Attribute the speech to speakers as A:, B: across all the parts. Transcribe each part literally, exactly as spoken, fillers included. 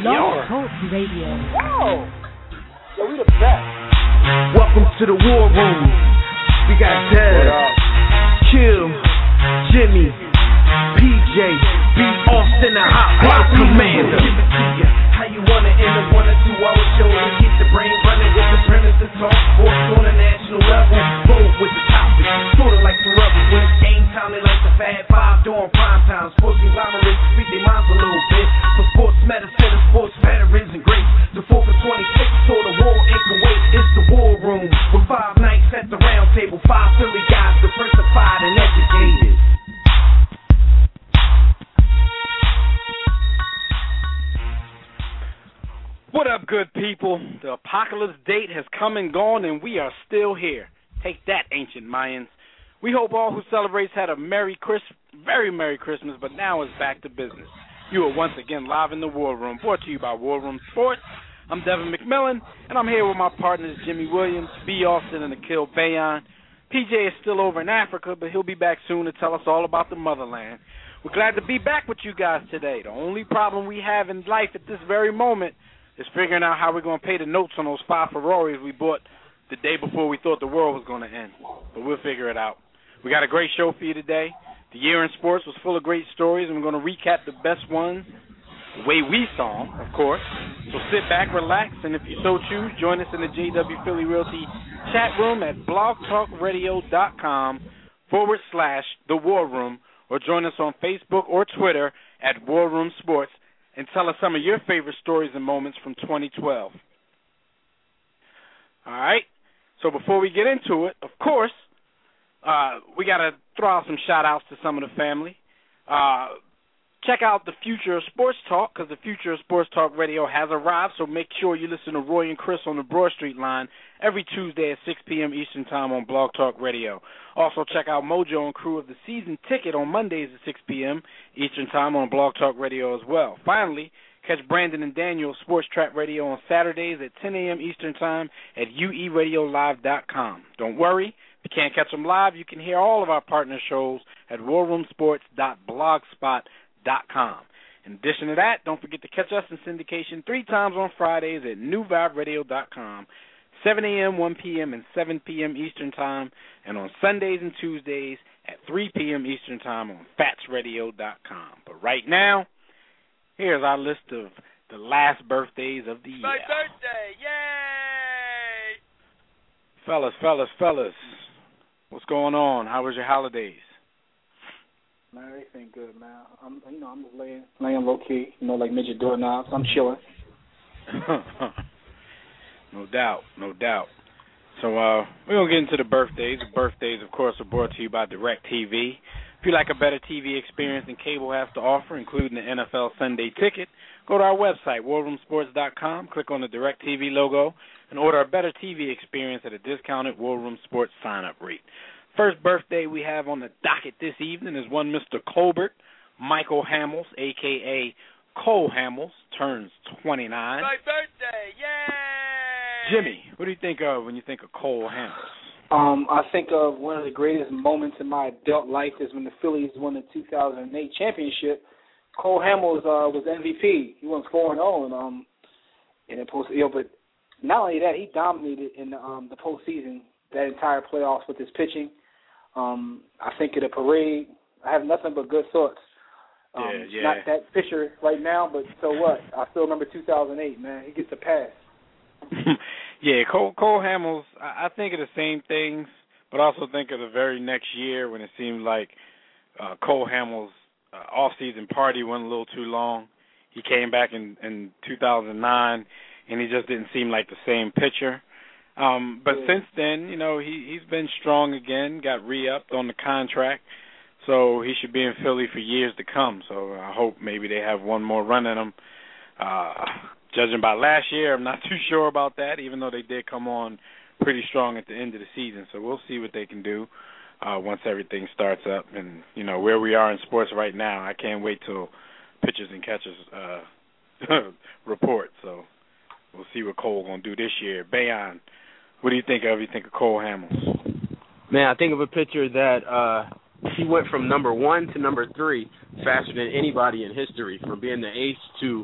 A: Blog Talk Radio.
B: Whoa! Yo, we the best.
C: Welcome to the War Room. We got Dez, Kill, Jimmy, P J, B. Austin, the Hot Block Commander. Give it to ya. How you wanna end a one or two hour show to get the brain running with the premise and talk sports on a national level? Bold with the topic, sorta like some rebels. When it's game time, they like the Fab Five during prime time. Sports conglomerates speak their minds a little bit. For sports medicine and sports veterans and greats. The four for twenty-six, so the war ain't Kuwait. It's the War Room with five nights at the round table. Five Philly guys, diversified and educated.
D: What up, good people? The apocalypse date has come and gone, and we are still here. Take that, ancient Mayans. We hope all who celebrates had a Merry Christmas, very Merry Christmas, but now it's back to business. You are once again live in the War Room, brought to you by War Room Sports. I'm Devin McMillan, and I'm here with my partners Jimmy Williams, B. Austin, and Akil Bayon. P J is still over in Africa, but he'll be back soon to tell us all about the motherland. We're glad to be back with you guys today. The only problem we have in life at this very moment is figuring out how we're going to pay the notes on those five Ferraris we bought the day before we thought the world was going to end. But we'll figure it out. We got a great show for you today. The year in sports was full of great stories, and we're going to recap the best ones the way we saw them, of course. So sit back, relax, and if you so choose, join us in the J W Philly Realty chat room at blogtalkradio.com forward slash the War Room, or join us on Facebook or Twitter at War Room Sports, and tell us some of your favorite stories and moments from twenty twelve. All right? So before we get into it, of course, uh, we got to throw out some shout-outs to some of the family. Uh, check out the Future of Sports Talk, because the Future of Sports Talk Radio has arrived, so make sure you listen to Roy and Chris on the Broad Street line every Tuesday at six p.m. Eastern Time on Blog Talk Radio. Also, check out Mojo and crew of the Season Ticket on Mondays at six p.m. Eastern Time on Blog Talk Radio as well. Finally, catch Brandon and Daniel Sports Trap Radio on Saturdays at ten a.m. Eastern Time at u e radio live dot com. Don't worry, if you can't catch them live, you can hear all of our partner shows at war room sports dot blogspot dot com. In addition to that, don't forget to catch us in syndication three times on Fridays at new vibe radio dot com, seven a.m., one p.m., and seven p.m. Eastern Time, and on Sundays and Tuesdays at three p.m. Eastern Time on fats radio dot com. But right now, here's our list of the last birthdays of the year.
E: My birthday, yay!
D: Fellas, fellas, fellas, what's going on? How was your holidays?
B: Man, everything good, man. I'm, you know, I'm just laying, laying low key, you know, like midget doorknobs. I'm chilling.
D: No doubt, no doubt. So uh, we're going to get into the birthdays. The birthdays, of course, are brought to you by DirecTV. If you like a better T V experience than cable has to offer, including the N F L Sunday Ticket, go to our website, war room sports dot com, click on the DirecTV logo, and order a better T V experience at a discounted War Room Sports sign-up rate. First birthday we have on the docket this evening is one Mister Colbert. Michael Hamels, a k a. Cole Hamels, turns twenty-nine.
E: My birthday, yay!
D: Jimmy, what do you think of when you think of Cole Hamels?
B: Um, I think of one of the greatest moments in my adult life is when the Phillies won the two thousand eight championship. Cole Hamels uh, was M V P. He went four and zero, and um, in the post. You know, but not only that, he dominated in the, um, the postseason, that entire playoffs with his pitching. Um, I think of the parade. I have nothing but good thoughts. Um,
D: yeah, yeah.
B: Not that pitcher right now, but so what? I still remember two thousand eight, man. He gets a pass.
D: Yeah, Cole, Cole Hamels, I, I think of the same things, but also think of the very next year when it seemed like uh, Cole Hamels' uh, off-season party went a little too long. He came back in, in two thousand nine, and he just didn't seem like the same pitcher. Um, but
B: yeah.
D: since then, you know, he, he's been strong again, got re-upped on the contract, so he should be in Philly for years to come. So I hope maybe they have one more run in him. Uh, judging by last year, I'm not too sure about that, even though they did come on pretty strong at the end of the season. So we'll see what they can do uh, once everything starts up. And, you know, where we are in sports right now, I can't wait till pitchers and catchers uh, report. So we'll see what Cole going to do this year. Bayon, what do you think of? You think of Cole Hamels?
F: Man, I think of a pitcher that uh, he went from number one to number three faster than anybody in history, from being the ace to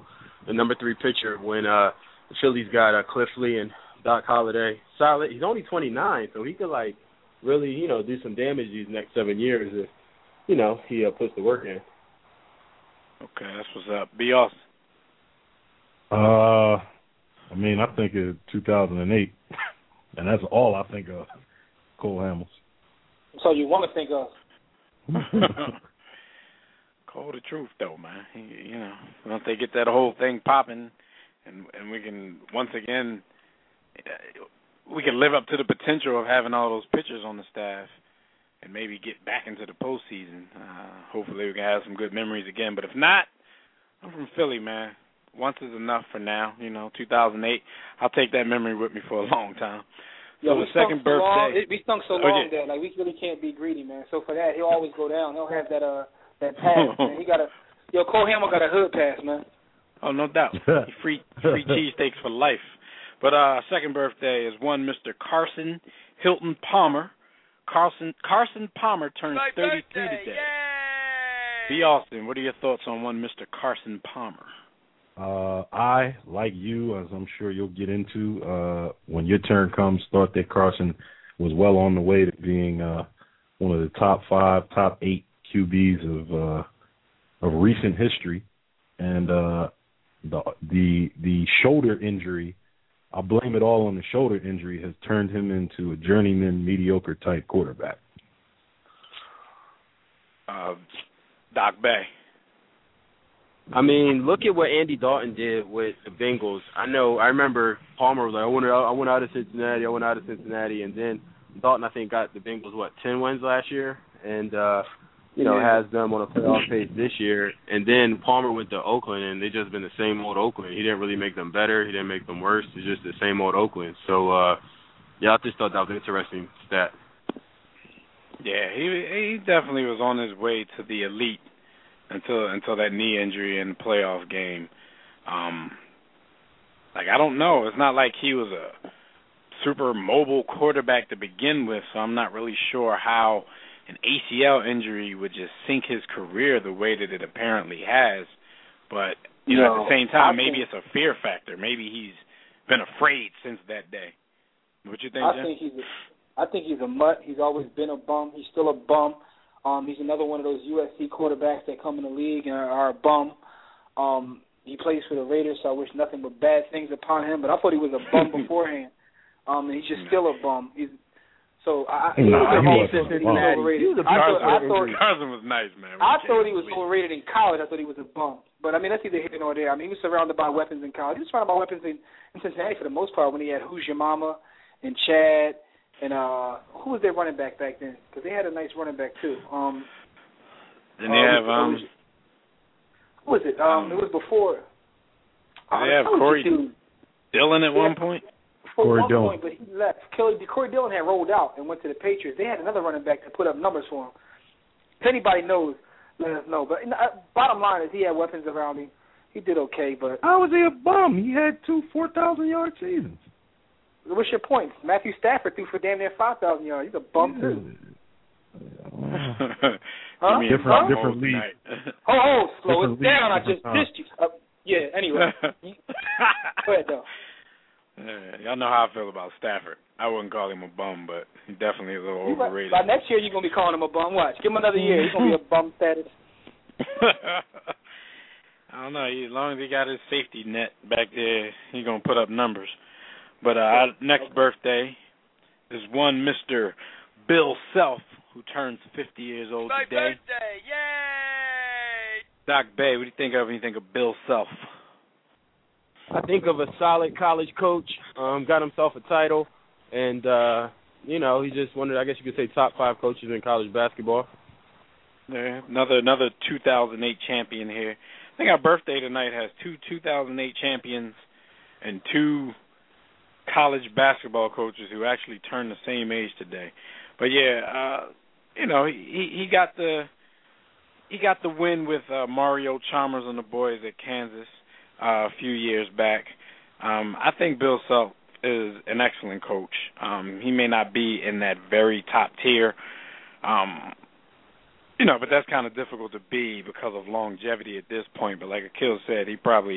F: the number three pitcher when uh, the Phillies got uh, Cliff Lee and Doc Holliday. Solid. He's only twenty-nine, so he could like really, you know, do some damage these next seven years if, you know, he uh, puts the work in.
D: Okay, that's what's up. B. Austin.
A: Uh, I mean, I think of two thousand eight, and that's all I think of. Cole Hamels.
B: So you want to think of?
D: Call the truth, though, man. You know, once they get that whole thing popping, and and we can once again, we can live up to the potential of having all those pitchers on the staff, and maybe get back into the postseason. Uh, hopefully, we can have some good memories again. But if not, I'm from Philly, man. Once is enough for now. You know, two thousand eight. I'll take that memory with me for a long time.
B: Yo,
D: so the second
B: so
D: birthday,
B: long, it, we stunk so
D: oh,
B: long
D: yeah.
B: that like we really can't be greedy, man. So for that, he'll always go down. He'll have that uh that pass, man. He got a yo Cole Hamels got a hood pass, man.
D: Oh, no doubt. free free cheesesteaks for life. But uh, second birthday is one Mister Carson Hilton Palmer. Carson Carson Palmer turns
E: My
D: thirty-three
E: birthday,
D: today.
E: yay!
D: B. Austin, what are your thoughts on one Mister Carson Palmer?
A: Uh, I, like you, as I'm sure you'll get into, uh, when your turn comes, thought that Carson was well on the way to being uh, one of the top five, top eight Q Bs of uh, of recent history, and uh, the the the shoulder injury, I blame it all on the shoulder injury, has turned him into a journeyman, mediocre type quarterback.
D: Uh, Doc Bay.
F: I mean, look at what Andy Dalton did with the Bengals. I know, I remember Palmer was like, I went, I went out of Cincinnati, I went out of Cincinnati, and then Dalton, I think, got the Bengals, what, ten wins last year? And, uh, you know,
B: yeah.
F: has them on a playoff pace this year. And then Palmer went to Oakland, and they just been the same old Oakland. He didn't really make them better. He didn't make them worse. It's just the same old Oakland. So, uh, yeah, I just thought that was an interesting stat.
D: Yeah, he he definitely was on his way to the elite until until that knee injury in the playoff game. Um, like, I don't know. It's not like he was a super mobile quarterback to begin with, so I'm not really sure how an A C L injury would just sink his career the way that it apparently has. But, you know,
B: No,
D: at the same time,
B: I
D: maybe
B: think,
D: it's a fear factor. Maybe he's been afraid since that day. What you think,
B: I
D: Jim?
B: think he's a, I think he's a mutt. He's always been a bum. He's still a bum. Um, he's another one of those U S C quarterbacks that come in the league and are, are a bum. Um, he plays for the Raiders, so I wish nothing but bad things upon him. But I thought he was a bum beforehand. Um, and he's just still a bum. He's so I.
A: No,
B: I,
A: he
B: I
A: was
B: thought
A: a
B: he
A: bum.
B: was overrated.
F: He was a
B: I thought, I
F: Carson
B: thought,
D: Carson was nice, man. We
B: I
D: can't
B: thought he was
D: believe.
B: overrated in college. I thought he was a bum. But, I mean, that's either here nor there. I mean, he was surrounded by weapons in college. He was surrounded by weapons in, in Cincinnati for the most part when he had Who's Your Mama and Chad and uh, who was their running back back then? Because they had a nice running back, too. Um,
D: Then they
B: uh,
D: have, um,
B: who was it? Um,
D: um,
B: it was before.
D: they have Corey Dillon at one point.
B: For
A: Corey
B: one
A: Dillon.
B: point, but he left. Corey, Corey Dillon had rolled out and went to the Patriots. They had another running back that put up numbers for him. If anybody knows, let us know. But uh, bottom line is he had weapons around him. He did okay, but
A: How was he a bum? He had two four thousand yard seasons.
B: what's your point? Matthew Stafford threw for damn near five thousand yards. He's a bum too. Huh?
D: Give me a
A: Different-
D: bum
A: different
D: mode
A: league.
D: tonight.
B: Ho ho, slow
A: Different
B: it down. I
A: league,
B: just
A: different
B: dissed you. Uh, yeah. Anyway, go ahead though.
D: Yeah, y'all know how I feel about Stafford. I wouldn't call him a bum, but he definitely is a little
B: You right.
D: overrated.
B: By next year, you're gonna be calling him a bum. Watch. Give him another year. He's gonna be a bum status.
D: I don't know. As long as he got his safety net back there, he's going to put up numbers. But uh, our next birthday is one Mister Bill Self, who turns fifty years old
E: My
D: today.
E: birthday, yay!
D: Doc Bay, what do you think of when you think of Bill Self?
F: I think of a solid college coach, um, got himself a title, and, uh, you know, he's just one of, I guess you could say, top five coaches in college basketball.
D: Yeah, another another two thousand eight champion here. I think our birthday tonight has two two thousand eight champions and two college basketball coaches who actually turned the same age today. But yeah, uh, you know, he he got the he got the win with uh, Mario Chalmers and the boys at Kansas uh, a few years back. Um, I think Bill Self is an excellent coach. Um, he may not be in that very top tier. Um, You know, but that's kind of difficult to be because of longevity at this point. But like Akil said, he probably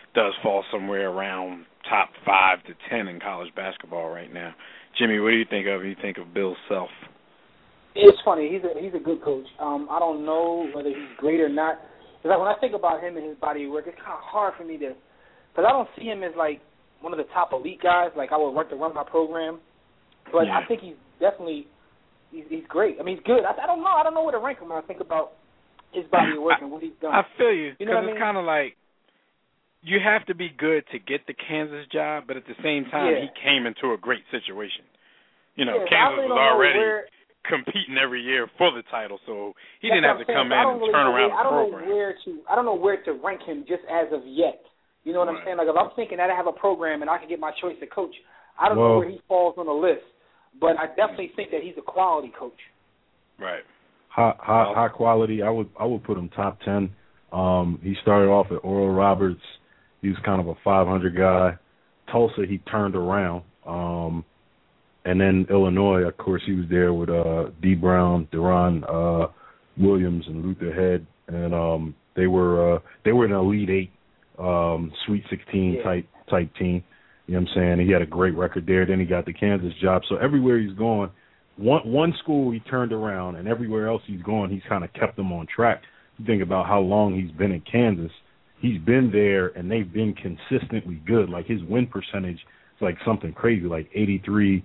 D: does fall somewhere around top five to ten in college basketball right now. Jimmy, what do you think of? You think of Bill Self?
B: It's funny. He's a he's a good coach. Um, I don't know whether he's great or not. Because like, when I think about him and his body of work, it's kind of hard for me to, because I don't see him as like one of the top elite guys. Like I would work to run my program, but
D: yeah.
B: I think he's definitely he's, he's great. I mean, he's good. I, I don't know. I don't know where to rank him when I think about his body of work and what he's done.
D: I feel you.
B: You know what I mean?
D: It's kind of like you have to be good to get the Kansas job, but at the same time,
B: yeah.
D: he came into a great situation. You know,
B: yeah,
D: Kansas
B: really
D: was already
B: where,
D: competing every year for the title, so he
B: That's
D: didn't have to come in and
B: really
D: turn around
B: where,
D: the
B: I don't
D: program.
B: know where to. I don't know where to rank him just as of yet. You know what
D: right.
B: I'm saying? Like if I'm thinking that I have a program and I can get my choice of coach, I don't
A: well,
B: know where he falls on the list. But I definitely think that he's a quality coach.
D: Right.
A: High, high, high quality. I would I would put him top ten. Um, he started off at Oral Roberts. He was kind of a five hundred guy. Tulsa, he turned around. Um, and then Illinois, of course, he was there with uh, D. Brown, Deron uh, Williams, and Luther Head, and um, they were uh, they were an Elite Eight, um, Sweet sixteen
B: yeah.
A: type type team. You know what I'm saying? He had a great record there. Then he got the Kansas job. So everywhere he's gone, one one school he turned around, and everywhere else he's gone, he's kind of kept them on track. You think about how long he's been in Kansas. He's been there, and they've been consistently good. Like his win percentage is like something crazy, like eighty-three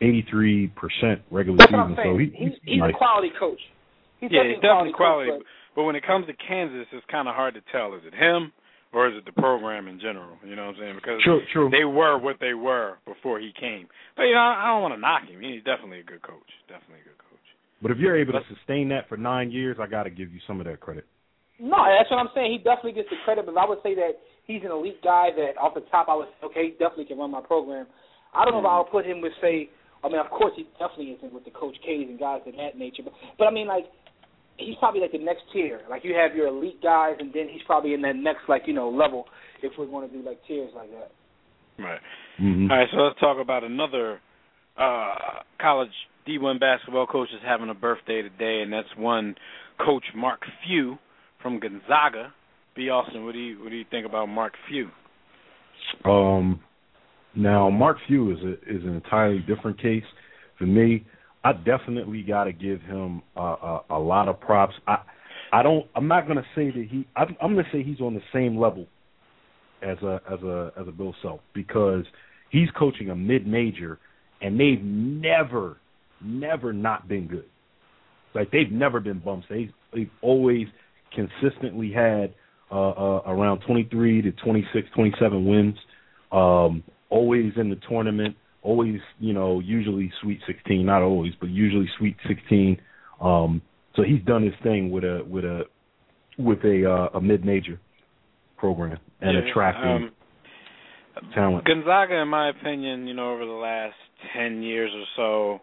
A: percent regular
B: That's
A: season.
B: What I'm
A: so he,
B: he's,
A: he's,
B: he's
A: like,
B: a quality coach. He's
D: yeah, he's definitely quality.
B: quality
D: But, but when it comes to Kansas, it's kind of hard to tell. Is it him or is it the program in general? You know what I'm saying? Because
A: true, true.
D: they were what they were before he came. But, you know, I don't want to knock him. He's definitely a good coach. Definitely a good coach.
A: But if you're able to sustain that for nine years, I got to give you some of that credit.
B: No, that's what I'm saying. He definitely gets the credit, but I would say that he's an elite guy that off the top I would say, okay, he definitely can run my program. I don't know if I would put him with, say, I mean, of course he definitely isn't with the Coach K's and guys of that nature, but, but I mean, like, he's probably like the next tier. Like, you have your elite guys, and then he's probably in that next, like, you know, level if we want to do, like, tiers like that.
D: Right.
A: Mm-hmm.
D: All right, so let's talk about another uh, college D one basketball coach is having a birthday today, and that's one Coach Mark Few from Gonzaga. B. Austin, what do you what do you think about Mark Few?
A: Um, now Mark Few is a, is an entirely different case. For me, I definitely got to give him a, a, a lot of props. I I don't. I'm not going to say that he. I'm, I'm going to say he's on the same level as a as a as a Bill Self, because he's coaching a mid-major, and they've never never not been good. Like they've never been bumps. They they've always consistently had uh, uh, around twenty-three to twenty-six, twenty-seven wins. Um, always in the tournament. Always, you know, usually Sweet sixteen. Not always, but usually Sweet sixteen. Um, so he's done his thing with a with a with a uh, a mid-major program and
D: yeah,
A: attracting
D: um,
A: talent.
D: Gonzaga, in my opinion, you know, over the last ten years or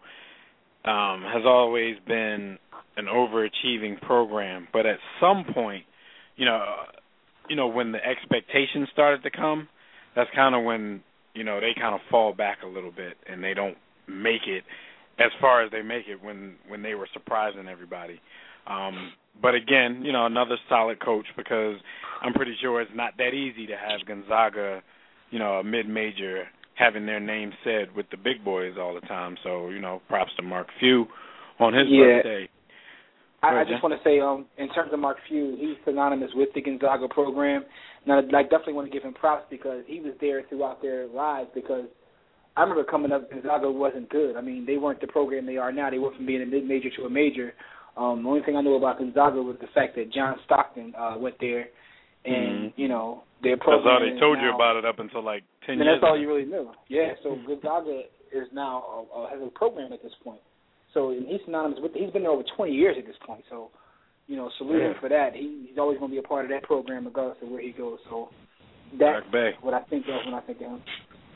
D: so, um, has always been an overachieving program. But at some point, you know, you know, when the expectations started to come, that's kind of when, you know, they kind of fall back a little bit and they don't make it as far as they make it when, when they were surprising everybody. Um, but again, you know, another solid coach, because I'm pretty sure it's not that easy to have Gonzaga, you know, a mid-major having their name said with the big boys all the time. So, you know, props to Mark Few on his
B: yeah.
D: birthday.
B: I, I just want to say, um, in terms of Mark Few, he's synonymous with the Gonzaga program. And I, I definitely want to give him props because he was there throughout their lives. Because I remember coming up, Gonzaga wasn't good. I mean, they weren't the program they are now. They went from being a mid-major to a major. Um, the only thing I knew about Gonzaga was the fact that John Stockton uh, went there, and
D: mm-hmm.
B: you know their program.
D: That's all they told
B: now,
D: you about it up until like ten
B: and
D: years.
B: that's all
D: ago.
B: you really knew. Yeah. So Gonzaga is now uh, has a program at this point. So and he's synonymous with. He's been there over twenty years at this point. So you know, salute
D: yeah.
B: him for that. He, he's always going to be a part of that program regardless of where he goes. So that's what I think of when I think of him.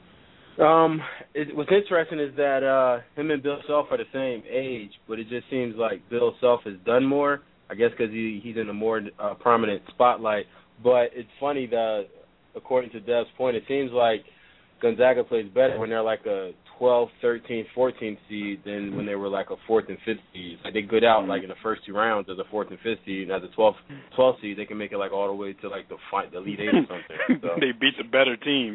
F: Um, it, what's interesting is that uh, him and Bill Self are the same age, but it just seems like Bill Self has done more. I guess because he, he's in a more uh, prominent spotlight. But it's funny that, according to Dev's point, it seems like Gonzaga plays better when they're like a twelfth, thirteenth, fourteenth seed than when they were like a fourth and fifth seed. Like they good out like in the first two rounds as a fourth and fifth seed, and as a twelfth, twelfth seed, they can make it like all the way to like the fight, the Elite Eight or something. So.
D: They beat the better teams,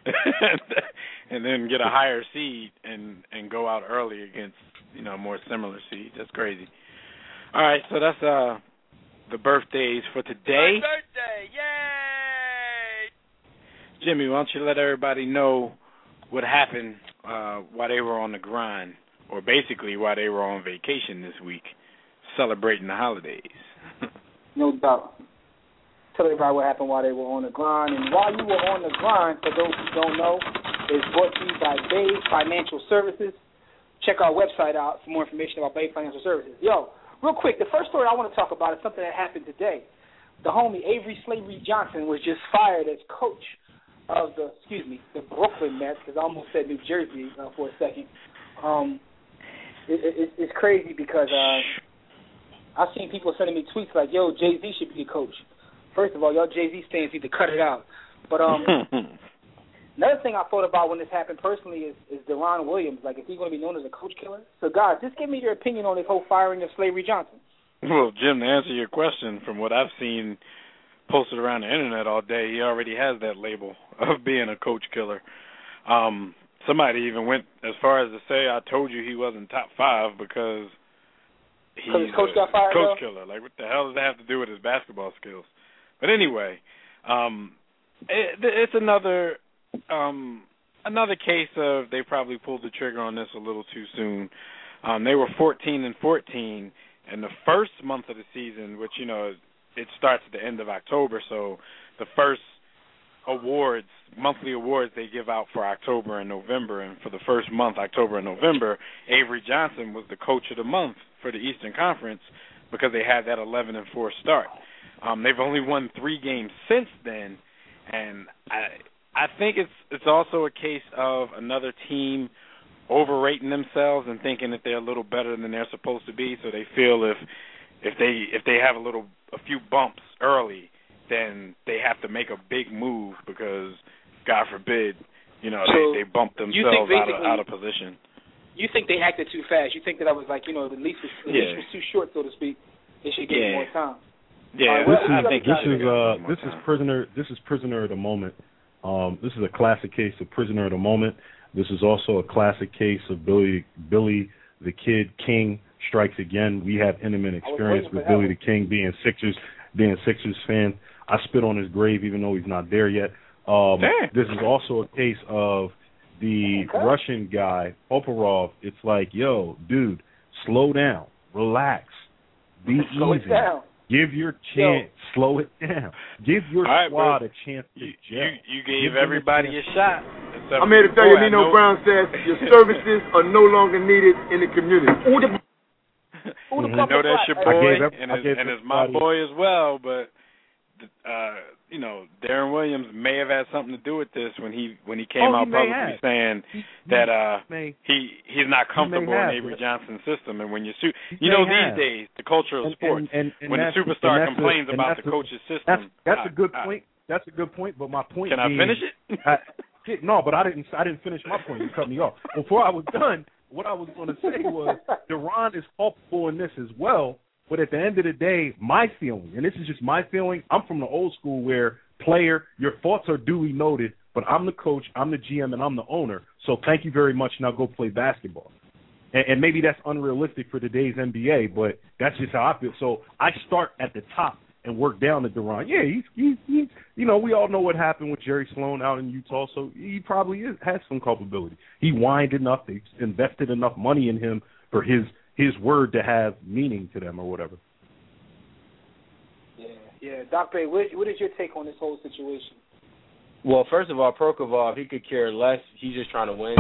D: and then get a higher seed and and go out early against you know more similar seeds. That's crazy. All right, so that's uh the birthdays for today.
E: My birthday, yay!
D: Jimmy, why don't you let everybody know what happened uh, while they were on the grind, or basically while they were on vacation this week, celebrating the holidays.
B: No doubt. Tell everybody what happened while they were on the grind. And while you were on the grind, for those who don't know, is brought to you by Bay Financial Services. Check our website out for more information about Bay Financial Services. Yo, real quick, the first story I want to talk about is something that happened today. The homie Avery Slavery Johnson was just fired as coach of the, excuse me, the Brooklyn Nets, because I almost said New Jersey uh, for a second. Um, it, it, it's crazy because uh, I've seen people sending me tweets like, yo, Jay-Z should be the coach. First of all, y'all Jay-Z fans need to cut it out. But um, another thing I thought about when this happened personally is, is Deron Williams. Like, is he going to be known as a coach killer? So, guys, just give me your opinion on this whole firing of Slavery Johnson.
D: Well, Jim, to answer your question, from what I've seen posted around the internet all day, he already has that label of being a coach killer. Um, somebody even went as far as to say, I told you he wasn't top five because he's
B: his coach got fired,
D: coach
B: though?
D: killer. Like, what the hell does that have to do with his basketball skills? But anyway, um, it, it's another um, another case of they probably pulled the trigger on this a little too soon. Um, they were fourteen and fourteen, and the first month of the season, which, you know, it starts at the end of October, so the first awards, monthly awards they give out for October and November, and for the first month, October and November, Avery Johnson was the coach of the month for the Eastern Conference because they had that eleven and four start. Um, they've only won three games since then, and I I think it's it's also a case of another team overrating themselves and thinking that they're a little better than they're supposed to be, so they feel if if they if they have a little a few bumps early, then they have to make a big move because, God forbid, you know,
B: so
D: they, they bump themselves out of, out of position.
B: You think they acted too fast? You think that I was like, you know, the leash was, the
D: yeah.
B: leash was too short, so to speak. They should get
D: yeah.
B: more time.
D: Yeah,
B: Right,
A: this
B: well,
A: is
D: I think
A: this is uh this
D: time.
A: is prisoner this is prisoner of the moment. Um, this is a classic case of prisoner of the moment. This is also a classic case of Billy Billy the Kid King strikes again. We have intimate experience with Billy the King being Sixers being Sixers fan. I spit on his grave even though he's not there yet. Um, this is also a case of the okay. Russian guy Oparov. It's like, yo, dude, slow down, relax, be
B: slow
A: easy.
B: It down.
A: Give your chance. Yo. Slow it down. Give your
D: right,
A: squad
D: bro.
A: a chance to
D: you,
A: gel.
D: You, you gave
A: Give
D: everybody a, a shot.
G: I'm here to tell you, Nino Brown says your services are no longer needed in the community.
B: Ooh, the, ooh, the
D: mm-hmm. I know that's your boy,
A: up,
D: and it's, and it's my boy as well, but, uh, you know, Darren Williams may have had something to do with this when he when he came
A: oh,
D: out
A: he
D: publicly saying
A: he,
D: that uh,
A: he,
D: he he's not comfortable
A: have,
D: in Avery Johnson's system. And when you su-
A: he
D: you know
A: have.
D: these days, the culture of
A: and,
D: sports,
A: and, and, and
D: when the superstar complains a, about the coach's system.
A: That's, that's
D: I,
A: a good
D: I,
A: point. That's a good point, but my point
D: Can I
A: being,
D: finish it?
A: I, no, but I didn't I didn't finish my point. You cut me off. Before I was done, what I was going to say was Deron is culpable in this as well. But at the end of the day, my feeling, and this is just my feeling, I'm from the old school where player, your thoughts are duly noted, but I'm the coach, I'm the G M, and I'm the owner. So thank you very much. Now go play basketball. And, and maybe that's unrealistic for today's N B A, but that's just how I feel. So I start at the top and work down to Deron. Yeah, he's, he's, he's, you know, we all know what happened with Jerry Sloan out in Utah, so he probably is, has some culpability. He whined enough, they invested enough money in him for his his word to have meaning to them or whatever.
B: Yeah, yeah. Doc Bay, what, what is your take on this whole situation?
F: Well, first of all, Prokhorov, he could care less. He's just trying to win.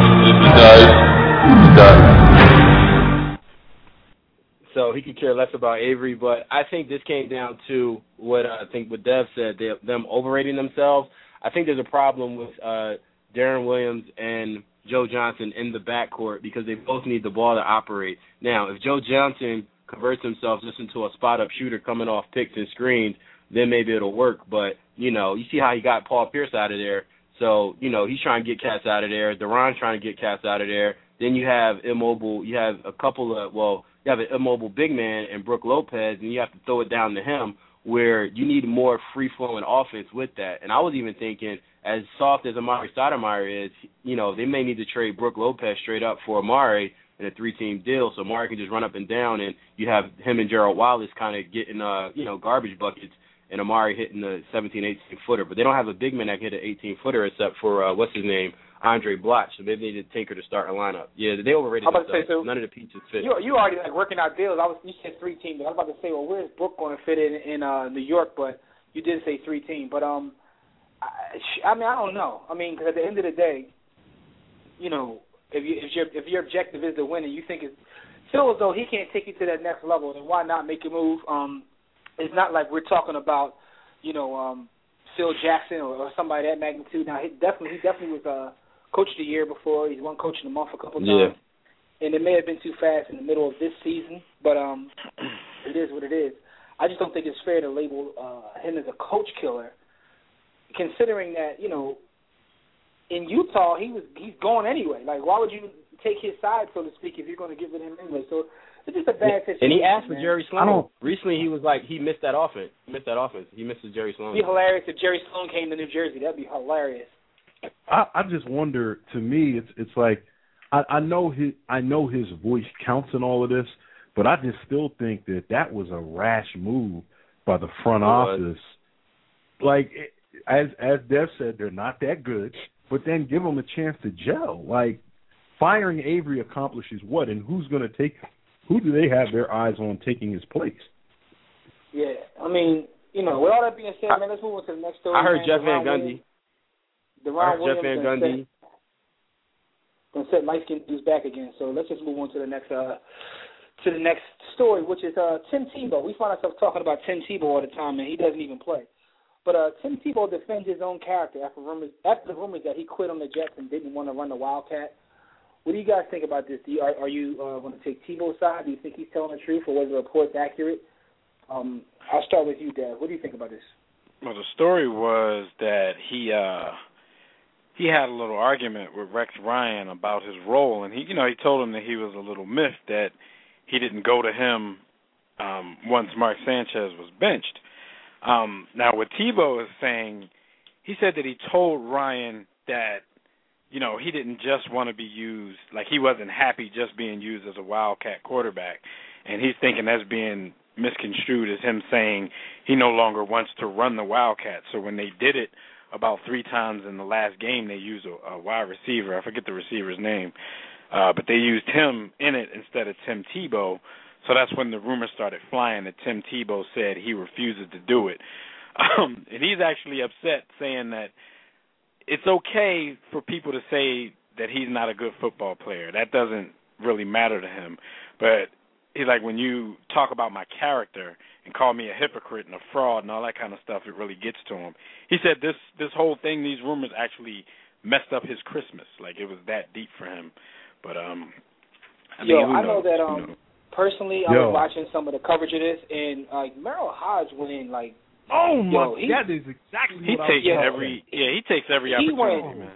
F: So he could care less about Avery. But I think this came down to what I think what Dev said, they, them overrating themselves. I think there's a problem with uh, Darren Williams and Joe Johnson in the backcourt because they both need the ball to operate. Now, if Joe Johnson converts himself just into a spot-up shooter coming off picks and screens, then maybe it'll work. But, you know, you see how he got Paul Pierce out of there. So So, you know, he's trying to get cats out of there. Duran's trying to get cats out of there. Then you have immobile. You have a couple of, well, you have an immobile big man and Brook Lopez, and you have to throw it down to him where you need more free-flowing offense with that. And I was even thinking, as soft as Amari Stoudemire is, you know, they may need to trade Brook Lopez straight up for Amari in a three-team deal so Amari can just run up and down, and you have him and Gerald Wallace kind of getting, uh, you know, garbage buckets, and Amari hitting the seventeen, eighteen-footer. But they don't have a big man that can hit an eighteen-footer except for, uh, what's his name, Andre Bloch. So maybe they need to tinker to start a lineup. Yeah, they overrated
B: I'm about to say, so
F: None of the pieces fit.
B: You, you already like working out deals. I was you said three team, but I was about to say, well, where's Brook going to fit in in uh, New York? But you did say three team. But um, I, I mean, I don't know. I mean, because at the end of the day, you know, if you if your if your objective is to win and you think it's feel as though he can't take you to that next level, then why not make a move? Um, it's not like we're talking about, you know, um, Phil Jackson or, or somebody that magnitude. Now, he definitely he definitely was uh, coach of the year before. He's won coach of the month a couple times. Yeah. And it may have been too fast in the middle of this season, but um, it is what it is. I just don't think it's fair to label uh, him as a coach killer, considering that, you know, in Utah he was he's gone anyway. Like, why would you take his side, so to speak, if you're going to give it him anyway? So it's just a bad situation.
F: And he asked for
B: man.
F: Jerry Sloan. Recently he was like, he missed that offense. He missed that offense. He missed the Jerry Sloan.
B: It'd be hilarious if Jerry Sloan came to New Jersey. That'd be hilarious.
A: I, I just wonder. To me, it's it's like I, I know his I know his voice counts in all of this, but I just still think that that was a rash move by the front office. Like as as Dev said, they're not that good, but then give them a chance to gel. Like firing Avery accomplishes what, and who's going to take? Who do they have their eyes on taking his place?
B: Yeah, I mean, you know, with all that being said, man, let's move on to the next story.
F: I heard
B: man.
F: Jeff
B: Deron
F: Van Gundy.
B: Williams, Deron Williams
F: Jeff Van Gundy.
B: Gonna set light skin dudes back again. So let's just move on to the next uh, to the next story, which is uh, Tim Tebow. We find ourselves talking about Tim Tebow all the time, and he doesn't even play. But uh, Tim Tebow defends his own character after rumors after the rumors that he quit on the Jets and didn't want to run the Wildcat. What do you guys think about this? Do you, are, are you uh, going to take Tebow's side? Do you think he's telling the truth, or was the report accurate? Um, I'll start with you, Dad. What do you think about this?
D: Well, the story was that he uh, he had a little argument with Rex Ryan about his role, and he, you know, he told him that he was a little miffed that he didn't go to him um, once Mark Sanchez was benched. Um, now, what Tebow is saying, he said that he told Ryan that, you know, he didn't just want to be used, like he wasn't happy just being used as a Wildcat quarterback, and he's thinking that's being misconstrued as him saying he no longer wants to run the Wildcat. So when they did it about three times in the last game, they used a, a wide receiver. I forget the receiver's name, uh, but they used him in it instead of Tim Tebow. So that's when the rumors started flying that Tim Tebow said he refuses to do it. Um, and he's actually upset, saying that it's okay for people to say that he's not a good football player. That doesn't really matter to him. But he's like, when you talk about my character and call me a hypocrite and a fraud and all that kind of stuff, it really gets to him. He said this this whole thing, these rumors actually messed up his Christmas. Like, it was that deep for him. But, um, I mean,
B: Yo,
D: who
B: I know
D: knows?
B: that,
D: Who
B: um,
D: knows?
B: personally, I
A: Yo.
B: was watching some of the coverage of this, and, like, Merrill Hodge went in, like,
A: Oh my!
B: Yo, he,
A: that is exactly
D: He
A: what
D: takes
A: I was
D: every yeah. He takes every
B: He
D: opportunity,
B: went-
D: man.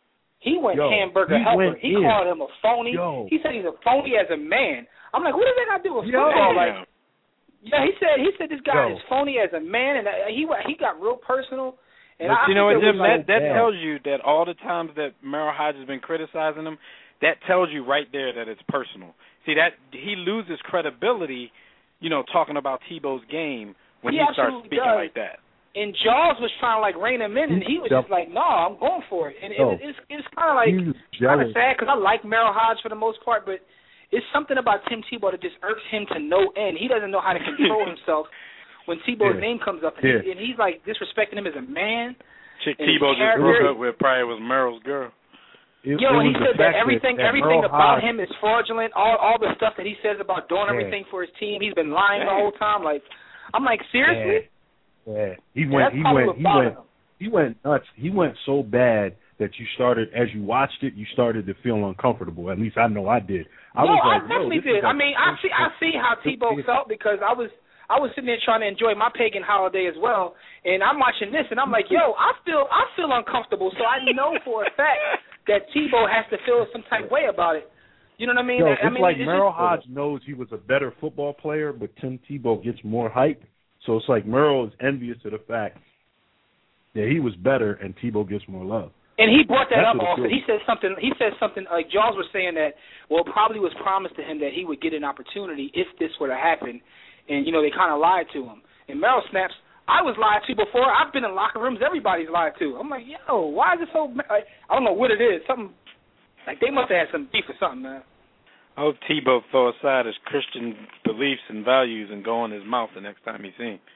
B: he went
A: Yo,
B: hamburger
A: he
B: helper.
A: went
B: He
A: in.
B: called him a phony.
A: Yo.
B: He said he's a phony as a man. I'm like, what does that got to do with
A: Yo.
B: football?
D: Yeah.
B: Like, yeah, he said he said this guy
A: Yo.
B: is phony as a man, and uh, he he got real personal. And
D: But
B: I,
D: you know
B: I
D: what,
B: think it
D: Jim?
B: was like,
D: That that
A: bad.
D: tells you that all the times that Merrill Hodge has been criticizing him, that tells you right there that it's personal. See, that he loses credibility, you know, talking about Tebow's game when
B: He
D: he, starts
B: absolutely
D: speaking
B: does.
D: like that.
B: And Jaws was trying to like rein him in, and he was just like, "No, I'm going for it." And it,
A: No.
B: it's it's kind of like
A: He's
B: kind of
A: jealous.
B: sad because I like Merrill Hodge for the most part, but it's something about Tim Tebow that just irks him to no end. He doesn't know how to control himself when Tebow's
A: Yeah.
B: name comes up, and,
A: Yeah.
B: he, and he's like disrespecting him as a man.
D: Chick
B: And
D: Tebow just
B: character-
D: broke up with probably was Merrill's girl.
A: It,
B: Yo,
A: it
B: and he
A: was the
B: said that
A: fact
B: everything
A: that
B: everything
A: Merle
B: about
A: Hodge-
B: him is fraudulent. All all the stuff that he says about doing
A: Yeah.
B: everything for his team, he's been lying the
D: Damn.
B: whole time. Like, I'm like, seriously?
A: Yeah, he
B: Yeah,
A: went.
B: that's
A: He
B: probably
A: went.
B: what
A: He
B: bothered
A: went.
B: him.
A: He went nuts. He went so bad that you started, as you watched it, you started to feel uncomfortable. At least I know I did. I
B: no,
A: was
B: I
A: like,
B: definitely
A: no, this is
B: did. I
A: a-
B: mean, I see, I see how Tebow felt because I was, I was sitting there trying to enjoy my pagan holiday as well, and I'm watching this, and I'm like, yo, I feel I feel uncomfortable. So I know for a fact that Tebow has to feel some type of way about it. You know what I mean?
A: Yo,
B: I
A: it's
B: mean,
A: like
B: it's
A: Merle
B: just,
A: Hodge knows he was a better football player, but Tim Tebow gets more hype. So it's like Merle is envious of the fact that he was better and Tebow gets more love.
B: And he brought that
A: That's
B: up also. He said something. He said something like Jaws was saying that. Well, it probably was promised to him that he would get an opportunity if this were to happen, and you know they kind of lied to him. And Merrill snaps. I was lied to before. I've been in locker rooms. Everybody's lied to. I'm like, yo, why is it so? Like, I don't know what it is. Something like they must have had some beef or something, man.
D: I hope Tebow throw aside his Christian beliefs and values and go in his mouth the next time he's seen.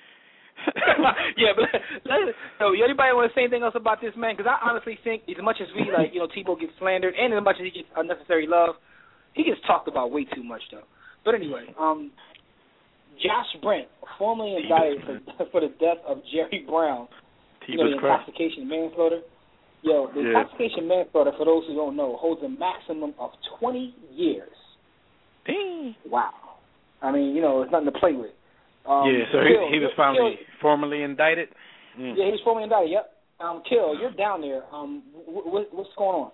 B: yeah, but so anybody want to say anything else about this man? Because I honestly think, as much as we like, you know, Tebow gets slandered, and as much as he gets unnecessary love, he gets talked about way too much, though. But anyway, um, Josh Brent, formerly indicted for, for the death of Jerry Brown, you know, the intoxication manslaughter. Yo, the
D: yeah.
B: intoxication manslaughter, for those who don't know, holds a maximum of twenty years.
D: Dang.
B: Wow. I mean, you know, it's nothing to play with. Um,
D: yeah, so
B: Kill,
D: he, he was finally Kill, formally indicted?
B: Mm. Yeah, he was formally indicted, yep. Um, Kill, you're down there. Um, w- what's going on?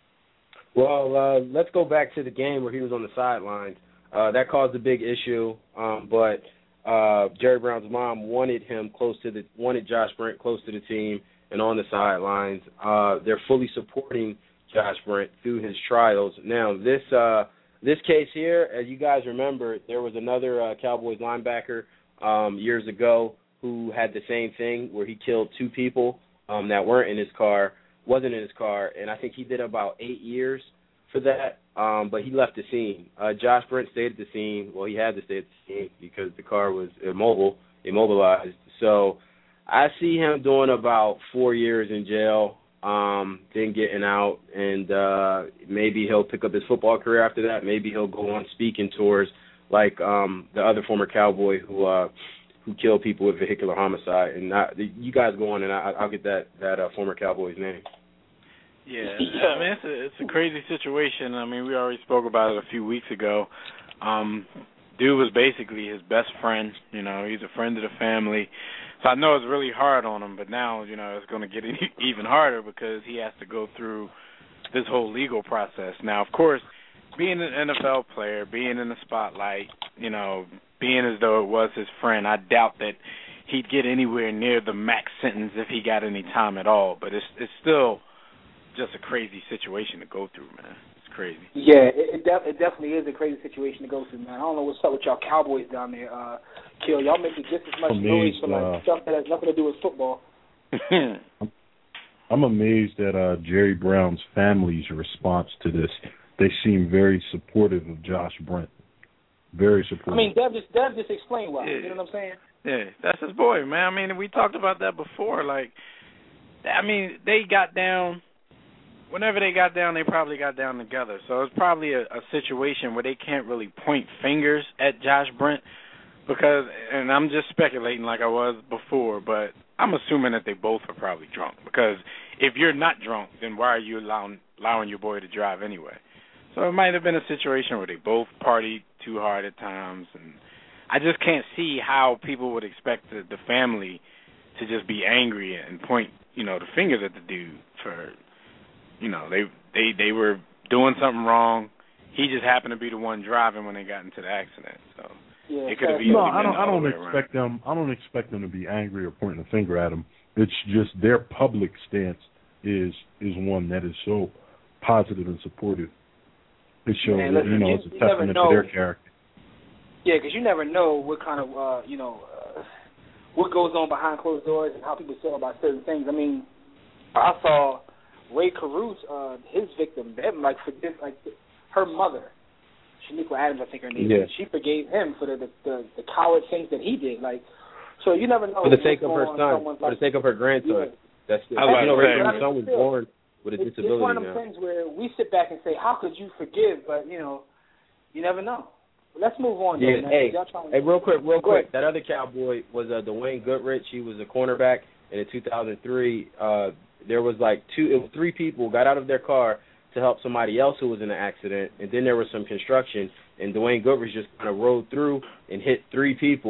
F: Well, uh, let's go back to the game where he was on the sidelines. Uh, that caused a big issue, um, but uh, Jerry Brown's mom wanted him close to the wanted Josh Brent close to the team and on the sidelines. Uh, they're fully supporting Josh Brent through his trials. Now, this uh, this case here, as you guys remember, there was another uh, Cowboys linebacker um, years ago who had the same thing where he killed two people um, that weren't in his car, wasn't in his car, and I think he did about eight years for that, um, but he left the scene. Uh, Josh Brent stayed at the scene. Well, he had to stay at the scene because the car was immobile, immobilized. So I see him doing about four years in jail, um, then getting out, and uh, maybe he'll pick up his football career after that. Maybe he'll go on speaking tours like um, the other former Cowboy who uh, who killed people with vehicular homicide. And I, you guys go on, and I, I'll get that that uh, former Cowboy's name.
D: Yeah, I mean, it's a, it's a crazy situation. I mean, we already spoke about it a few weeks ago. Um, dude was basically his best friend. You know, he's a friend of the family. So I know it's really hard on him, but now, you know, it's going to get even harder because he has to go through this whole legal process. Now, of course, being an N F L player, being in the spotlight, you know, being as though it was his friend, I doubt that he'd get anywhere near the max sentence if he got any time at all. But it's it's still just a crazy situation to go through, man. It's crazy.
B: Yeah, it, it, def- it definitely is a crazy situation to go through, man. I don't know what's up with y'all Cowboys down there. Uh, Kill, y'all making just as much noise for like uh, stuff that has nothing to do with football.
A: I'm amazed at uh, Jerry Brown's family's response to this. They seem very supportive of Josh Brent. Very supportive.
B: I mean, Dev just Dev just explained why.
D: Yeah.
B: You know what I'm saying?
D: Yeah, that's his boy, man. I mean, we talked about that before. Like, I mean, they got down. Whenever they got down, they probably got down together. So it's probably a, a situation where they can't really point fingers at Josh Brent because, and I'm just speculating like I was before, but I'm assuming that they both are probably drunk because if you're not drunk, then why are you allowing, allowing your boy to drive anyway? So it might have been a situation where they both partied too hard at times, and I just can't see how people would expect the, the family to just be angry and point, you know, the fingers at the dude for, you know, they they they were doing something wrong. He just happened to be the one driving when they got into the accident. So
B: yeah,
D: it could have
A: no,
D: easily
A: I don't.
D: been
A: I don't
D: the
A: expect
D: around.
A: them. I don't expect them to be angry or pointing a finger at him. It's just their public stance is is one that is so positive and supportive. It shows,
B: Man,
A: that,
B: listen,
A: you know,
B: you,
A: it's a
B: you
A: testament to their character.
B: Yeah, because you never know what kind of, uh, you know, uh, what goes on behind closed doors and how people feel about certain things. I mean, I saw Ray Caruth, uh, his victim, them, like, forgive, like, her mother, Shaniqua Adams, I think her name
F: yeah.
B: is, she forgave him for the, the, the, the coward things that he did. Like, so you never know.
F: For the sake of her son, for
B: like,
F: the sake of her grandson.
B: Yeah.
F: That's
D: I like
F: you know,
D: Ray
F: her son was born with a
B: it's,
F: disability
B: it's one of
F: now.
B: them things where we sit back and say, how could you forgive? But, you know, you never know. Let's move on.
F: Yeah,
B: though, man.
F: hey,
B: to...
F: hey, real quick, real quick. That other Cowboy was uh, Dwayne Goodrich. He was a cornerback, and in two thousand three, uh, there was like two, it was three people got out of their car to help somebody else who was in an accident, and then there was some construction, and Dwayne Goodrich just kind of rode through and hit three people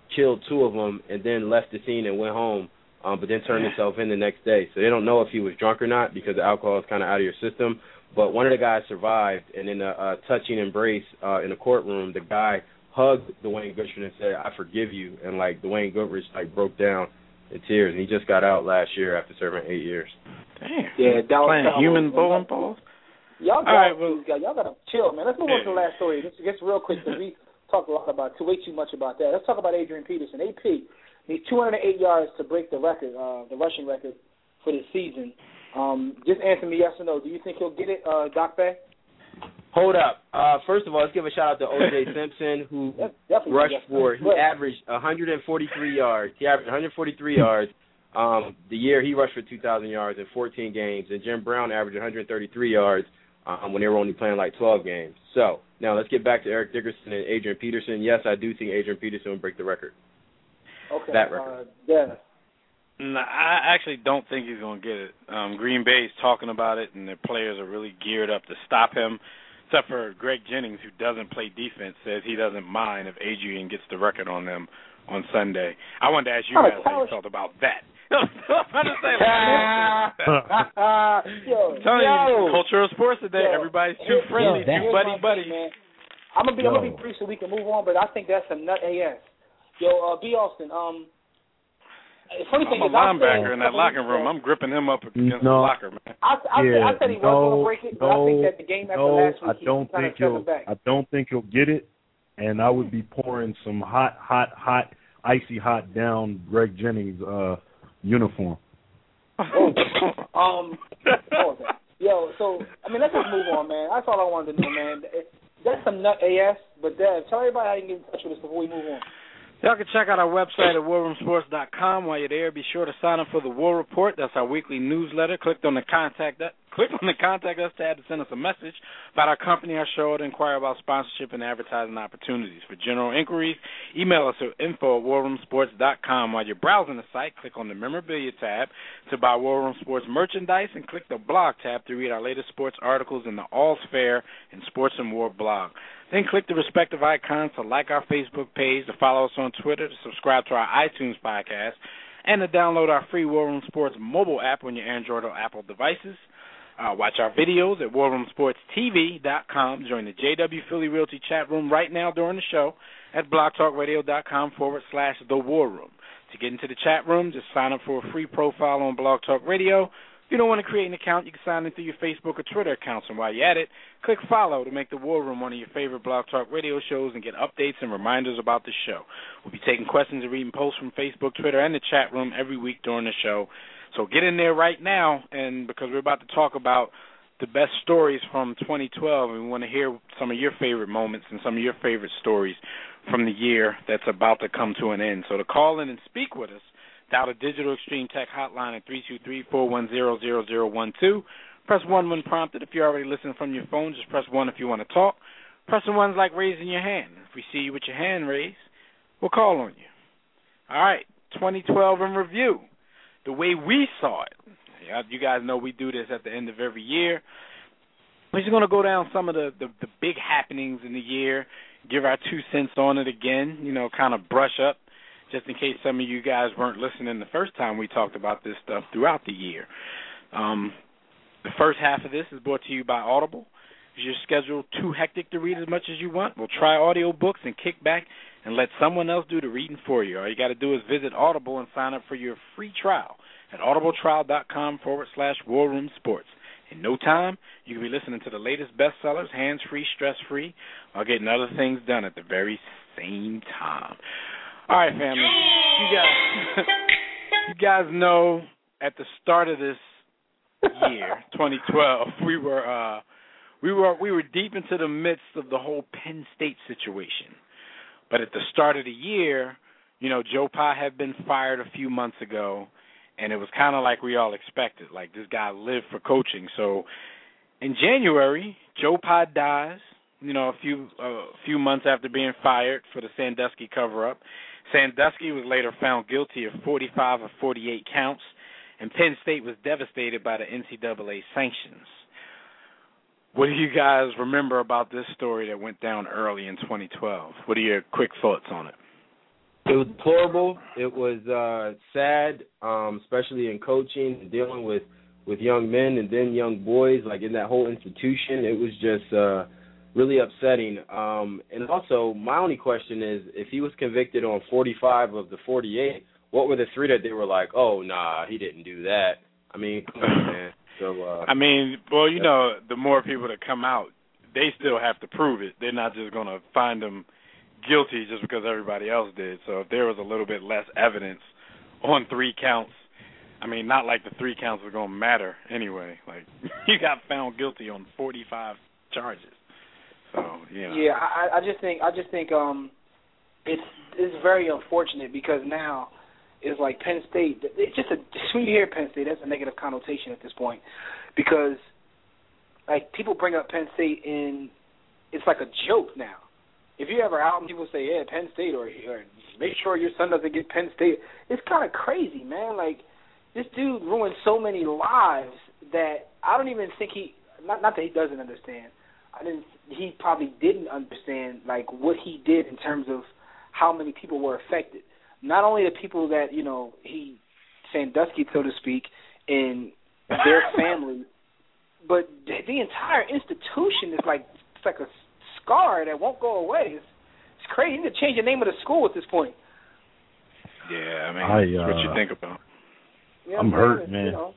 F: killed two of them and then left the scene and went home, um, but then turned himself in the next day. So they don't know if he was drunk or not because the alcohol is kind of out of your system. But one of the guys survived, and in a, a touching embrace uh, in the courtroom, the guy hugged Dwayne Goodrich and said, "I forgive you." And, like, Dwayne Goodrich, like, broke down in tears. And he just got out last year after serving eight years.
D: Damn.
B: Yeah, that was
D: playing
B: that
D: human
B: was,
D: bowling balls.
B: Y'all got,
D: right, well,
B: y'all got to chill, man. Let's move
D: yeah.
B: on to the last story. Just, just real quick, because we talked a lot about, too, way too much about that. Let's talk about Adrian Peterson. A P needs two hundred eight yards to break the record, uh, the rushing record for the season. Um, just answer me yes or no. Do you think he'll get it, uh, Doc Bay?
F: Hold up. Uh, first of all, let's give a shout-out to O J Simpson, who
B: yes,
F: rushed
B: yes,
F: for,
B: yes.
F: he averaged one hundred forty-three yards. He averaged one hundred forty-three yards. Um, the year he rushed for two thousand yards in fourteen games, and Jim Brown averaged one hundred thirty-three yards um, when they were only playing like twelve games. So, now let's get back to Eric Dickerson and Adrian Peterson. Yes, I do think Adrian Peterson will break the record.
B: Okay.
F: That record.
B: Uh, yeah.
D: No, I actually don't think he's going to get it. Um, Green Bay's talking about it, and their players are really geared up to stop him, except for Greg Jennings, who doesn't play defense, says he doesn't mind if Adrian gets the record on them on Sunday. I wanted to ask you guys how you felt about that. I'm just saying,
B: yo,
D: I'm telling
B: yo,
D: you, culture of sports today,
B: yo,
D: everybody's too friendly,
B: yo,
D: too buddy-buddy.
B: I'm going to be
A: Yo.
B: I'm gonna be brief so we can move on, but I think that's a nut A S. Yo, uh, B. Austin, um, funny thing
D: I'm a
B: is, I
D: linebacker
B: said
D: in that locker room. I'm gripping him up against
A: No.
D: the locker, man.
B: I, I,
A: yeah,
B: said, I said he
A: no,
B: was going to break it, but
A: no,
B: I think that the game after
A: no,
B: last week,
A: I don't
B: he kind
A: think
B: of
A: he'll.
B: back.
A: I don't think he'll get it, and I would be pouring some hot, hot, hot, icy hot down Greg Jennings' uh, uniform.
B: Oh, um, oh, yo, so I mean, let's just move on, man. That's all I wanted to know, man. That's some nut A S. But Dev, tell everybody how you can get in touch with us before we move on.
D: Y'all can check out our website at war room sports dot com. While you're there, be sure to sign up for the War Report. That's our weekly newsletter. Click on the contact us, click on the contact us tab to send us a message about our company, our show, or to inquire about sponsorship and advertising opportunities. For general inquiries, email us at info at war room sports dot com. While you're browsing the site, click on the memorabilia tab to buy War Room Sports merchandise, and click the blog tab to read our latest sports articles in the All's Fair and Sports and War blog. Then click the respective icons to like our Facebook page, to follow us on Twitter, to subscribe to our iTunes podcast, and to download our free War Room Sports mobile app on your Android or Apple devices. Uh, watch our videos at war room sports t v dot com. Join the J W Philly Realty chat room right now during the show at blogtalkradio.com forward slash the War Room. To get into the chat room, just sign up for a free profile on Blog Talk Radio. If you don't want to create an account, you can sign in through your Facebook or Twitter accounts. And while you're at it, click follow to make the War Room one of your favorite Blog Talk Radio shows and get updates and reminders about the show. We'll be taking questions and reading posts from Facebook, Twitter, and the chat room every week during the show. So get in there right now, and because we're about to talk about the best stories from twenty twelve, and we want to hear some of your favorite moments and some of your favorite stories from the year that's about to come to an end. So to call in and speak with us, dial the Digital Extreme Tech hotline at three two three, four one zero, zero zero one two. Press one when prompted. If you're already listening from your phone, just press one if you want to talk. Pressing one's like raising your hand. If we see you with your hand raised, we'll call on you. All right, twenty twelve in review. The way we saw it. You guys know we do this at the end of every year. We're just going to go down some of the, the, the big happenings in the year, give our two cents on it again, you know, kind of brush up, just in case some of you guys weren't listening the first time we talked about this stuff throughout the year. Um, the first half of this is brought to you by Audible. Is your schedule too hectic to read as much as you want? Well, try audiobooks and kick back and let someone else do the reading for you. All you got to do is visit Audible and sign up for your free trial at audibletrial.com forward slash War Room Sports. In no time, you can be listening to the latest bestsellers, hands-free, stress-free, while getting other things done at the very same time. All right, family. You guys, you guys know at the start of this year, twenty twelve, we were uh, we were we were deep into the midst of the whole Penn State situation. But at the start of the year, you know, Joe Pa had been fired a few months ago, and it was kind of like we all expected. Like, this guy lived for coaching. So in January, Joe Pa dies, you know, a few a uh, few months after being fired for the Sandusky cover-up. Sandusky was later found guilty of forty-five of forty-eight counts, and Penn State was devastated by the N C double A sanctions. What do you guys remember about this story that went down early in twenty twelve? What are your quick thoughts on it?
F: It was deplorable. It was uh, sad, um, especially in coaching and dealing with, with young men and then young boys, like in that whole institution. It was just uh, really upsetting. Um, and also, my only question is, if he was convicted on forty-five of the forty-eight, what were the three that they were like, oh, nah, he didn't do that? I mean, come on, man. So, uh,
D: I mean, well, you know, the more people that come out, they still have to prove it. They're not just going to find them guilty just because everybody else did. So if there was a little bit less evidence on three counts, I mean, not like the three counts were going to matter anyway. Like, you got found guilty on forty-five charges. So, you know.
B: Yeah, I, I just think, I just think, um, it's it's very unfortunate because now it's like Penn State. It's just a when you hear Penn State, that's a negative connotation at this point because like people bring up Penn State and it's like a joke now. If you ever out and people say, yeah, Penn State, or, or make sure your son doesn't get Penn State, it's kind of crazy, man. Like, this dude ruined so many lives that I don't even think he, not, not that he doesn't understand, I didn't, he probably didn't understand, like, what he did in terms of how many people were affected. Not only the people that, you know, he, Sandusky, so to speak, and their family, but the entire institution is like, it's like a scar that won't go away. It's, it's crazy. You need to change the name of the school at this point.
D: Yeah, I mean,
A: I,
D: that's
A: uh,
D: what you think about.
B: Yeah,
A: I'm
B: man,
A: hurt, man.
B: You know.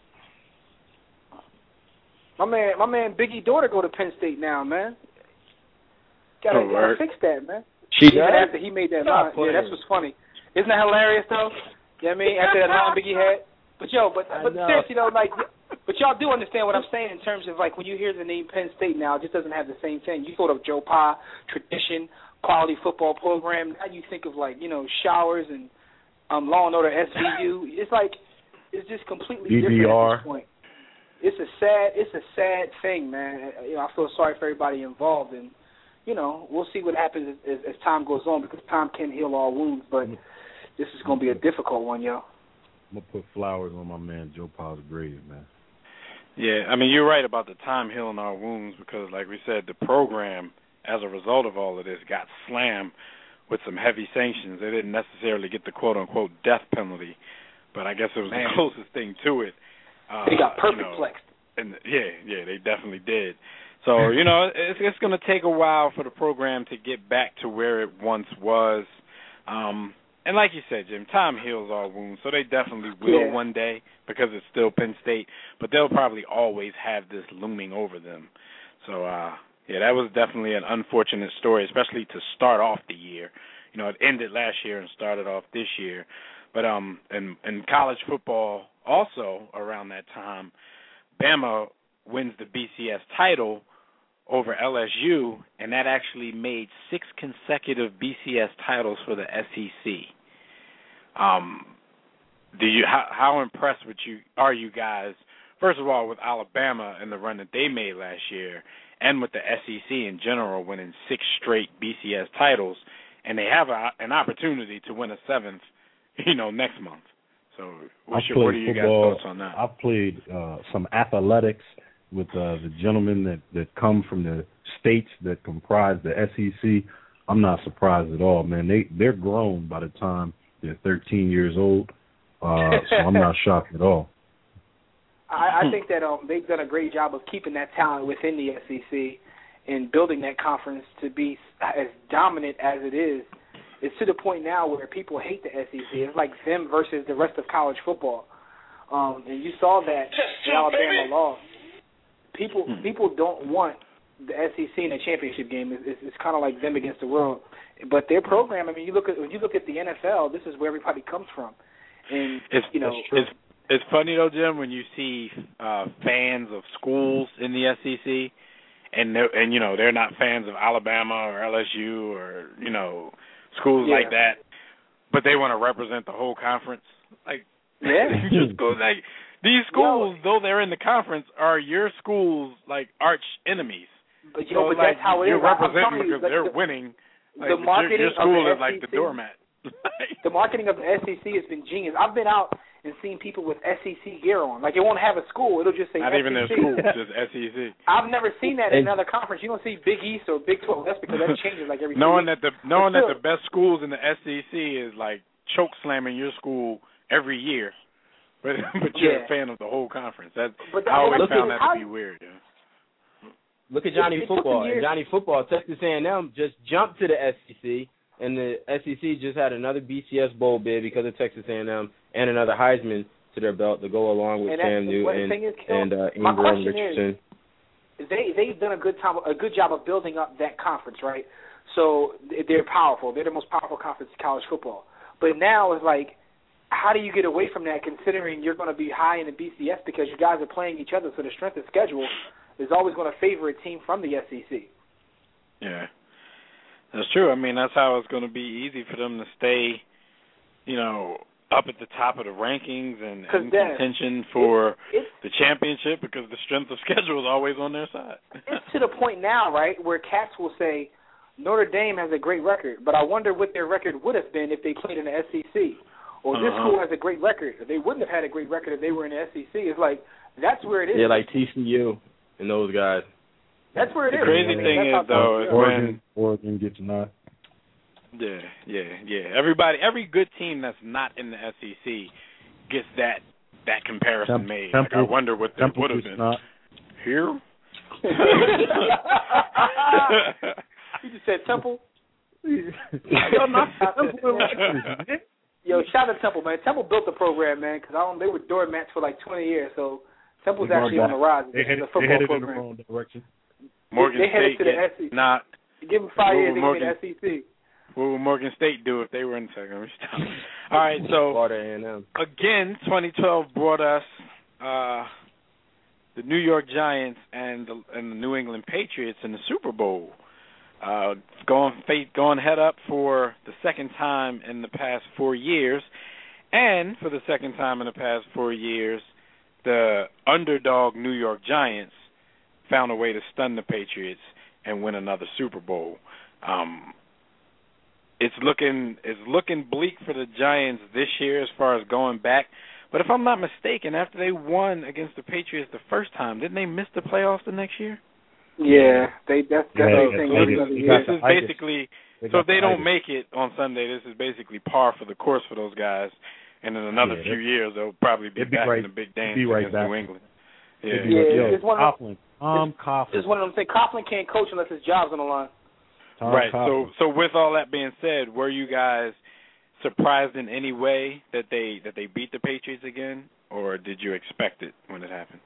B: My man, my man, Biggie daughter go to Penn State now, man. Gotta,
D: Oh,
B: gotta
D: right.
B: fix that, man.
F: She
B: Even
F: does?
B: after he made that
F: Stop
B: line.
F: playing.
B: Yeah, that's what's funny. Isn't that hilarious, though? You know what I mean? After that line Biggie had. But, yo, but, but seriously, though, like, but y'all do understand what I'm saying in terms of, like, when you hear the name Penn State now, it just doesn't have the same thing. You thought of Joe Pa, tradition, quality football program. Now you think of, like, you know, Showers and um, Law and Order S V U. It's like, it's just completely
A: B B R.
B: different at this point. It's a sad, it's a sad thing, man. You know, I feel sorry for everybody involved, and you know, we'll see what happens as, as time goes on because time can heal all wounds. But this is going to be a difficult one, yo.
A: I'm gonna put flowers on my man Joe Pa's grave, man.
D: Yeah, I mean, you're right about the time healing our wounds because, like we said, the program, as a result of all of this, got slammed with some heavy sanctions. They didn't necessarily get the quote-unquote death penalty, but I guess it was
B: Man.
D: the closest thing to it. Uh,
B: They got perfect
D: you know,
B: flexed.
D: And yeah, yeah, they definitely did. So, you know, it's, it's going to take a while for the program to get back to where it once was. Um, and like you said, Jim, time heals all wounds, so they definitely will
B: Yeah.
D: one day because it's still Penn State, but they'll probably always have this looming over them. So, uh, yeah, that was definitely an unfortunate story, especially to start off the year. You know, it ended last year and started off this year. But um, in, in college football also around that time, Bama wins the B C S title over L S U, and that actually made six consecutive B C S titles for the S E C. Um, do you how, how impressed with you are you guys? First of all, with Alabama and the run that they made last year, and with the S E C in general winning six straight B C S titles, and they have a, an opportunity to win a seventh, you know, next month. So, what's your, what are you guys' thoughts on that?
A: I've played uh, some athletics with uh, the gentlemen that, that come from the states that comprise the S E C. I'm not surprised at all, man. They they're grown by the time they're thirteen years old, uh, so I'm not shocked at all.
B: I, I think that um, they've done a great job of keeping that talent within the S E C and building that conference to be as dominant as it is. It's to the point now where people hate the S E C. It's like them versus the rest of college football. Um, and you saw that in Alabama law. People
D: Hmm.
B: people don't want the S E C in a championship game. It's, it's, it's kind of like them against the world. But their program, I mean, you look at when you look at the N F L, this is where everybody comes from. And
D: It's,
B: you know,
D: it's it's funny though, Jim, when you see uh, fans of schools in the S E C, and they're, and you know they're not fans of Alabama or L S U or you know schools
B: Yeah.
D: like that, but they want to represent the whole conference. Like,
B: yeah,
D: just go like these schools, though they're in the conference, are your schools like arch enemies.
B: but you
D: So,
B: know, but
D: like,
B: that's how it
D: you're
B: is. I'm
D: representing
B: telling you,
D: because
B: like,
D: they're
B: the,
D: winning. Like,
B: the marketing
D: your, your school
B: of the
D: is like
B: S E C,
D: the doormat.
B: the marketing of the S E C has been genius. I've been out and seeing people with S E C gear on. Like, it won't have a school. It'll just say
D: Not
B: S E C.
D: even their school, just S E C.
B: I've never seen that in another conference. You don't see Big East or Big twelve. That's because that changes like every
D: knowing
B: weeks.
D: that the knowing that the best schools in the S E C is like choke slamming your school every year, but but you're
B: yeah.
D: a fan of the whole conference. That
B: but
D: I always found that
B: how,
D: to be weird. Yeah.
F: Look at Johnny
B: it, it
F: Football. And Johnny Football, Texas A and M just jumped to the S E C, and the S E C just had another B C S bowl bid because of Texas A and M and another Heisman to their belt to go along with
B: and
F: Cam Newton
B: and,
F: and uh, Ingram Richardson.
B: Is, they they've done a good time a good job of building up that conference, right? So they're powerful. They're the most powerful conference in college football. But now it's like, how do you get away from that, considering you're going to be high in the B C S because you guys are playing each other, so the strength of schedule is always going to favor a team from the S E C.
D: Yeah, that's true. I mean, that's how it's going to be easy for them to stay, you know, up at the top of the rankings and in contention for
B: it's,
D: the championship because the strength of schedule is always on their side.
B: It's to the point now, right, where cats will say Notre Dame has a great record, but I wonder what their record would have been if they played in the S E C. Or this
D: uh-huh.
B: school has a great record. They wouldn't have had a great record if they were in the S E C. It's like, that's where it is.
F: Yeah, like T C U and those guys.
B: That's where it
D: the
B: is.
D: The crazy
B: I mean,
D: thing is, though, is
A: Oregon,
D: when
A: Oregon gets not.
D: Yeah, yeah, yeah. Everybody, every good team that's not in the S E C gets that that comparison
A: Temple,
D: made.
A: Temple,
D: like I wonder what that would have been.
A: Not.
D: Here?
B: You just said Temple?
A: Yo, not Temple.
B: Yo, shout out to Temple, man. Temple built the program, man, because they were doormats for like twenty years, so Temple's actually on the rise.
A: They headed,
B: the football
A: they headed
B: program.
A: in the wrong direction.
D: Morgan
B: they headed
D: State
B: to the S E C.
D: Not.
B: Give them five years,
D: Morgan,
B: they get the S E C.
D: What would Morgan State do if they were in the second? All right, so
F: Florida A and M.
D: Again, twenty twelve brought us uh, the New York Giants and the, and the New England Patriots in the Super Bowl. Uh, going going head up for the second time in the past four years, and for the second time in the past four years, the underdog New York Giants found a way to stun the Patriots and win another Super Bowl. Um, it's looking it's looking bleak for the Giants this year as far as going back. But if I'm not mistaken, after they won against the Patriots the first time, didn't they miss the playoffs the next year?
B: Yeah, they that's that's
A: yeah,
B: the thing.
A: yeah,
D: This is basically
A: they
D: so if they
A: the
D: don't make it on Sunday, this is basically par for the course for those guys. And in another
A: yeah,
D: few years, they'll probably be
A: be
D: back
A: right,
D: in the big dance
A: be right
D: against
A: back.
D: New England. Yeah,
A: Yeah,
B: Yeah,
A: yo,
B: it's one of
A: Coughlin. Um, Coughlin.
B: It's one of them things. Coughlin can't coach unless his job's on the line.
A: Tom
D: right.
A: Coughlin.
D: So, so with all that being said, were you guys surprised in any way that they that they beat the Patriots again, or did you expect it when it happened?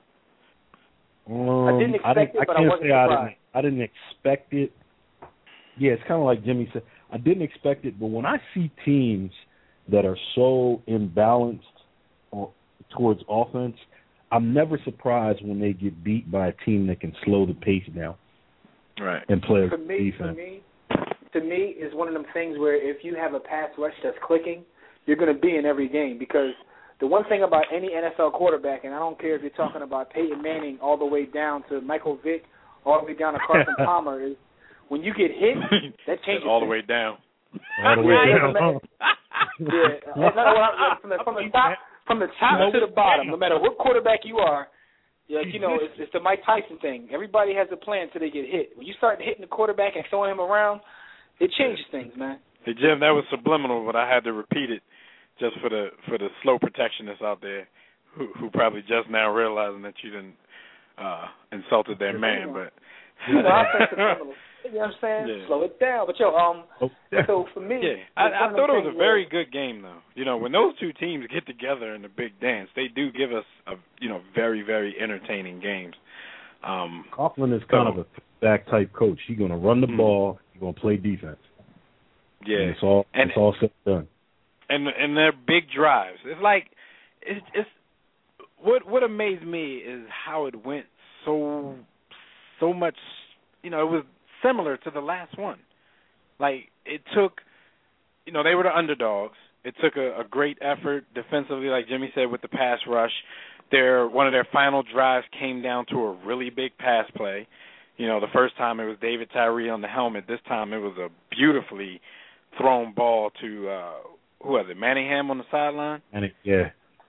A: Um,
B: I didn't expect
A: I didn't,
B: it, but
A: I
B: I
A: can't
B: wasn't
A: say I
B: surprised.
A: didn't. I didn't expect it. Yeah, it's kind of like Jimmy said. I didn't expect it, but when I see teams that are so imbalanced or, towards offense, I'm never surprised when they get beat by a team that can slow the pace down.
D: Right.
A: And play
B: For me,
A: defense.
B: for me, to me, is one of them things where if you have a pass rush that's clicking, you're going to be in every game. Because the one thing about any N F L quarterback, and I don't care if you're talking about Peyton Manning all the way down to Michael Vick, all the way down to Carson Palmer, is when you get hit, that changes
D: all the
B: things.
D: way down.
A: All the way
B: Yeah,
A: down.
B: man. Yeah, no, no, no, from the from the top from the top to the bottom, no matter what quarterback you are, like you know, it's, it's the Mike Tyson thing. Everybody has a plan until they get hit. When you start hitting the quarterback and throwing him around, it changes things, man.
D: Hey Jim, that was subliminal, but I had to repeat it just for the for the slow protectionists out there who who probably just now realizing that you didn't uh, insulted their man, but.
B: You know, I think subliminal. You know what I'm saying?
D: Yeah.
B: Slow it down. But, yo, um,
A: Oh, yeah.
B: so for me,
D: Yeah, I, I thought it was a very good game, though. You know, when those two teams get together in the big dance, they do give us, a, you know, very, very entertaining games. Um,
A: Coughlin is kind
D: so,
A: of a back type coach. He's going to run the
D: mm-hmm.
A: ball. He's going to play defense.
D: Yeah,
A: and it's all
D: and,
A: it's all said and done.
D: And and they're big drives. It's like it's, it's what what amazed me is how it went so so much. You know, it was similar to the last one. Like, it took, you know, they were the underdogs. It took a, a great effort defensively, like Jimmy said, with the pass rush. Their one of their final drives came down to a really big pass play. You know, the first time it was David Tyree on the helmet. This time it was a beautifully thrown ball to, uh, who was it, Manningham on the sideline?
A: And it, yeah.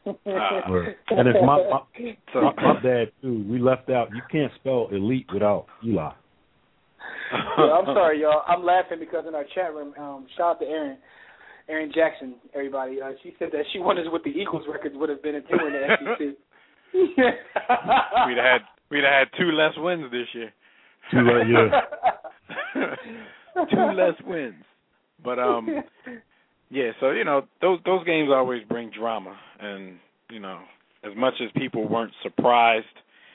A: And it's my my, so, my my bad too. We left out. You can't spell elite without Eli.
B: Yeah, I'm sorry, y'all. I'm laughing because in our chat room, um, shout out to Erin, Erin Jackson, everybody. Uh, she said that she wonders what the Eagles records would have been if they were in the S E C.
D: we'd have had we'd have had two less wins this year.
A: Two less,
D: yeah. two less wins, but um, yeah. So you know, those those games always bring drama, and you know, as much as people weren't surprised.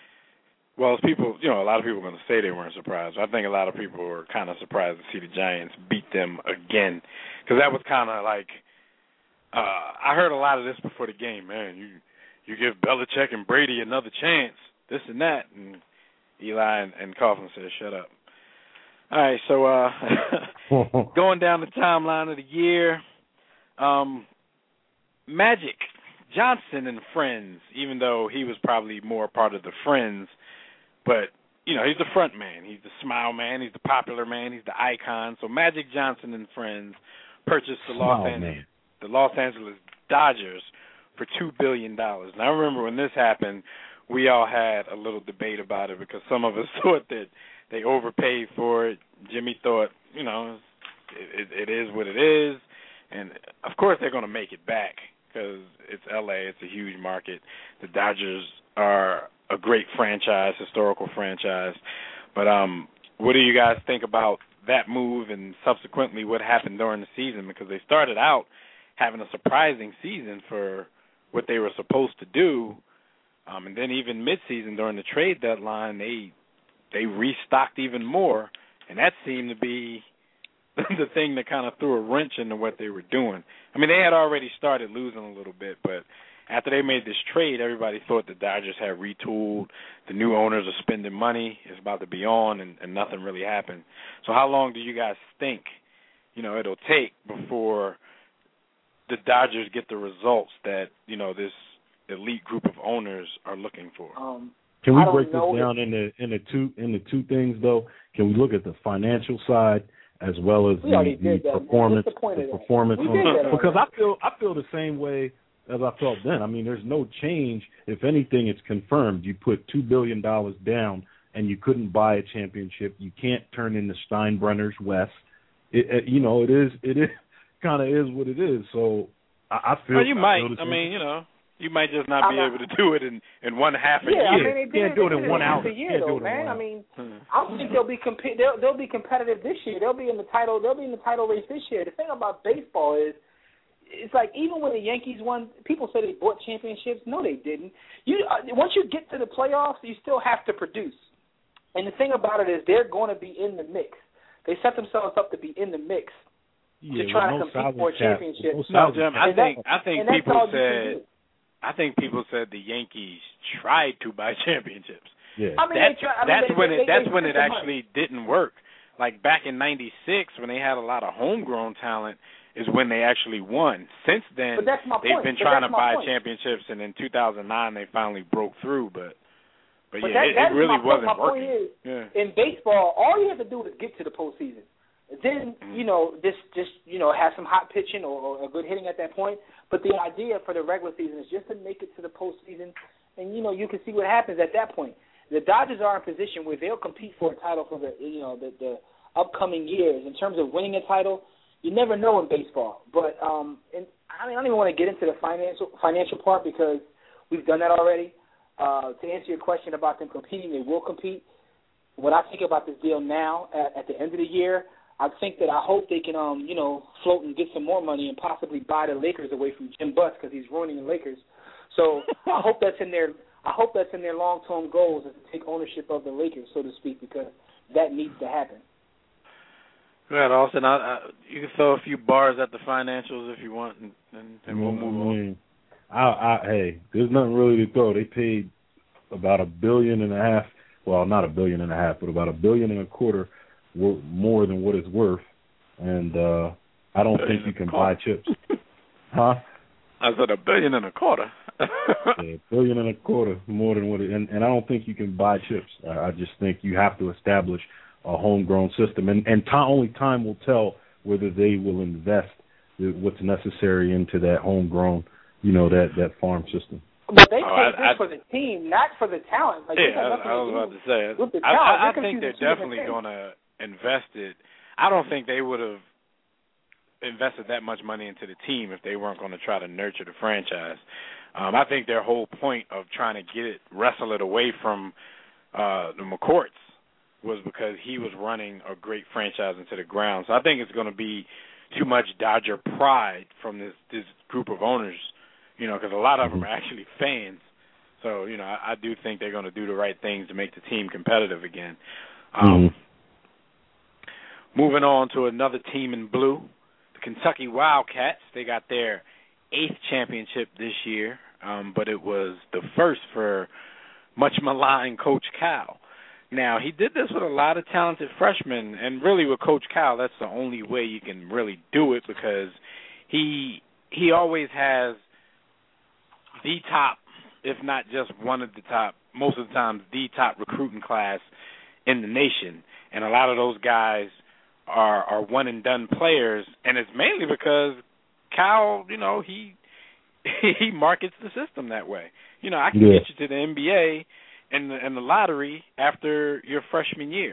D: Well, as people, you know, a lot of people are going to say they weren't surprised. I think a lot of people were kind of surprised to see the Giants beat them again, because that was kind of like uh, I heard a lot of this before the game. Man, you you give Belichick and Brady another chance, this and that, and Eli and, and Coughlin said, "Shut up." All right, so uh, going down the timeline of the year, um, Magic Johnson and friends, even though he was probably more part of the friends. But, you know, he's the front man. He's the smile man. He's the popular man. He's the icon. So Magic Johnson and friends purchased the Los, Angeles, the Los Angeles Dodgers for two billion dollars. And I remember when this happened, we all had a little debate about it because some of us thought that they overpaid for it. Jimmy thought, you know, it, it, it is what it is. And, of course, they're going to make it back because it's L A. It's a huge market. The Dodgers are a great franchise, historical franchise. But um, what do you guys think about that move and subsequently what happened during the season? Because they started out having a surprising season for what they were supposed to do. Um, and then even midseason during the trade deadline, they they restocked even more. And that seemed to be the thing that kind of threw a wrench into what they were doing. I mean, they had already started losing a little bit, but after they made this trade, everybody thought the Dodgers had retooled. The new owners are spending money. It's about to be on, and, and nothing really happened. So how long do you guys think, you know, it'll take before the Dodgers get the results that, you know, this elite group of owners are looking for?
B: Um,
A: Can we break this down into into two into two things though? Can we look at the financial side as well as
B: we
A: the, the
B: that,
A: performance
B: the,
A: the performance
B: on,
A: because I feel I feel the same way as I felt then. I mean, there's no change. If anything, it's confirmed. You put two billion dollars down and you couldn't buy a championship. You can't turn into Steinbrenner's West. It, it, you know, it is it is kind of is what it is. So I, I feel.
D: Well, you
A: I
D: might.
A: Feel
D: I mean, you know. You might just not be
B: I'm
D: able to do it in, in one half a
B: yeah,
D: year.
B: I mean, they
A: did, can't do it in one hour.
B: A year, though, man. I mean, hmm. I don't think they'll be comp- they'll, they'll be competitive this year. They'll be in the title. They'll be in the title race this year. The thing about baseball is, it's like even when the Yankees won, people say they bought championships. No, they didn't. You uh, once you get to the playoffs, you still have to produce. And the thing about it is, they're going to be in the mix. They set themselves up to be in the mix
A: yeah,
B: to try to
A: no
B: compete for a championship.
A: No,
D: no Jim, I think I think people said. I think people said the Yankees tried to buy championships.
A: Yeah.
B: I mean,
D: that's
B: try, I
D: that's
B: mean,
D: when
B: they,
D: it
B: they,
D: that's
B: they
D: when it actually
B: money.
D: didn't work. Like back in ninety-six when they had a lot of homegrown talent is when they actually won. Since then,
B: they've
D: point. been
B: but
D: trying to buy
B: point.
D: championships, and in two thousand nine they finally broke through. But but,
B: but
D: yeah,
B: that,
D: it, it really
B: my
D: wasn't
B: point. My
D: working.
B: Point is,
D: yeah.
B: In baseball, all you have to do is get to the postseason. Then, you know, just, just you know, have some hot pitching or, or good hitting at that point. But the idea for the regular season is just to make it to the postseason, and, you know, you can see what happens at that point. The Dodgers are in a position where they'll compete for a title for the, you know, the, the upcoming years. In terms of winning a title, you never know in baseball. But, um, and I mean, I don't even want to get into the financial financial part because we've done that already. Uh, to answer your question about them competing, they will compete. When I think about this deal now, at, at the end of the year, I think that I hope they can, um, you know, float and get some more money and possibly buy the Lakers away from Jim Buss because he's ruining the Lakers. So I hope that's in their, I hope that's in their long-term goals is to take ownership of the Lakers, so to speak, because that needs to happen.
D: Go ahead, Austin. I, I, you can throw a few bars at the financials if you want, and, and, and we'll move on.
A: I, I, hey, there's nothing really to throw. They paid about a billion and a half. Well, not a billion and a half, but about a billion and a quarter. More than what it's worth, and uh, I don't think you can buy chips. Huh?
D: I said a billion and a quarter.
A: yeah, a billion and a quarter, more than what it, and, and I don't think you can buy chips. I, I just think you have to establish a homegrown system, and, and time, only time will tell whether they will invest what's necessary into that homegrown you know, that, that farm system.
B: But they
D: Oh,
B: paid
D: I-
B: this
D: I-
B: for the team, not for the talent. Like,
D: Yeah,
B: they got
D: I,
B: nothing
D: I
B: to
D: was
B: do
D: about to say.
B: with the
D: I,
B: talent.
D: I, I
B: They're
D: think they're
B: confusing two
D: definitely
B: different
D: going to invest it. I don't think they would have invested that much money into the team if they weren't going to try to nurture the franchise. Um, I think their whole point of trying to get it, wrestle it away from uh, the McCourts was because he was running a great franchise into the ground. So I think it's going to be too much Dodger pride from this, this group of owners, you know, because a lot of them are actually fans. So, you know, I, I do think they're going to do the right things to make the team competitive again. Um,
A: mm-hmm.
D: Moving on to another team in blue, the Kentucky Wildcats. They got their eighth championship this year, um, but it was the first for much maligned Coach Cal. Now, he did this with a lot of talented freshmen, and really with Coach Cal, that's the only way you can really do it because he he always has the top, if not just one of the top, most of the time the top recruiting class in the nation. And a lot of those guys are, are one-and-done players, and it's mainly because Cal, you know, he he markets the system that way. You know, I can
A: yeah.
D: get you to the N B A and the, and the lottery after your freshman year.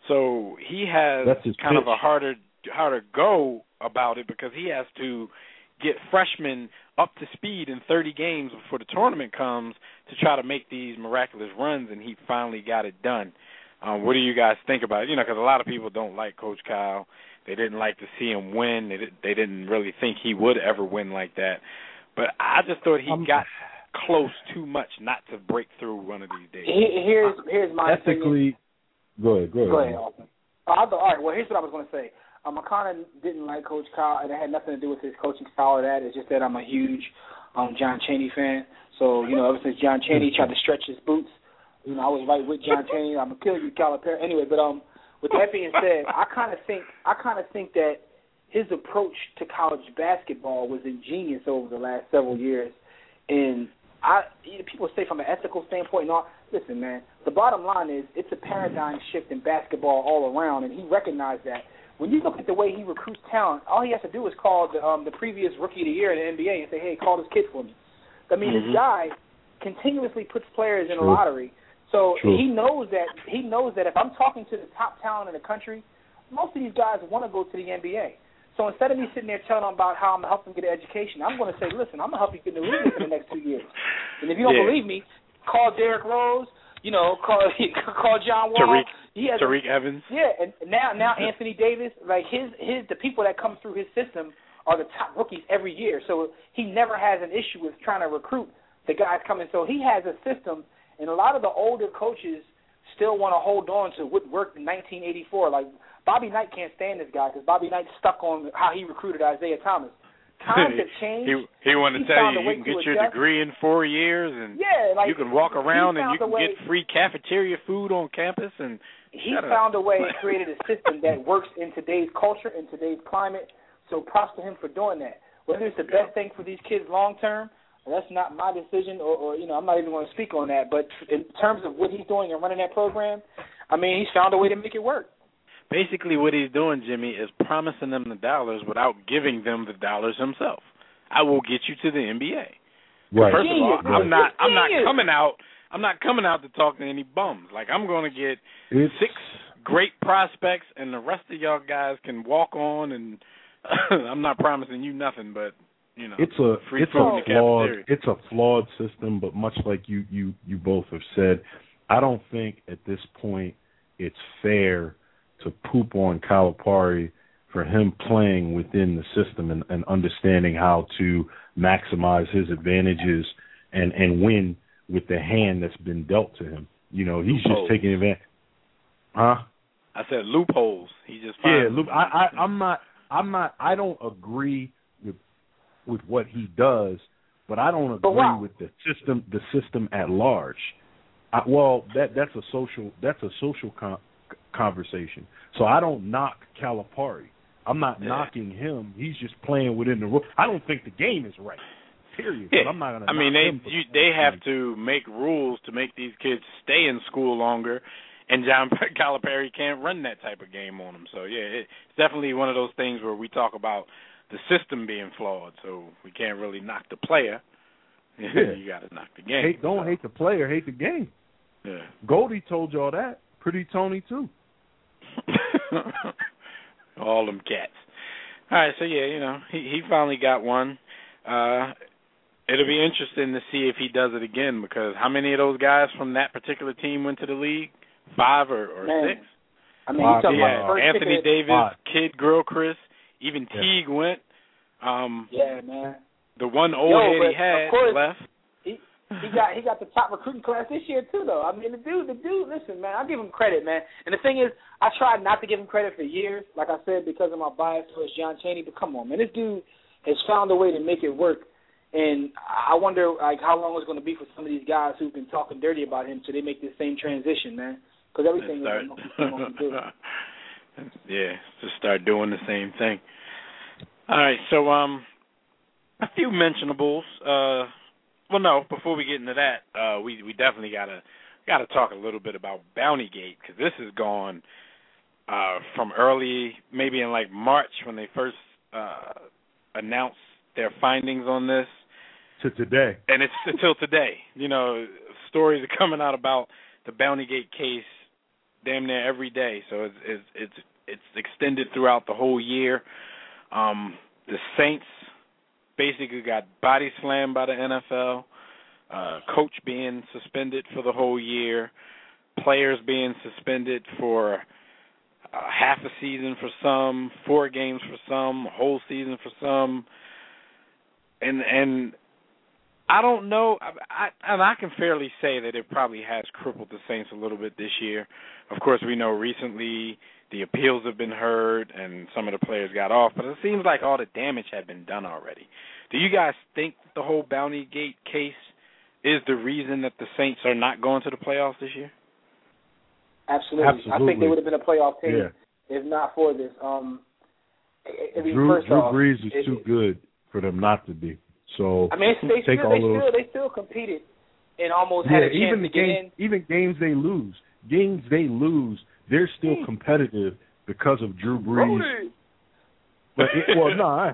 D: So he has kind
A: pitch.
D: of a harder harder go about it because he has to get freshmen up to speed in thirty games before the tournament comes to try to make these miraculous runs, and he finally got it done. Um, what do you guys think about it? You know, because a lot of people don't like Coach Cal. They didn't like to see him win. They, did, they didn't really think he would ever win like that. But I just thought he um, got close too much not to break through one of these days.
B: Here's here's my
A: ethically.
B: opinion.
A: Go ahead. Go ahead.
B: Go ahead, Austin. Uh, all right. Well, here's what I was going to say. Um, I kind of didn't like Coach Cal, and it had nothing to do with his coaching style or that. It's just that I'm a huge um, John Chaney fan. So, you know, ever since John Chaney tried to stretch his boots, you know, I was right with John Chaney. I'm gonna kill you, Calipari. Anyway, but um, with that being said, I kind of think I kind of think that his approach to college basketball was ingenious over the last several years. And I, you know, people say from an ethical standpoint, no, listen, man. The bottom line is it's a paradigm shift in basketball all around, and he recognized that. When you look at the way he recruits talent, all he has to do is call the, um, the previous Rookie of the Year in the N B A and say, "Hey, call this kid for me." I mean, mm-hmm. this guy continuously puts players in
A: True.
B: a lottery. So
A: True.
B: he knows that he knows that if I'm talking to the top talent in the country, most of these guys want to go to the N B A. So instead of me sitting there telling them about how I'm going to help them get an education, I'm going to say, listen, I'm going to help you get in the league for the next two years. And if you don't
D: yeah.
B: believe me, call Derrick Rose, you know, call call John Wall.
D: Tariq,
B: he has
D: Tariq
B: a,
D: Evans.
B: Yeah, and now now Anthony Davis, like his his the people that come through his system are the top rookies every year. So he never has an issue with trying to recruit the guys coming. So he has a system. And a lot of the older coaches still want to hold on to what worked in nineteen eighty-four. Like, Bobby Knight can't stand this guy because Bobby Knight's stuck on how he recruited Isaiah Thomas. Times have changed.
D: he he wanted to tell you you can get your
B: adjust.
D: degree in four years and
B: yeah, like,
D: you can walk around and you can
B: way,
D: get free cafeteria food on campus. And
B: he found a way and created a system that works in today's culture, in today's climate. So props to him for doing that. Whether it's the best thing for these kids long term, that's not my decision, or, or, you know, I'm not even going to speak on that. But in terms of what he's doing and running that program, I mean, he's found a way to make it work.
D: Basically what he's doing, Jimmy, is promising them the dollars without giving them the dollars himself. I will get you to the N B A.
A: Right.
D: First of all,
A: right.
D: I'm not I'm not coming out I'm not coming out to talk to any bums. Like, I'm going to get
A: it's...
D: six great prospects and the rest of y'all guys can walk on, and I'm not promising you nothing but You know,
A: it's a
D: free
A: it's
D: food
A: a
D: in the
A: flawed
D: cafeteria.
A: it's a flawed system, but much like you, you, you both have said, I don't think at this point it's fair to poop on Calipari for him playing within the system and, and understanding how to maximize his advantages and, and win with the hand that's been dealt to him. You know, he's
D: loopholes.
A: just taking advantage. Huh?
D: I said loopholes. He just
A: yeah.
D: finds
A: Loop. I, I I'm not I'm not I don't agree with with what he does, but I don't agree
B: wow.
A: with the system the system at large. I, well, that that's a social that's a social con- conversation. So I don't knock Calipari. I'm not
D: yeah.
A: knocking him. He's just playing within the rules. I don't think the game is right. Period.
D: Yeah.
A: But I'm not gonna.
D: I mean,
A: knock
D: they
A: him
D: you, they have to make rules to make these kids stay in school longer, and John Calipari can't run that type of game on them. So yeah, it's definitely one of those things where we talk about the system being flawed. So we can't really knock the player.
A: Yeah.
D: You got to knock the game.
A: Hate, don't
D: so.
A: hate the player, hate the game.
D: Yeah.
A: Goldie told y'all that. Pretty Tony, too.
D: All them cats. All right, so, yeah, you know, he, he finally got one. Uh, it'll be interesting to see if he does it again because how many of those guys from that particular team went to the league? Five or, or
B: Man.
D: six?
B: I mean, you're talking
D: yeah,
B: about first
D: Anthony
B: ticket.
D: Davis,
A: Five.
D: Kid Gilchrist, even
A: Yeah.
D: Teague went. Um,
B: Yeah, man.
D: The one old
B: Yo,
D: head
B: but
D: he had
B: of course,
D: left.
B: He he got he got the top recruiting class this year too, though. I mean, the dude, the dude. Listen, man, I give him credit, man. And the thing is, I tried not to give him credit for years, like I said, because of my bias towards John Chaney. But come on, man, this dude has found a way to make it work. And I wonder, like, how long it's going to be for some of these guys who've been talking dirty about him till they make this same transition, man. Because everything
D: Start,
B: is going to do.
D: Yeah, just start doing the same thing. All right, so um, a few mentionables. Uh, well, no, before we get into that, uh, we we definitely gotta gotta talk a little bit about Bountygate because this has gone uh, from early, maybe in like March when they first uh, announced their findings on this
A: To today.
D: and it's until today. You know, stories are coming out about the Bountygate case damn near every day. So it's it's it's, it's extended throughout the whole year. Um, the Saints basically got body slammed by the N F L. Uh, coach being suspended for the whole year. Players being suspended for uh, half a season for some, four games for some, a whole season for some. And and I don't know. I, I, and I can fairly say that it probably has crippled the Saints a little bit this year. Of course, we know recently the appeals have been heard and some of the players got off, but it seems like all the damage had been done already. Do you guys think the whole Bountygate case is the reason that the Saints are not going to the playoffs this year?
B: Absolutely.
A: Absolutely.
B: I think they would have been a playoff team
A: Yeah.
B: if not for this. Um, I mean,
A: Drew,
B: first
A: Drew
B: off,
A: Brees is
B: it,
A: too good for them not to be. So
B: I mean, they
A: take
B: still,
A: all
B: they
A: those.
B: still, they still competed and almost
A: Yeah,
B: had a chance
A: even the
B: to get
A: game,
B: in.
A: even games they lose, games they lose, they're still competitive because of Drew Brees.
B: Brody.
A: But it, well, no, I,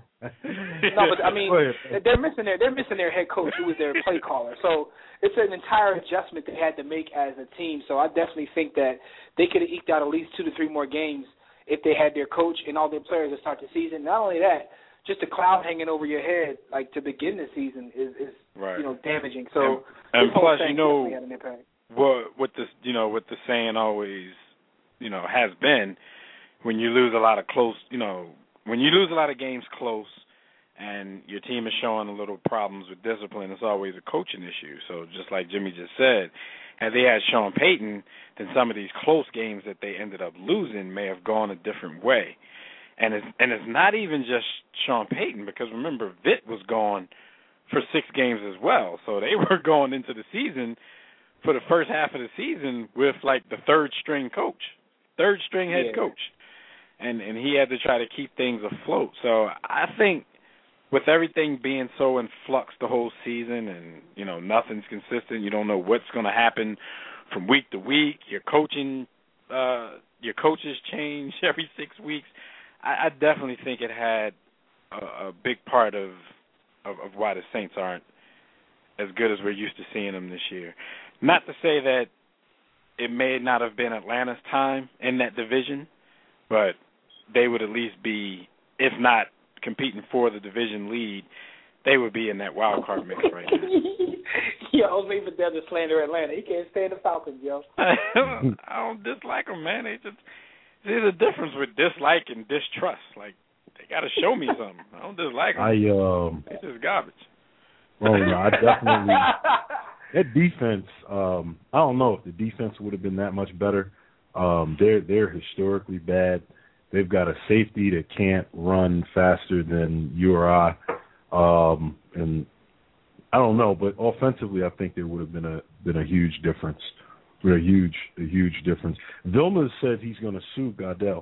B: No, but I mean, they're missing their they're missing their head coach, who was their play caller. So it's an entire adjustment they had to make as a team. So I definitely think that they could have eked out at least two to three more games if they had their coach and all their players to start the season. Not only that, just a cloud hanging over your head, like to begin the season, is, is
D: right.
B: you know damaging. So
D: and, and
B: this whole
D: plus,
B: thing
D: you know,
B: definitely had an impact.
D: what what the you know what the saying always you know has been, when you lose a lot of close, you know, when you lose a lot of games close, and your team is showing a little problems with discipline, it's always a coaching issue. So just like Jimmy just said, had they had Sean Payton, then some of these close games that they ended up losing may have gone a different way. And it's, and it's not even just Sean Payton, because remember, Vitt was gone for six games as well. So they were going into the season for the first half of the season with like the third string coach, third string head
B: Yeah.
D: coach. And and he had to try to keep things afloat. So I think with everything being so in flux the whole season and, you know, nothing's consistent, you don't know what's going to happen from week to week, your coaching, uh, your coaches change every six weeks, I, I definitely think it had a, a big part of, of, of why the Saints aren't as good as we're used to seeing them this year. Not to say that it may not have been Atlanta's time in that division, but they would at least be, if not competing for the division lead, they would be in that wild card mix right now.
B: Yo, leave it there to slander Atlanta. He can't stand the Falcons, yo.
D: I don't dislike them, man. They just there's a difference with dislike and distrust. Like, they got to show me something. I don't dislike them.
A: I um.
D: It's just garbage.
A: Oh no, I definitely. That defense. Um, I don't know if the defense would have been that much better. Um, they're they're historically bad. They've got a safety that can't run faster than you or I, um, and I don't know. But offensively, I think there would have been a been a huge difference. A huge a huge difference. Vilma said he's going to sue Goodell.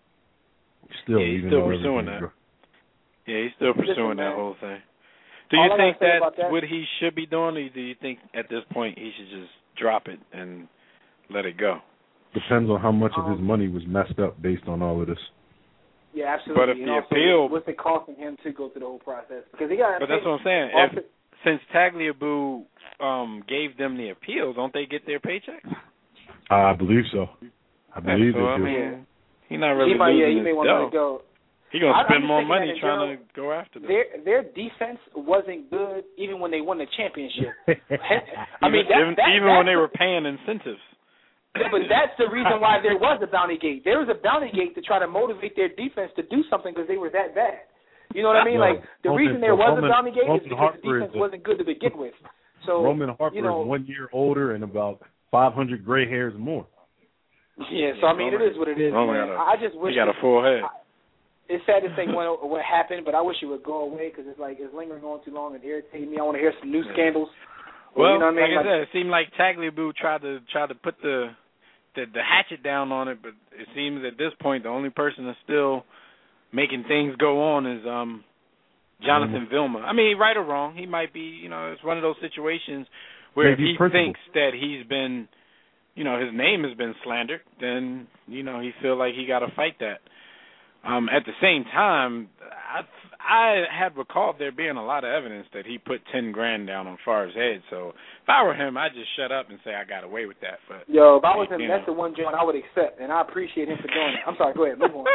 A: Still,
D: Yeah, he's
A: even
D: still
A: though
D: pursuing
A: everything-
D: that. Yeah, he's still pursuing
B: Listen,
D: that
B: man.
D: whole thing. Do
B: All
D: you
B: I
D: think
B: gotta say
D: that's
B: about that-
D: what he should be doing, or do you think at this point he should just drop it and let it go?
A: Depends on how much of his
B: Um,
A: money was messed up based on all of this.
B: Yeah, absolutely.
D: But if
B: and
D: the
B: also,
D: appeal,
B: what's it costing him to go through the whole process? Because he got.
D: But that's what I'm saying. If since Tagliabue um, gave them the appeal, don't they get their paychecks?
A: Uh, I believe so. I believe
D: so,
A: they
D: I
A: do.
D: mean, he's not really
B: he might,
D: losing
B: yeah, he
D: his
B: may want to let it go.
D: He's gonna
B: I,
D: spend
B: I'm
D: more
B: just
D: money
B: thinking
D: trying
B: general,
D: to go after them.
B: Their their defense wasn't good even when they won the championship. I
D: even,
B: mean, that,
D: even,
B: that,
D: even when they were paying incentives.
B: Yeah, but that's the reason why there was a bounty gate. There was a bounty gate to try to motivate their defense to do something because they were that bad. You know what I mean?
A: Well,
B: like the
A: Roman,
B: reason there was
A: Roman,
B: a bounty gate
A: Roman
B: is because
A: Harper
B: the defense
A: a,
B: wasn't good to begin with. So
A: Roman Harper
B: you know,
A: is one year older and about five hundred gray hairs more.
B: Yeah, so I mean,
D: Roman,
B: it is what it is.
D: Roman
B: Man.
D: got a,
B: I just wish
D: he got a full head.
B: I, it's sad to say what, what happened, but I wish it would go away because it's like it's lingering on too long and irritating me. I want to hear some new scandals.
D: Well,
B: you know what I mean?
D: like I
B: like,
D: said, it seemed like Tagliabue tried to try to put the, the the hatchet down on it, but it seems at this point the only person that's still making things go on is um Jonathan mm-hmm. Vilma. I mean, right or wrong, he might be. You know, it's one of those situations where
A: Maybe
D: if he
A: principle.
D: thinks that he's been, you know, his name has been slandered, then you know he feel like he got to fight that. Um, at the same time, I I had recalled there being a lot of evidence that he put ten grand down on Favre's head. So if I were him, I'd just shut up and say I got away with that. But
B: yo, if I was him,
D: you
B: that's
D: know.
B: the one joint I would accept, and I appreciate him for doing it. I'm sorry, go ahead, move on.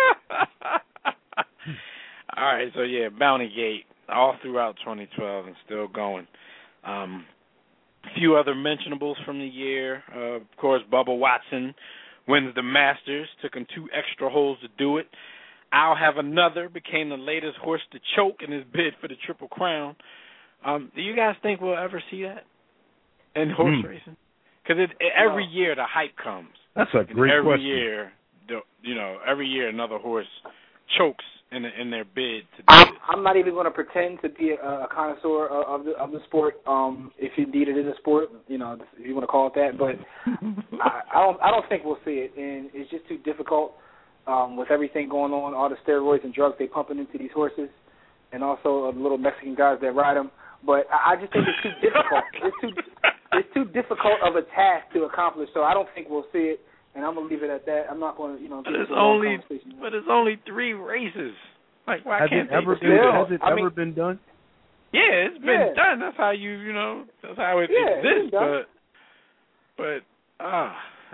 D: All right, so yeah, Bounty Gate all throughout twenty twelve and still going. Um, a few other mentionables from the year. Uh, of course, Bubba Watson wins the Masters. Took him two extra holes to do it. I'll Have Another became the latest horse to choke in his bid for the Triple Crown. Um, do you guys think we'll ever see that in horse mm. racing? Because it, it, every
B: no.
D: year the hype comes.
A: That's a great
D: every
A: question.
D: Every year, the, you know, every year another horse chokes in the, in their bid to do
B: I'm,
D: it.
B: I'm not even going to pretend to be a, a connoisseur of, of the of the sport. Um, if indeed it is a sport, you know, if you want to call it that. But I, I don't I don't think we'll see it, and it's just too difficult. Um, with everything going on, all the steroids and drugs they pumping into these horses, and also the little Mexican guys that ride them. But I, I just think it's too difficult. It's too it's too difficult of a task to accomplish. So I don't think we'll see it, and I'm gonna leave it at that. I'm not going to, you know.
D: But it's only but it's only three races. Like why
A: has
D: can't
A: it ever
D: they
A: been?
D: do
A: Has it
D: I
A: ever
D: mean,
A: been done?
D: Yeah, it's been
B: yeah.
D: done. That's how you you know that's how it
B: yeah,
D: exists. But but ah.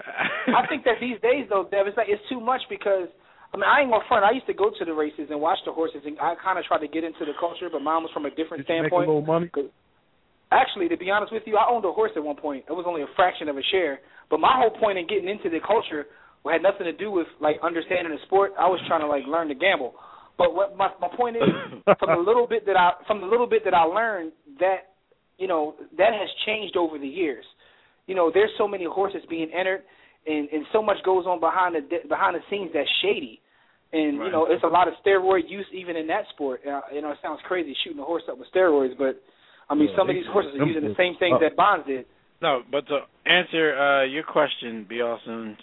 B: I think that these days, though, Dev, it's like it's too much because, I mean, I ain't gonna front. I used to go to the races and watch the horses, and I kind of tried to get into the culture, but mine was from a different
A: Did you
B: standpoint.
A: make a little money?
B: Actually, to be honest with you, I owned a horse at one point. It was only a fraction of a share, but my whole point in getting into the culture had nothing to do with like understanding the sport. I was trying to like learn to gamble. But what my my point is, from the little bit that I from the little bit that I learned, that you know that has changed over the years. You know, there's so many horses being entered, and, and so much goes on behind the behind the scenes that's shady. And,
D: right.
B: you know, it's a lot of steroid use even in that sport. Uh, you know, it sounds crazy shooting a horse up with steroids, but, I mean, yeah, some of these horses are using the same things that Bonds did.
D: No, but to answer uh, your question, B. Austin,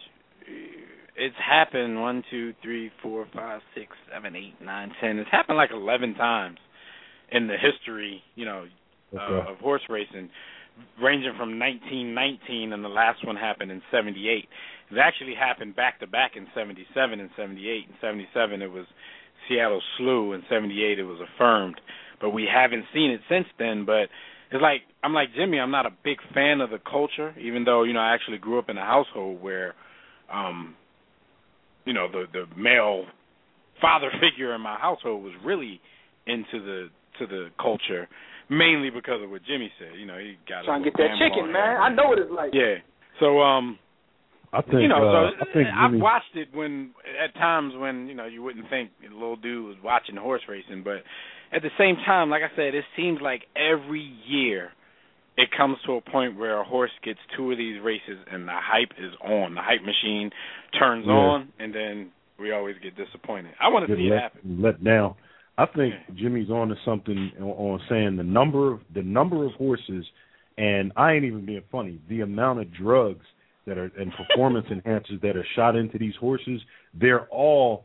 D: it's happened one, two, three, four, five, six, seven, eight, nine, ten. It's happened like eleven times in the history, you know, uh, okay. of horse racing, ranging from nineteen nineteen, and the last one happened in seventy-eight. It actually happened back-to-back in seventy-seven and seventy-eight. In seventy-seven, it was Seattle Slew. In seventy-eight, it was Affirmed. But we haven't seen it since then. But it's like, I'm like Jimmy, I'm not a big fan of the culture, even though, you know, I actually grew up in a household where, um, you know, the, the male father figure in my household was really into the to the culture, mainly because of what Jimmy said. You know, he got
B: trying to get that chicken, man. I know what it's like.
D: Yeah. So, um,
A: I think,
D: you know,
A: uh,
D: so
A: I think
D: I've
A: Jimmy...
D: watched it when at times when you know you wouldn't think the little dude was watching horse racing, but at the same time, like I said, it seems like every year it comes to a point where a horse gets two of these races and the hype is on. The hype machine turns
A: yeah.
D: on, and then we always get disappointed. I want to see
A: let,
D: it happen.
A: Let down. I think
D: yeah.
A: Jimmy's on to something on, on saying the number of the number of horses, and I ain't even being funny. The amount of drugs that are and performance enhancers that are shot into these horses, they're all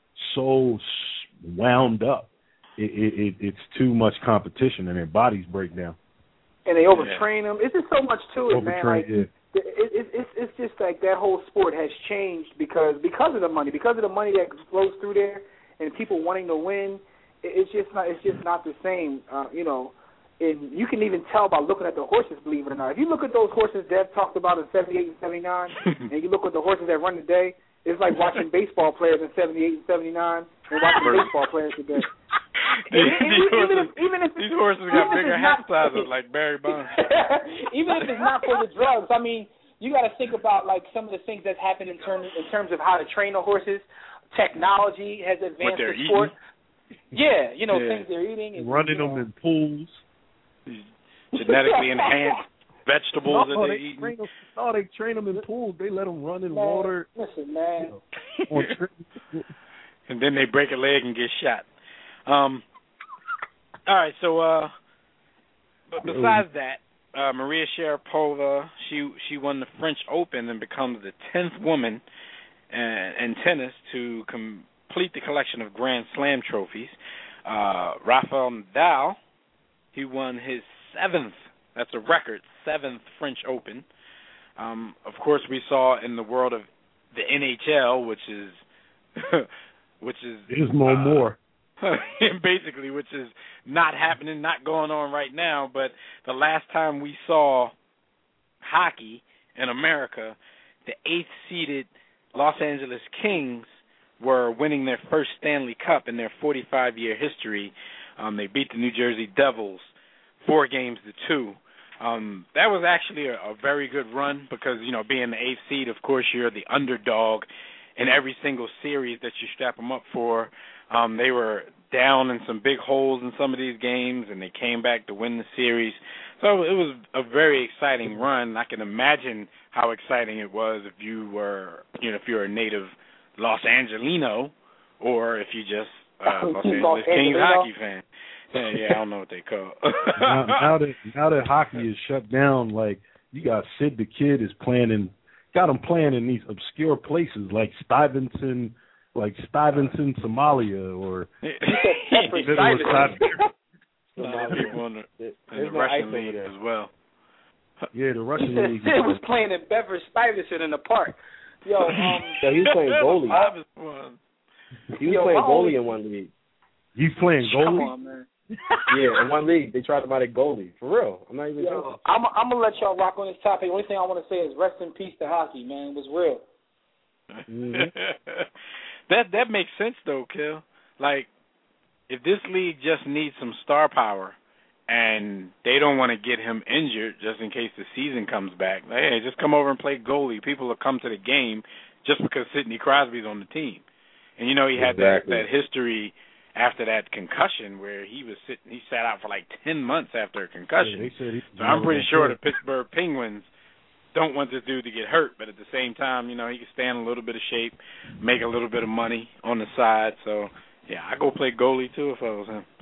A: so wound up. It, it, it, it's too much competition, and their bodies break down.
B: And they overtrain them. It's just so much to it, man. Like,
A: yeah.
B: it, it, it's it's just like that whole sport has changed because because of the money, because of the money that flows through there, and people wanting to win, it's just not it's just not the same. Uh, you know, and you can even tell by looking at the horses, believe it or not. If you look at those horses Dev talked about in seventy-eight and seventy-nine, and you look at the horses that run today, it's like watching baseball players in seventy-eight and seventy-nine and watching baseball players today.
D: These,
B: even,
D: these,
B: even
D: horses,
B: if, even if
D: these horses got bigger hat sizes like Barry Bonds.
B: Even if it's not for the drugs, I mean, you got to think about like some of the things that's happened in terms in terms of how to train the horses. Technology has advanced the sport. Eating. Yeah, you know, yeah. things they're eating. And,
A: running
B: you know,
A: them in pools.
D: Genetically enhanced vegetables
A: no,
D: that they,
A: they
D: eat.
A: Train them, no, they train them in pools. They let them run in
B: man,
A: water.
B: Listen, man.
A: You know,
D: and then they break a leg and get shot. Um. All right, so uh, but besides that, uh, Maria Sharapova, she she won the French Open and becomes the tenth woman in, in tennis to complete the collection of Grand Slam trophies. Uh, Rafael Nadal, he won his seventh, that's a record, seventh French Open. Um, of course, we saw in the world of the N H L, which is which is
A: there's no
D: uh,
A: more.
D: basically, which is not happening, not going on right now. But the last time we saw hockey in America, the eighth-seeded Los Angeles Kings were winning their first Stanley Cup in their forty-five-year history. Um, they beat the New Jersey Devils four games to two. Um, that was actually a, a very good run because, you know, being the eighth seed, of course, you're the underdog in every single series that you strap them up for. Um, they were down in some big holes in some of these games, and they came back to win the series. So it was a very exciting run. I can imagine how exciting it was if you were, you know, if you're a native Los Angelino, or if you just uh, Los Angeles Kings hockey fan. Yeah, yeah, I don't know what they call.
A: now, now that now that hockey is shut down, like you got Sid the Kid is playing in, got him playing in these obscure places like Stuyvesant. Like Stuyvesant, Somalia, or
D: Somalia people in the, in the Russian league as well.
A: Yeah, the Russian league.
B: Sid was playing in Beverly Stuyvesant in the park. Yo, um,
H: yeah, he was playing goalie. He was
B: Yo,
H: playing
B: oh,
H: goalie in one league.
A: He's playing goalie.
B: Come on, man.
H: Yeah, in one league they tried him out at goalie. For real, I'm not even
B: Yo,
H: joking.
B: I'm, I'm gonna let y'all rock on this topic. The only thing I want to say is rest in peace to hockey, man. It was real.
H: Mm-hmm.
D: That that makes sense though, Kill. Like, if this league just needs some star power, and they don't want to get him injured just in case the season comes back, like, hey, just come over and play goalie. People will come to the game just because Sidney Crosby's on the team, and you know he had
H: exactly.
D: that, that history after that concussion where he was sitting, he sat out for like ten months after a concussion.
A: Yeah, they said he,
D: so I'm pretty sure the Pittsburgh Penguins don't want this dude to get hurt, but at the same time, you know, he can stay in a little bit of shape, make a little bit of money on the side. So, yeah, I go play goalie, too, if I was him.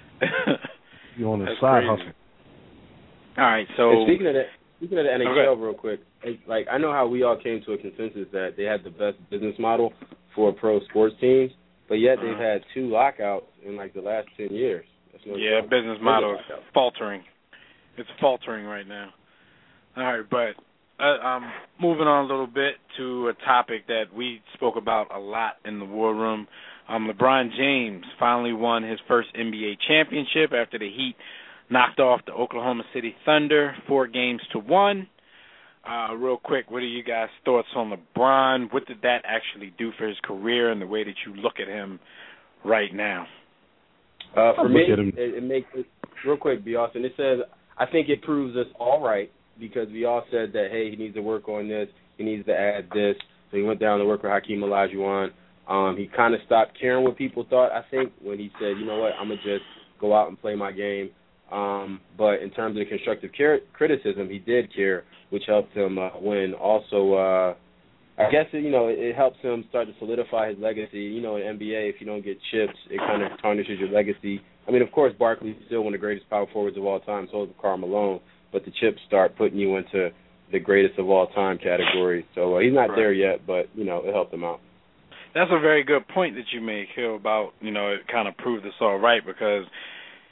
A: You on the side
D: crazy.
A: hustle.
D: All right, so...
H: And speaking of that, speaking of the N H L
D: okay.
H: real quick, like, I know how we all came to a consensus that they had the best business model for pro sports teams, but yet they've uh-huh. had two lockouts in, like, the last ten years. That's no
D: yeah,
H: joke.
D: business model is faltering. It's faltering right now. All right, but... Uh, um, moving on a little bit to a topic that we spoke about a lot in the War Room. Um, LeBron James finally won his first N B A championship after the Heat knocked off the Oklahoma City Thunder four games to one. Uh, real quick, what are you guys' thoughts on LeBron? What did that actually do for his career and the way that you look at him right now?
H: Uh, for me, it, it makes it, real quick, B. Austin, it says, I think it proves us all right, because we all said that, hey, he needs to work on this, he needs to add this. So he went down to work with Hakeem Olajuwon. Um, he kind of stopped caring what people thought, I think, when he said, you know what, I'm going to just go out and play my game. Um, but in terms of the constructive care- criticism, he did care, which helped him uh, win. Also, uh, I guess, it, you know, it, it helps him start to solidify his legacy. You know, in N B A, if you don't get chips, it kind of tarnishes your legacy. I mean, of course, Barkley's still one of the greatest power forwards of all time, so is Karl Malone. But the chips start putting you into the greatest of all time category. So uh, he's not right. there yet, but, you know, it helped him out.
D: That's a very good point that you make, Hill, about, you know, it kind of proved us all right because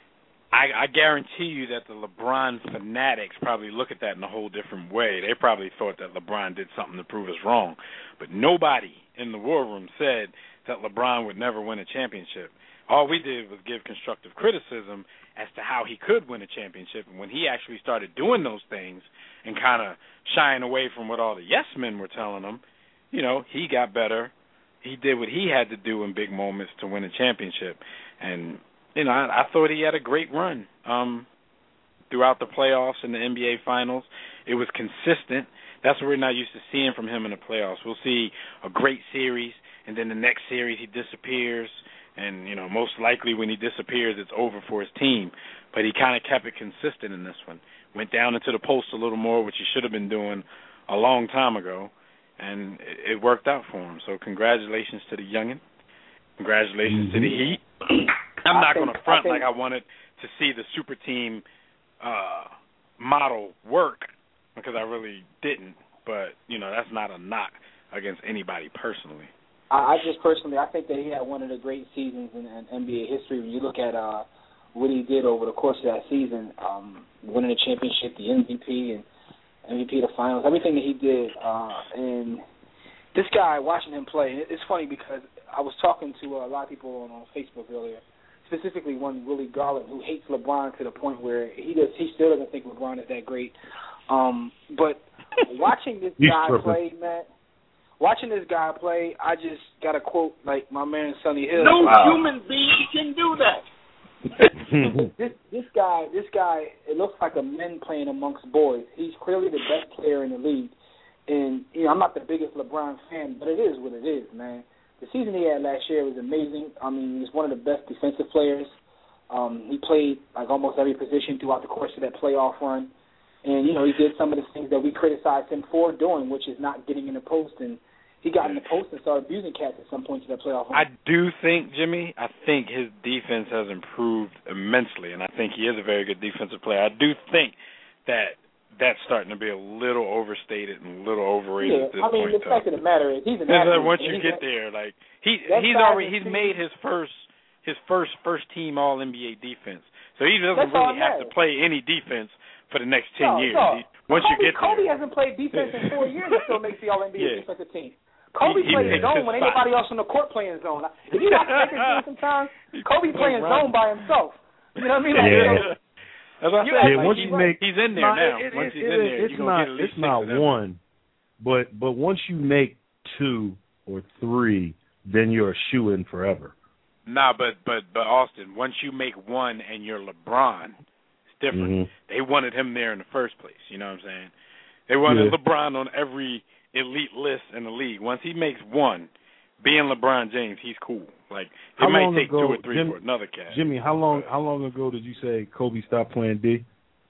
D: I, I guarantee you that the LeBron fanatics probably look at that in a whole different way. They probably thought that LeBron did something to prove us wrong. But nobody in the war room said that LeBron would never win a championship. All we did was give constructive criticism as to how he could win a championship. And when he actually started doing those things and kind of shying away from what all the yes men were telling him, you know, he got better. He did what he had to do in big moments to win a championship. And, you know, I, I thought he had a great run um, throughout the playoffs and the N B A Finals. It was consistent. That's what we're not used to seeing from him in the playoffs. We'll see a great series, and then the next series he disappears. And, you know, most likely when he disappears, it's over for his team. But he kind of kept it consistent in this one. Went down into the post a little more, which he should have been doing a long time ago. And it, it worked out for him. So congratulations to the youngin. Congratulations mm-hmm. to the Heat. I'm not going to front I think, like I wanted to see the super team uh, model work, because I really didn't. But, you know, that's not a knock against anybody personally.
B: I just personally, I think that he had one of the great seasons in, in N B A history. When you look at uh, what he did over the course of that season, um, winning the championship, the M V P, and M V P of the finals, everything that he did. Uh, and this guy, watching him play, it's funny because I was talking to a lot of people on, on Facebook earlier, specifically one Willie Garland, who hates LeBron to the point where he does he still doesn't think LeBron is that great. Um, but watching this guy play, man. Watching this guy play, I just got to quote, like, my man Sonny Hill.
I: No
B: wow.
I: human being can do that.
B: this this guy, this guy, it looks like a men playing amongst boys. He's clearly the best player in the league. And, you know, I'm not the biggest LeBron fan, but it is what it is, man. The season he had last year was amazing. I mean, he's one of the best defensive players. Um, he played, like, almost every position throughout the course of that playoff run. And, you know, he did some of the things that we criticized him for doing, which is not getting in the post. And he got in the post and started abusing cats at some point in that playoff run.
D: I do think, Jimmy, I think his defense has improved immensely, and I think he is a very good defensive player. I do think that that's starting to be a little overstated and a little overrated
B: yeah,
D: at this
B: I mean,
D: point.
B: the fact of the matter is he's an athlete.
D: Once you get there, like, he he's already he's made his first his first first team All N B A defense. So he doesn't really have to play any defense for the next ten
B: no,
D: years.
B: No.
D: He, once
B: Kobe,
D: you get there.
B: Kobe hasn't played defense in four years and still makes the All N B A yeah. defensive team. Kobe
D: he, he
B: plays zone when anybody else on the court playing zone. If you watch Lakers game sometimes, Kobe playing zone by himself. You know what I mean? Like,
A: yeah.
B: You know,
D: That's what I said.
A: Yeah,
D: like,
A: once
D: he,
A: you make,
D: he's in there
A: no,
D: now.
A: It, it,
D: once
A: it,
D: he's
A: it,
D: in there,
A: it's
D: you're
A: not.
D: get at least
A: it's not one, but but once you make two or three, then you're a shoo-in forever.
D: Nah, but but but Austin, once you make one and you're LeBron, it's different. Mm-hmm. They wanted him there in the first place. You know what I'm saying? They wanted yeah. LeBron on every elite list in the league. Once he makes one, being LeBron James, he's cool. Like, it
A: how
D: might take
A: ago,
D: two or three
A: Jimmy,
D: for another cat.
A: Jimmy, how long how long ago did you say Kobe stopped playing D?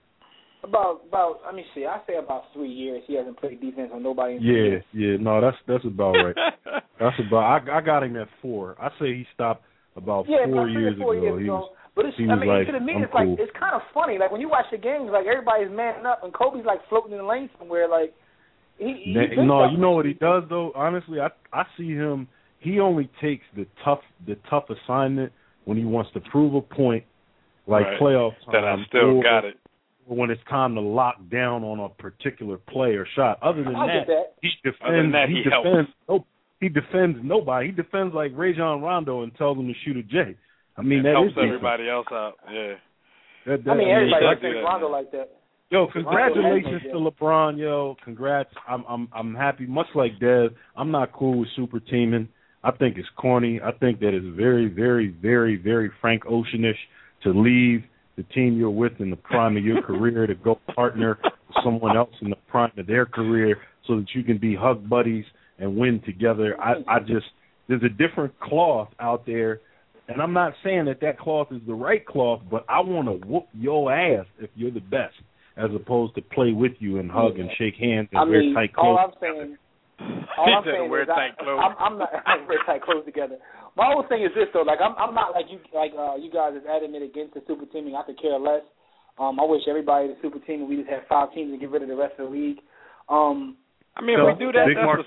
B: About about let me see, I say about three years. He hasn't played defense on nobody. In
A: yeah,
B: years.
A: yeah, no, that's that's about right. that's about. I I got him at four. I say he stopped about
B: yeah,
A: four
B: about
A: years
B: four
A: ago.
B: Years
A: he
B: ago.
A: was.
B: But it's,
A: he
B: I
A: was
B: mean,
A: like,
B: to me,
A: I'm
B: it's
A: cool.
B: like it's kind of funny. Like when you watch the games, like everybody's manning up, and Kobe's like floating in the lane somewhere. Like he, he
A: no, you know what he does though. Honestly, I I see him. He only takes the tough the tough assignment when he wants to prove a point, like
D: right.
A: playoff time.
D: That I still
A: or,
D: got it.
A: Or when it's time to lock down on a particular play or shot. Other than
B: I
A: that,
B: that,
A: he defends.
D: Other than that,
A: he,
D: he
A: defends. No, he defends nobody. He defends like Rajon Rondo and tells him to shoot a J. I mean,
D: and
A: that
D: helps
A: is
D: everybody else out. Yeah.
A: That, that,
B: I mean, everybody
A: I
B: defends Rondo like that.
A: Yo, congratulations to LeBron, yo. Congrats. I'm I'm I'm happy. Much like Dev, I'm not cool with super teaming. I think it's corny. I think that it's very, very, very, very Frank Oceanish to leave the team you're with in the prime of your career to go partner with someone else in the prime of their career so that you can be hug buddies and win together. I, I just, there's a different cloth out there, and I'm not saying that that cloth is the right cloth, but I want to whoop your ass if you're the best, as opposed to play with you and hug and shake hands and
B: I
A: wear
B: mean,
A: tight clothes.
B: all I'm saying, all I'm saying
D: wear
B: is
D: tight
B: I,
D: clothes.
B: I'm, I'm not wear tight clothes together. My whole thing is this though, like I'm I'm not like you like uh, you guys is adamant against the super teaming. I could care less. Um, I wish everybody the super team and we just had five teams and get rid of the rest of the league. Um,
D: I mean,
A: so,
D: if we do that,
A: Big
D: that's
A: Mark,
D: what's up.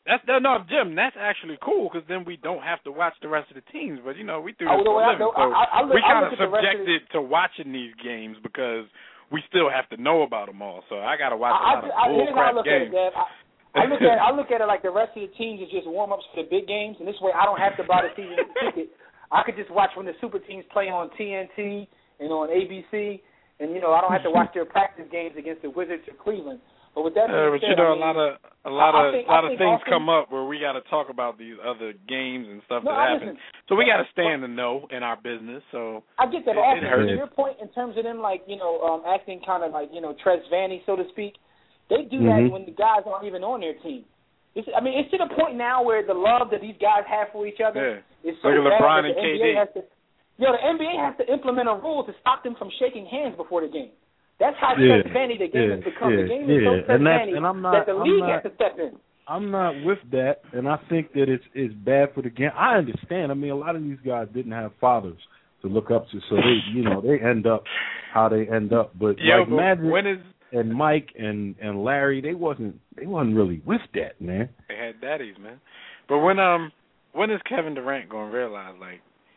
D: That's no, Jim. That's actually cool because then we don't have to watch the rest of the teams. But you know, we do this
B: oh,
D: for a living,
B: I,
D: so
B: I, I, I,
D: we kind of
B: the
D: subjected to watching these games because we still have to know about them all. So I got to watch a lot
B: I,
D: of bullcrap games.
B: It, I look at I look at it like the rest of the teams are just warm ups for the big games, and this way I don't have to buy the season ticket. I could just watch when the super teams play on T N T and on A B C, and you know I don't have to watch their practice games against the Wizards or Cleveland. But with that being
D: uh, but
B: said,
D: you know,
B: I mean,
D: a lot of a lot
B: I,
D: of
B: think,
D: a lot of things
B: often,
D: come up where we got to talk about these other games and stuff
B: no,
D: that happen.
B: Listen,
D: so we got to stay in the know in our business. So
B: I get that.
D: It,
B: Often,
D: it hurts.
B: to your point, in terms of them, like you know, um, acting kind of like you know, Trez Vanny, so to speak, they do that
A: mm-hmm.
B: when the guys aren't even on their team. It's, I mean, it's to the point now where the love that these guys have for each other
D: yeah.
B: is so
D: Look at
B: bad
D: LeBron
B: that the
D: and
B: N B A
D: K D.
B: has to. You know, the N B A has to implement a rule to stop them from shaking hands before the game. That's how
A: yeah,
B: Vanny the game
A: yeah,
B: has become.
A: Yeah,
B: the game
A: yeah.
B: is so
A: and that's,
B: Vanny
A: and I'm not,
B: that the
A: I'm
B: league
A: not,
B: has to step in.
A: I'm not with that, and I think that it's it's bad for the game. I understand. I mean, a lot of these guys didn't have fathers to look up to, so they, you know, they end up how they end up. But
D: Yo,
A: like
D: but
A: Magic
D: when is,
A: and Mike and, and Larry, they wasn't they wasn't really with that, man.
D: They had daddies, man. But when um when is Kevin Durant gonna realize like,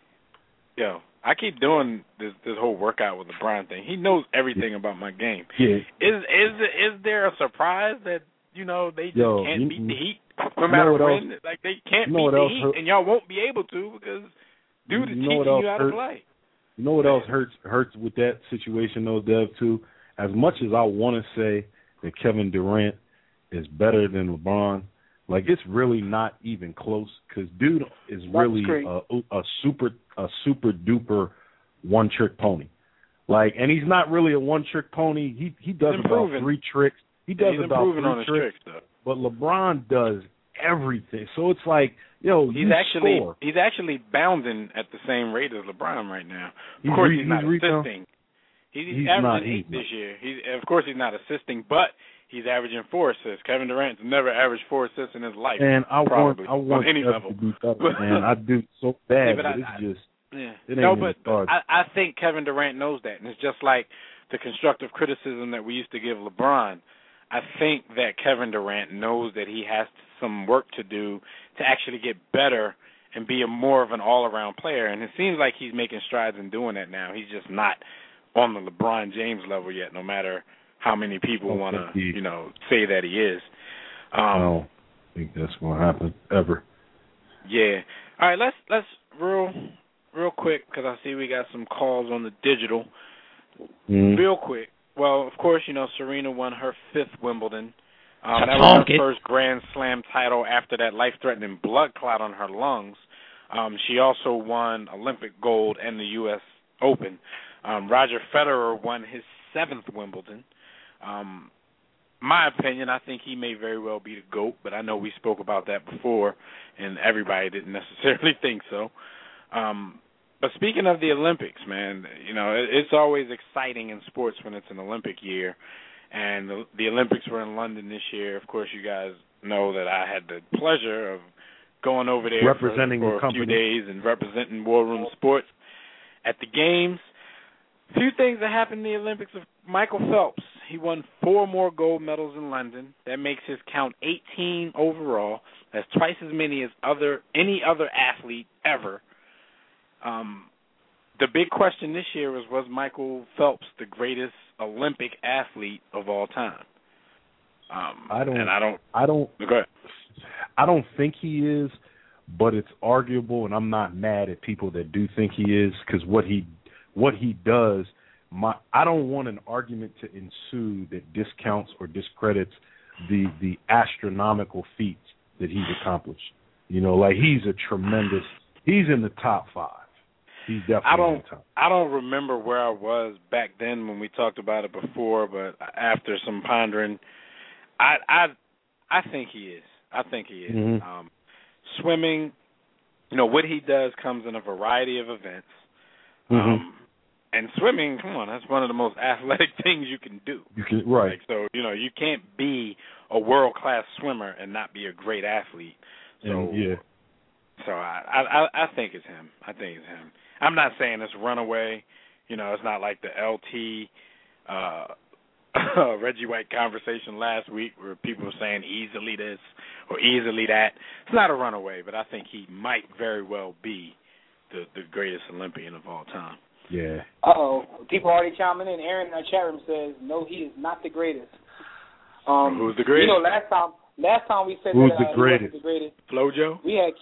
D: yo, I keep doing this this whole workout with LeBron thing. He knows everything
A: yeah.
D: about my game.
A: Yeah.
D: Is is is there a surprise that you know they just
A: Yo,
D: can't
A: you,
D: beat the Heat no
A: you
D: matter
A: know
D: when?
A: else,
D: Like they can't
A: you know
D: beat the
A: else
D: Heat,
A: hurt,
D: and y'all won't be able to because dude is
A: you know
D: teaching you how
A: hurt,
D: to play.
A: You know what else hurts hurts with that situation though, Dev, too? As much as I want to say that Kevin Durant is better than LeBron, like it's really not even close because dude is really a, a super a super duper one trick pony. Like, and he's not really a one trick pony. He he does about three tricks. He does
D: he's
A: about three
D: on his
A: tricks.
D: tricks,
A: but LeBron does everything. So it's like, yo,
D: he's
A: you
D: actually
A: score.
D: he's actually bounding at the same rate as LeBron right now. Of
A: he's
D: course,
A: re-
D: he's not
A: he's
D: assisting. He's, he's,
A: he's
D: averaging
A: not,
D: eight
A: he's
D: this
A: not.
D: year. He's of course he's not assisting, but he's averaging four assists. Kevin Durant's never averaged four assists in his life.
A: And I
D: probably,
A: want I want
D: on any
A: Kev
D: level.
A: to do better, man. I do so bad,
D: yeah, but,
A: but
D: I,
A: it's
D: I,
A: just
D: yeah.
A: it ain't
D: no, but
A: started.
D: I, I think Kevin Durant knows that, and it's just like the constructive criticism that we used to give LeBron. I think that Kevin Durant knows that he has some work to do to actually get better and be a more of an all-around player, and it seems like he's making strides in doing that now. He's just not on the LeBron James level yet, no matter how many people want to, you know, say that he is. Um,
A: I don't think that's going to happen ever.
D: Yeah. All right, let's let's real real quick because I see we got some calls on the digital.
A: Mm.
D: Real quick. Well, of course, you know Serena won her fifth Wimbledon. Um, that was her first Grand Slam title after that life-threatening blood clot on her lungs. Um, she also won Olympic gold and the U S Open. Um, Roger Federer won his seventh Wimbledon. Um, my opinion, I think he may very well be the GOAT, but I know we spoke about that before, and everybody didn't necessarily think so. Um, but speaking of the Olympics, man, you know, it, it's always exciting in sports when it's an Olympic year, and the, the Olympics were in London this year. Of course, you guys know that I had the pleasure of going over there
A: representing
D: for, for a few days and representing War Room Sports at the games. A few things that happened in the Olympics of Michael Phelps. He won four more gold medals in London. That makes his count eighteen overall. That's twice as many as other any other athlete ever. Um, the big question this year was, was Michael Phelps the greatest Olympic athlete of all time? Um,
A: I don't.
D: And I don't.
A: I don't.
D: Go ahead.
A: I don't think he is, but it's arguable, and I'm not mad at people that do think he is because what he what he does. My, I don't want an argument to ensue that discounts or discredits the the astronomical feats that he's accomplished. You know, like he's a tremendous. He's in the top five. He's definitely
D: I don't.
A: in the top.
D: I don't remember where I was back then when we talked about it before, but after some pondering, I I I think he is. I think he is.
A: Mm-hmm.
D: Um, swimming, you know, what he does comes in a variety of events.
A: Mm-hmm.
D: Um, And swimming, come on, that's one of the most athletic things you can do.
A: You can, right.
D: Like, so, you know, you can't be a world-class swimmer and not be a great athlete. So,
A: and, yeah.
D: So I, I, I think it's him. I think it's him. I'm not saying it's runaway. You know, it's not like the L T uh, uh, Reggie White conversation last week where people were saying easily this or easily that. It's not a runaway, but I think he might very well be the, the greatest Olympian of all time.
A: Yeah.
B: Uh-oh. People already chiming in. Aaron in our chat room says, no, he is not the greatest. Um,
D: Who's the greatest?
B: You know, last time last time we said
A: Who's
B: that
A: the
B: uh,
A: greatest?
B: he wasn't the greatest.
D: Flojo?
B: We had...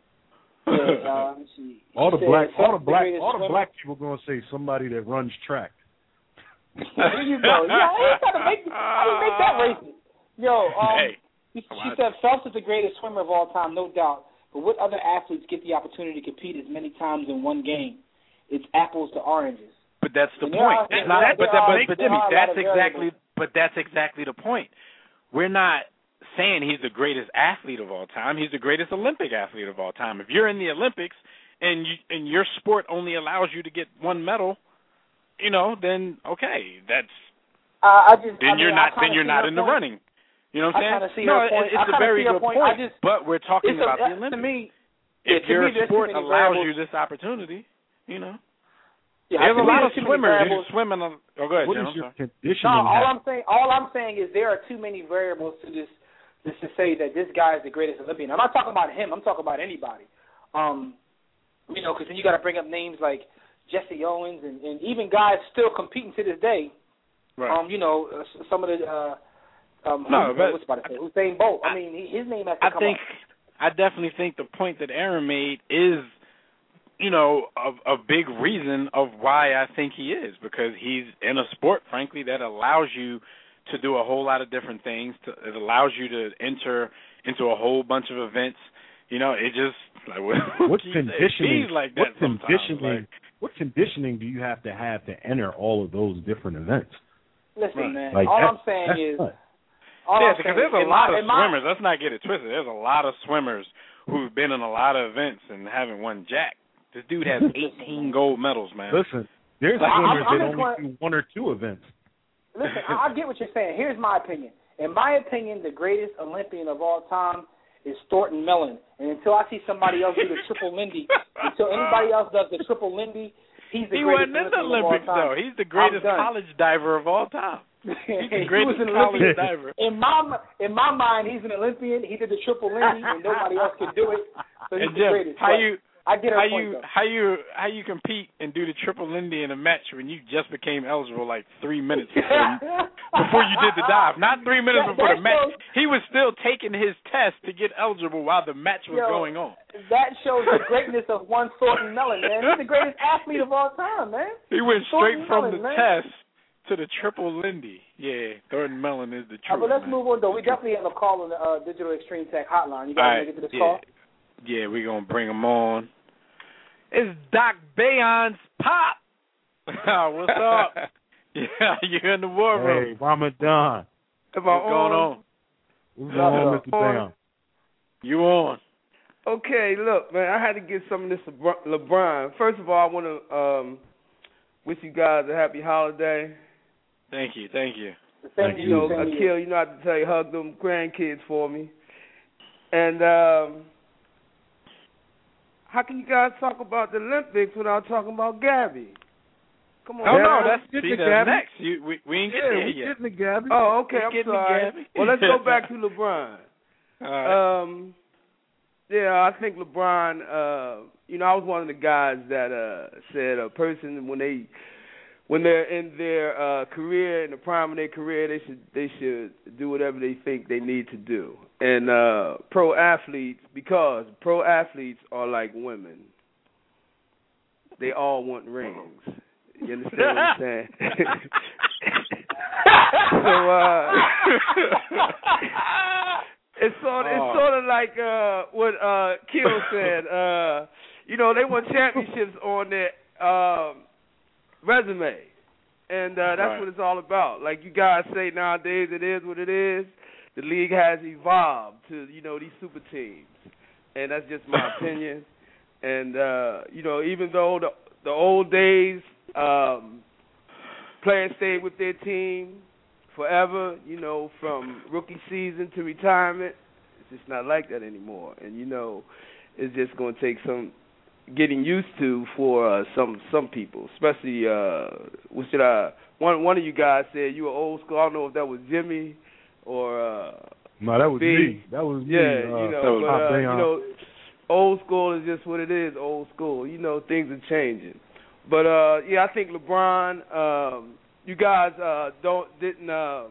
B: Yeah, uh, let me see.
A: All the
B: said,
A: black, all the
B: the
A: black,
B: greatest
A: all the
B: swimmer.
A: black people gonna say somebody that runs track.
B: There you go. Yeah, I ain't trying to make, I didn't make that racist. Yo, um,
D: hey,
B: she, she said Phelps is the greatest swimmer of all time, no doubt. But what other athletes get the opportunity to compete as many times in one game? It's apples to oranges.
D: But that's the
B: And
D: point.
B: are,
D: That's not,
B: there
D: but,
B: are,
D: but, but, but Jimmy, that's exactly.
B: variables.
D: But that's exactly the point. We're not saying he's the greatest athlete of all time. He's the greatest Olympic athlete of all time. If you're in the Olympics and you, and your sport only allows you to get one medal, you know, then okay, that's
B: uh, I just,
D: then
B: I
D: you're
B: mean,
D: not
B: I
D: then you're not in the
B: point.
D: running. You know what I'm
B: I
D: saying?
B: See
D: no,
B: her point.
D: it's
B: I
D: a very
B: see her
D: good
B: point.
D: point.
B: I just,
D: but we're talking
B: a,
D: about the
B: uh,
D: Olympics.
B: To me,
D: if
B: yeah,
D: your
B: to me,
D: sport allows
B: variables.
D: you this opportunity, you know.
B: Yeah,
D: there's a lot of
B: there's
D: swimmers who swim in a. Oh, go ahead,
A: What
D: Jim.
A: is your
D: I'm sorry.
A: conditioning?
B: No, all I'm saying, all I'm saying is there are too many variables to this, just to say that this guy is the greatest Olympian. I'm not talking about him. I'm talking about anybody. Um, you know, because then you got to bring up names like Jesse Owens and, and even guys still competing to this day.
D: Right.
B: Um, you know, uh, some of the. Uh, um,
D: no,
B: who,
D: but
B: what's about to say? Usain Bolt. I, I mean, he, his name has to
D: I
B: come
D: think,
B: up.
D: I definitely think the point that Aaron made is, you know, a, a big reason of why I think he is, because he's in a sport, frankly, that allows you to do a whole lot of different things. To, it allows you to enter into a whole bunch of events. You know, it just like what,
A: what conditioning?
D: Like that
A: what
D: sometimes.
A: conditioning?
D: Like,
A: what conditioning do you have to have to enter all of those different events?
B: Listen,
D: right.
B: man.
A: Like
B: all
A: that,
B: I'm saying is.
A: What?
B: All
D: yeah,
B: I'm
D: because
B: saying,
D: there's a lot
B: my,
D: of swimmers. My, Let's not get it twisted. There's a lot of swimmers who've been in a lot of events and haven't won jack. This dude has eighteen gold medals, man.
A: Listen, there's
B: I,
A: swimmers
B: I'm, I'm
A: that only
B: going,
A: do one or two events.
B: Listen, I, I get what you're saying. Here's my opinion. In my opinion, the greatest Olympian of all time is Thornton Mellon. And until I see somebody else do the triple Lindy, until anybody else does the triple Lindy, he's the
D: he
B: greatest
D: wasn't in the
B: Olympian
D: Olympics,
B: of all time.
D: though. He's the greatest college diver of all time. He's the greatest
B: he
D: college diver.
B: In my in my mind, he's an Olympian. He did the triple Lindy, and nobody else can do it. So he's
D: and
B: the
D: Jim,
B: greatest.
D: how
B: but
D: you
B: I get her
D: how
B: point,
D: you
B: though.
D: how you how you compete and do the triple Lindy in a match when you just became eligible like three minutes before before you did the dive? Not three minutes
B: that,
D: before
B: that
D: the match.
B: shows,
D: he was still taking his test to get eligible while the match was
B: yo,
D: going on.
B: That shows the greatness of one Thornton Mellon, man. He's the greatest athlete of all time, man.
D: He went
B: Thornton
D: straight from
B: Mellon,
D: the
B: man.
D: test to the triple Lindy. Yeah, Thornton Mellon is the truth.
B: Uh, but let's
D: man.
B: move on, though. We definitely have a call on the uh, Digital Extreme Tech hotline. You guys
D: right,
B: want to get to this
D: yeah.
B: call?
D: Yeah, we're going to bring him on. It's Doc Bayon's Pop. What's up? Yeah, you're in the war room.
A: Hey, Ramadan.
D: What's going on?
A: What's going on, Mister Bayon?
D: You on?
J: Okay, look, man, I had to get some of this LeBron. First of all, I want to um, wish you guys a happy holiday.
D: Thank you, thank you.
B: Thank
J: you. know, Akil, you know I have to tell you, hug them grandkids for me. And um, how can you guys talk about the Olympics without talking about Gabby? Come on.
D: Oh,
J: man.
D: no, that's,
A: Get
D: see,
A: the
D: that's
A: Gabby.
D: next. You, we, we ain't
A: Yeah,
D: getting there
A: we
D: yet.
A: getting the Gabby.
J: Oh, okay,
D: We're
J: I'm
D: getting
J: sorry.
D: the Gabby.
J: Well, let's go back to LeBron.
D: All right.
J: Um, yeah, I think LeBron, uh, you know, I was one of the guys that uh, said a person, when they when they're in their uh, career, in the prime of their career, they should they should do whatever they think they need to do. And uh, pro athletes, because pro athletes are like women, they all want rings. You understand what I'm saying? so uh, it's sort of,
D: oh.
J: it's sort of like uh, what uh, Kill said. Uh, you know, they want championships on their um, resume, and uh, that's
D: right.
J: what it's all about. Like you guys say nowadays, it is what it is. The league has evolved to, you know, these super teams, and that's just my opinion. And uh, you know, even though the the old days, um, players stayed with their team forever, you know, from rookie season to retirement. It's just not like that anymore. And, you know, it's just going to take some getting used to for uh, some some people, especially uh, what should I? One one of you guys said you were old school. I don't know if that was Jimmy or uh,
A: no, that was
J: B.
A: me. That was me.
J: Yeah,
A: uh,
J: you know, but uh, you know, old school is just what it is. Old school. You know, things are changing. But uh, yeah, I think LeBron. Um, you guys uh, don't didn't uh,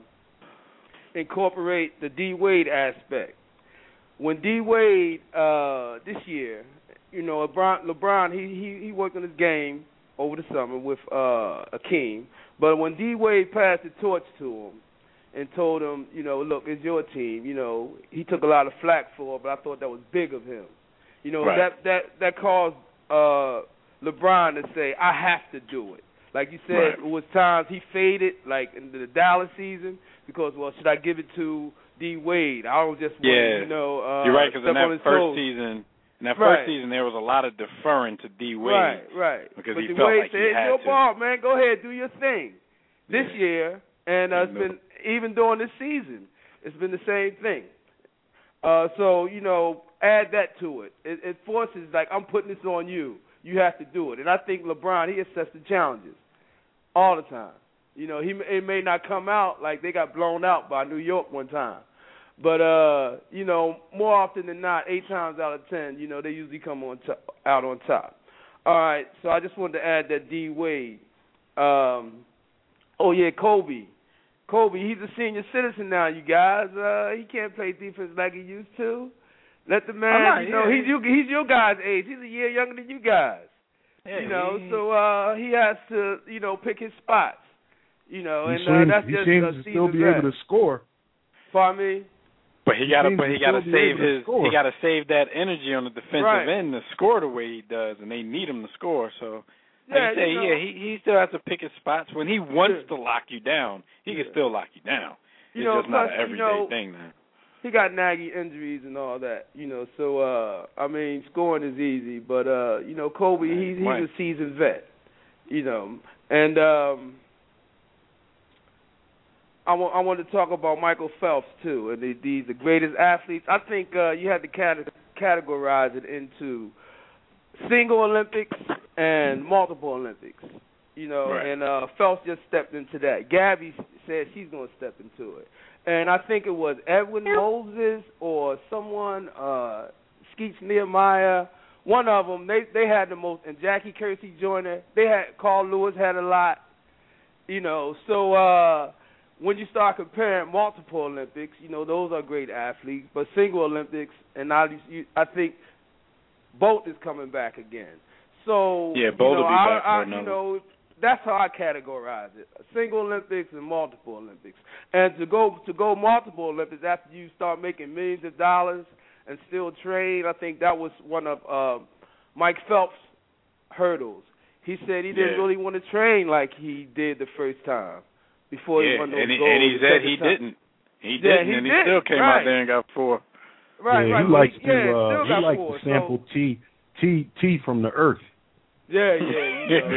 J: incorporate the D Wade aspect. When D Wade uh, this year, you know, LeBron, LeBron he, he he worked on his game over the summer with uh, Akeem. But when D Wade passed the torch to him and told him, you know, look, it's your team. You know, he took a lot of flack for it, but I thought that was big of him. You know,
D: right.
J: that that that caused uh, LeBron to say, I have to do it. Like you said,
D: right.
J: it was times he faded, like in the Dallas season, because, well, should I give it to D Wade? I was just,
D: yeah.
J: you know, uh,
D: you're right, because in that first
J: toes.
D: season, in that
J: right.
D: first season, there was a lot of deferring to D Wade.
J: Right, right.
D: Because
J: but
D: he
J: D
D: felt
J: Wade
D: like
J: said,
D: he
J: it's
D: had
J: your
D: to.
J: ball, man. Go ahead, do your thing. This
D: yeah.
J: year, and uh, it's been even during this season, it's been the same thing. Uh, so you know, add that to it. it. It forces like I'm putting this on you. You have to do it. And I think LeBron, he accepts the challenges all the time. You know, he it may not come out like they got blown out by New York one time, but uh, you know, more often than not, eight times out of ten, you know, they usually come on to, out on top. All right, so I just wanted to add that D Wade. Um, oh yeah, Kobe. Kobe, he's a senior citizen now, you guys. Uh, he can't play defense like he used to. Let the man,
D: not,
J: you know,
D: yeah.
J: he's you, he's your guys' age. He's a year younger than you guys.
D: Yeah,
J: you know,
D: he,
J: so uh, he has to, you know, pick his spots. You know,
A: he
J: and
A: seems,
J: uh, that's
A: he
J: just
A: seems
J: a
A: to still be
J: vet.
A: able to score.
J: Pardon me?
D: But he got to, but he got to save his,
A: score.
D: he got to save that energy on the defensive
J: right.
D: end to score the way he does, and they need him to score. So, like
J: yeah,
D: you say,
J: you know,
D: yeah, he he still has to pick his spots. When he wants
J: yeah.
D: to lock you down, he
J: yeah.
D: can still lock you down.
J: You
D: it's
J: know,
D: just not
J: plus,
D: an everyday
J: you know,
D: thing, man.
J: He got nagging injuries and all that, you know. So uh, I mean, scoring is easy, but uh, you know, Kobe, he's he's
D: right.
J: a seasoned vet, you know, and. um I want I want to talk about Michael Phelps too, and the the, the greatest athletes. I think uh, you had to cate- categorize it into single Olympics and multiple Olympics. You know,
D: right.
J: and uh, Phelps just stepped into that. Gabby said she's going to step into it, and I think it was Edwin Moses or someone, uh, Skeets Nehemiah. One of them, they they had the most, and Jackie Kersey Joyner. They had Carl Lewis had a lot. You know, so. Uh, When you start comparing multiple Olympics, you know, those are great athletes, but single Olympics, and I, I think Bolt is coming back again. So,
D: yeah, Bolt
J: you know,
D: will be
J: I,
D: back for
J: I,
D: another.
J: You know, that's how I categorize it: single Olympics and multiple Olympics. And to go to go multiple Olympics after you start making millions of dollars and still train, I think that was one of uh, Mike Phelps' hurdles. He said he didn't
D: yeah.
J: really want to train like he did the first time. Before
D: yeah,
J: he won those
D: and, he,
J: goals
D: and he said he
J: time.
D: didn't. He
J: yeah,
D: didn't,
J: he
D: and he
J: did.
D: still came
J: right.
D: out there and got four.
J: Right,
A: yeah,
J: right.
A: He likes
J: yeah,
A: to uh,
J: still
A: he
J: got
A: likes
J: four,
A: to sample
J: so.
A: tea, tea, tea from the earth.
J: Yeah, yeah, you know,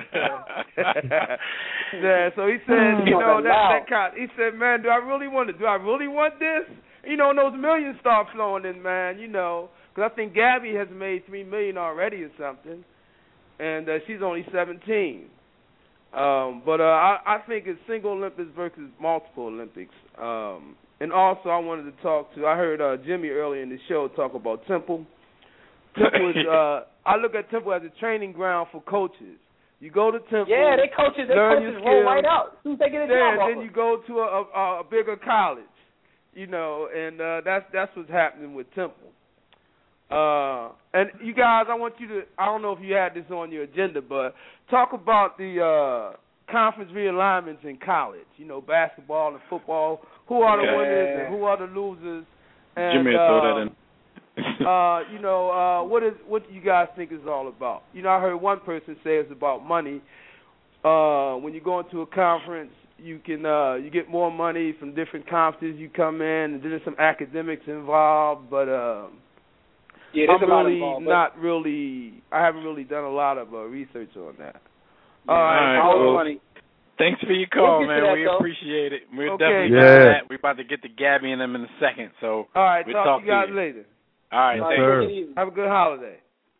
J: yeah. So he said, you know, that that kind. He said, man, do I really want to? Do I really want this? You know, and those millions start flowing in, man. You know, because I think Gabby has made three million already or something, and uh, she's only seventeen. Um, but uh, I, I think it's single Olympics versus multiple Olympics. Um, and also, I wanted to talk to. I heard uh, Jimmy earlier in the show talk about Temple. Temple is. Uh, I look at Temple as a training ground for coaches. You go to Temple.
B: Yeah, they coaches. They
J: learn
B: coaches
J: your
B: roll
J: skills.
B: right out. As soon as they get a
J: Yeah,
B: job
J: then you go to a, a, a bigger college. You know, and uh, that's that's what's happening with Temple. Uh, and you guys, I want you to, I don't know if you had this on your agenda, but talk about the uh, conference realignments in college, you know, basketball and football. Who are the
D: okay.
J: winners and who are the losers? And,
D: Jimmy will
J: uh,
D: throw that in.
J: uh, you know, uh, what is what do you guys think it's all about? You know, I heard one person say it's about money. Uh, when you go into a conference, you can uh, you get more money from different conferences you come in, and there's some academics involved, but uh,
B: yeah,
J: I'm
B: a lot
J: really
B: involved,
J: not really. I haven't really done a lot of uh, research on that.
D: Yeah, all right,
B: all
D: well,
B: money.
D: Thanks for your call,
B: we'll
D: man.
B: that,
D: we
B: though.
D: appreciate it. We're
J: okay.
D: definitely
A: yeah.
D: doing that. We're about to get to Gabby and them in a second, so
J: all right,
D: we'll
J: talk,
D: talk
J: to you guys
D: to you.
J: later.
D: All right,
A: yes,
D: thanks.
A: sir.
J: Have a good holiday.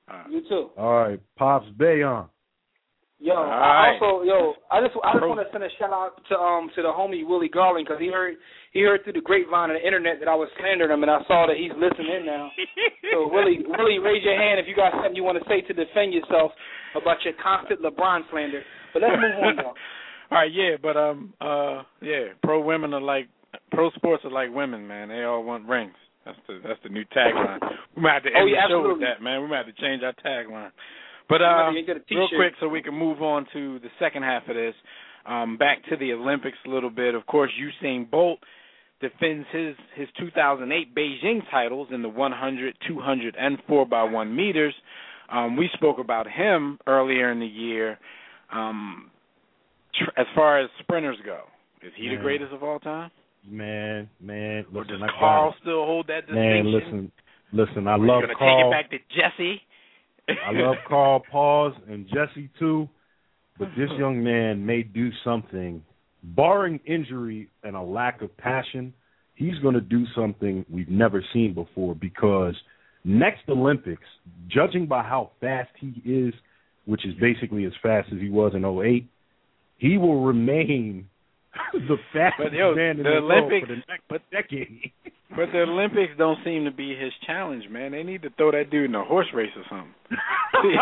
D: Right.
B: You too.
A: All right, Pops Bayon.
B: Yo,
D: All
B: I
D: right.
B: also, yo, I just, I just want to send a shout out to um to the homie Willie Garland because he heard he heard through the grapevine of the internet that I was slandering him, and I saw that he's listening in now. So Willie, Willie, raise your hand if you got something you want to say to defend yourself about your constant LeBron slander. But let's move on though.
D: All right, yeah, but um, uh, yeah, pro women are like pro sports are like women, man. They all want rings. That's the that's the new tagline. We might have to end
B: oh, yeah,
D: the show
B: absolutely.
D: with that, man. We might have to change our tagline. But uh, real quick, so we can move on to the second half of this. Um, back to the Olympics a little bit. Of course, Usain Bolt defends his his two thousand eight Beijing titles in the one hundred, two hundred, and four by one meters. Um, we spoke about him earlier in the year. Um, tr- as far as sprinters go, is he man. the greatest of all time?
A: Man, man,
D: or
A: listen,
D: does
A: I
D: Carl still hold that distinction?
A: Man, listen, listen, I
D: or
A: love
D: you gonna
A: Carl.
D: Take it back to Jesse.
A: I love Carl Pause and Jesse too, but this young man may do something, barring injury and a lack of passion, he's going to do something we've never seen before because next Olympics, judging by how fast he is, which is basically as fast as he was in oh eight, he will remain the fastest
D: but, yo,
A: man in
D: the,
A: the
D: Olympics,
A: world for the next but, decade.
D: But the Olympics don't seem to be his challenge, man. They need to throw that dude in a horse race or something. see,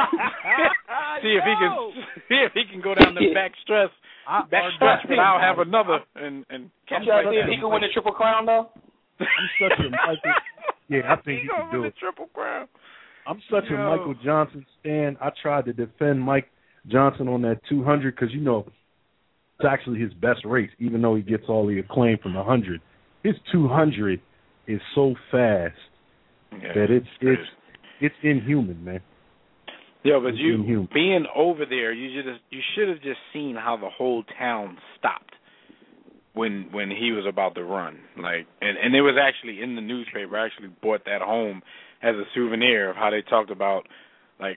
D: see if he can see if he can go down the back stress, back stretch without have another and and catch
B: like see if he can win the Triple Crown though.
A: I'm such a Michael. Yeah, I think he, he can do it.
D: Triple Crown.
A: I'm such Yo. a Michael Johnson stan. I tried to defend Mike Johnson on that two hundred because you know it's actually his best race, even though he gets all the acclaim from the one hundred. His two hundred is so fast
D: yeah,
A: that it's it's it's inhuman, man.
D: Yeah, but
A: it's
D: you
A: inhuman.
D: being over there, you should you should have just seen how the whole town stopped when when he was about to run. Like, and and it was actually in the newspaper. I actually bought that home as a souvenir of how they talked about like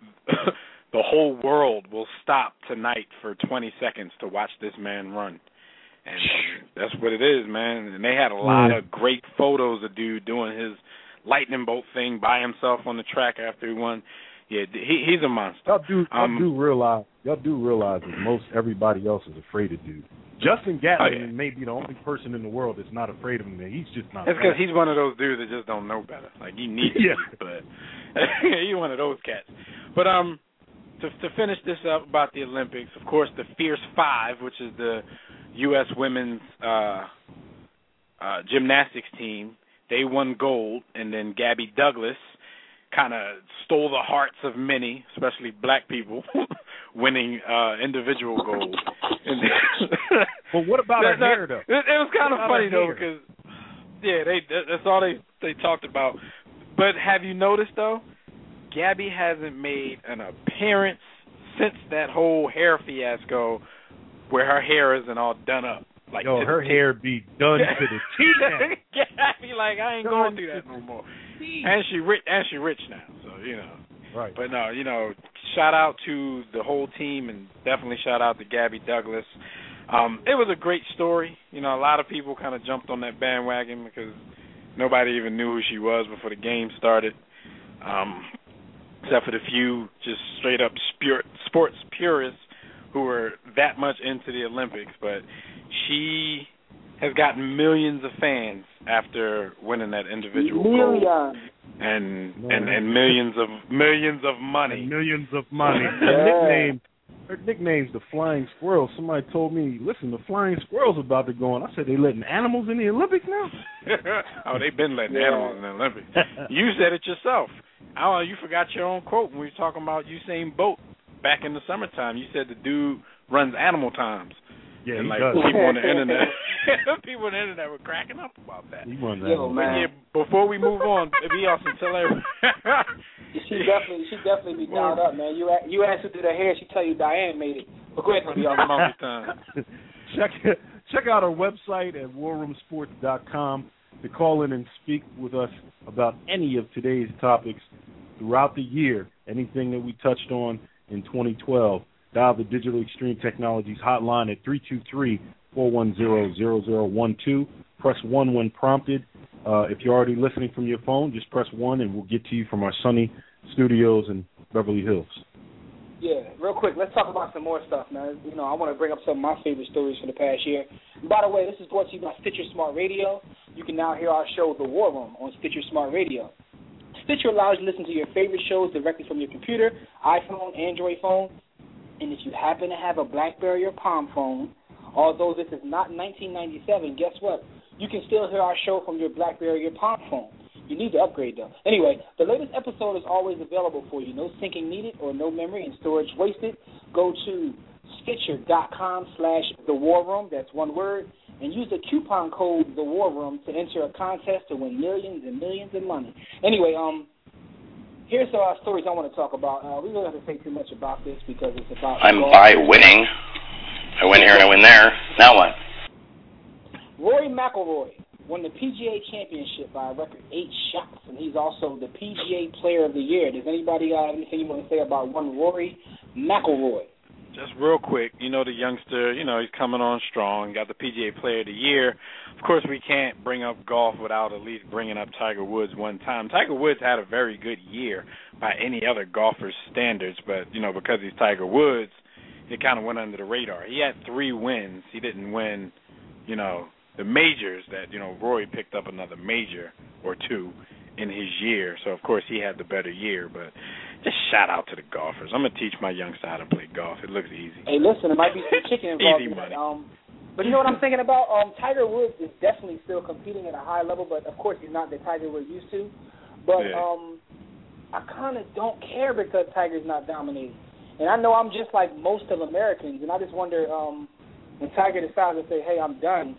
D: the whole world will stop tonight for twenty seconds to watch this man run. And that's what it is, man. And they had a lot of great photos of dude doing his lightning bolt thing by himself on the track after he won. Yeah, he, he's a monster.
A: Y'all do, y'all
D: um,
A: do realize, y'all do realize that most everybody else is afraid of dude. Justin Gatlin
D: oh, yeah. may
A: be the only person in the world that's not afraid of him. He's just not.
D: That's because he's one of those dudes that just don't know better. Like he needs
A: yeah.
D: to, but he's one of those cats. But um, to to finish this up about the Olympics, of course, the Fierce Five, which is the U S women's uh, uh, gymnastics team, they won gold, and then Gabby Douglas kind of stole the hearts of many, especially black people, winning uh, individual gold. And
A: well, what about
D: that,
A: her hair, though?
D: It, it was kind of funny, though,
A: hair?
D: because, yeah, they that's all they, they talked about. But have you noticed, though, Gabby hasn't made an appearance since that whole hair fiasco where her hair isn't all done up. Like
A: Yo, her hair be done to the T.
D: Gabby, like, I ain't going to do that no more. And she rich, and she rich now, so, you know.
A: Right.
D: But, no, you know, shout out to the whole team and definitely shout out to Gabby Douglas. Um, it was a great story. You know, a lot of people kind of jumped on that bandwagon because nobody even knew who she was before the game started, um, except for the few just straight-up sports purists who were that much into the Olympics. But she has gotten millions of fans after winning that individual
B: Millions.
D: gold, and and and millions of millions of money,
A: and millions of money.
B: Yeah.
A: Her nickname, her nickname's the Flying Squirrel. Somebody told me, listen, the Flying Squirrel's about to go on. I said, they letting animals in the Olympics now?
D: Oh, they've been letting
B: yeah.
D: animals in the Olympics. You said it yourself. I don't know, you forgot your own quote when we were talking about Usain Bolt back in the summertime. You said the dude runs animal times.
A: Yeah,
D: and
A: he
D: like
A: does.
D: people on the internet, people on the internet were cracking up about that.
A: He runs
B: Yo,
A: animals.
B: man.
D: Yeah, before we move on, it'd be awesome. Tell everyone.
B: She definitely, she definitely be dialed up, man. You you asked her to the hair, she tell you Diane made it. But go ahead, be awesome.
A: check check out our website at war room sports dot com to call in and speak with us about any of today's topics throughout the year. Anything that we touched on in twenty twelve. Dial the Digital Extreme Technologies hotline at three two three, four one zero, zero zero one two. Press one when prompted. Uh, if you're already listening from your phone, just press one and we'll get to you from our sunny studios in Beverly Hills.
B: Yeah, real quick, let's talk about some more stuff, man. You know, I want to bring up some of my favorite stories from the past year. And by the way, this is brought to you by Stitcher Smart Radio. You can now hear our show, The War Room, on Stitcher Smart Radio. Stitcher allows you to listen to your favorite shows directly from your computer, iPhone, Android phone. And if you happen to have a BlackBerry or Palm phone, although this is not nineteen ninety-seven, guess what? You can still hear our show from your BlackBerry or Palm phone. You need to upgrade, though. Anyway, the latest episode is always available for you. No syncing needed or no memory and storage wasted. Go to Stitcher.com slash The War Room. That's one word. And use the coupon code The War Room to enter a contest to win millions and millions of money. Anyway, um, here's some uh, stories I want to talk about. Uh, we don't have to say too much about this because it's about...
K: I'm by winning. I win here and I win there. Now what?
B: Rory McIlroy won the P G A Championship by a record eight shots, and he's also the P G A Player of the Year. Does anybody got anything you want to say about one Rory McIlroy?
D: Just real quick, you know, the youngster, you know, he's coming on strong, got the P G A Player of the Year. Of course, we can't bring up golf without at least bringing up Tiger Woods one time. Tiger Woods had a very good year by any other golfer's standards, but, you know, because he's Tiger Woods, it kind of went under the radar. He had three wins. He didn't win, you know, the majors that, you know, Rory picked up another major or two in his year. So, of course, he had the better year. But just shout out to the golfers. I'm going to teach my youngster how to play golf. It looks easy.
B: Hey, listen, it might be some chicken involved
D: easy
B: in
D: money.
B: that. Um, but you know what I'm thinking about? Um, Tiger Woods is definitely still competing at a high level, but, of course, he's not the Tiger we're used to. But
D: yeah.
B: um, I kind of don't care because Tiger's not dominating. And I know I'm just like most of Americans, and I just wonder um, when Tiger decides to say, hey, I'm done,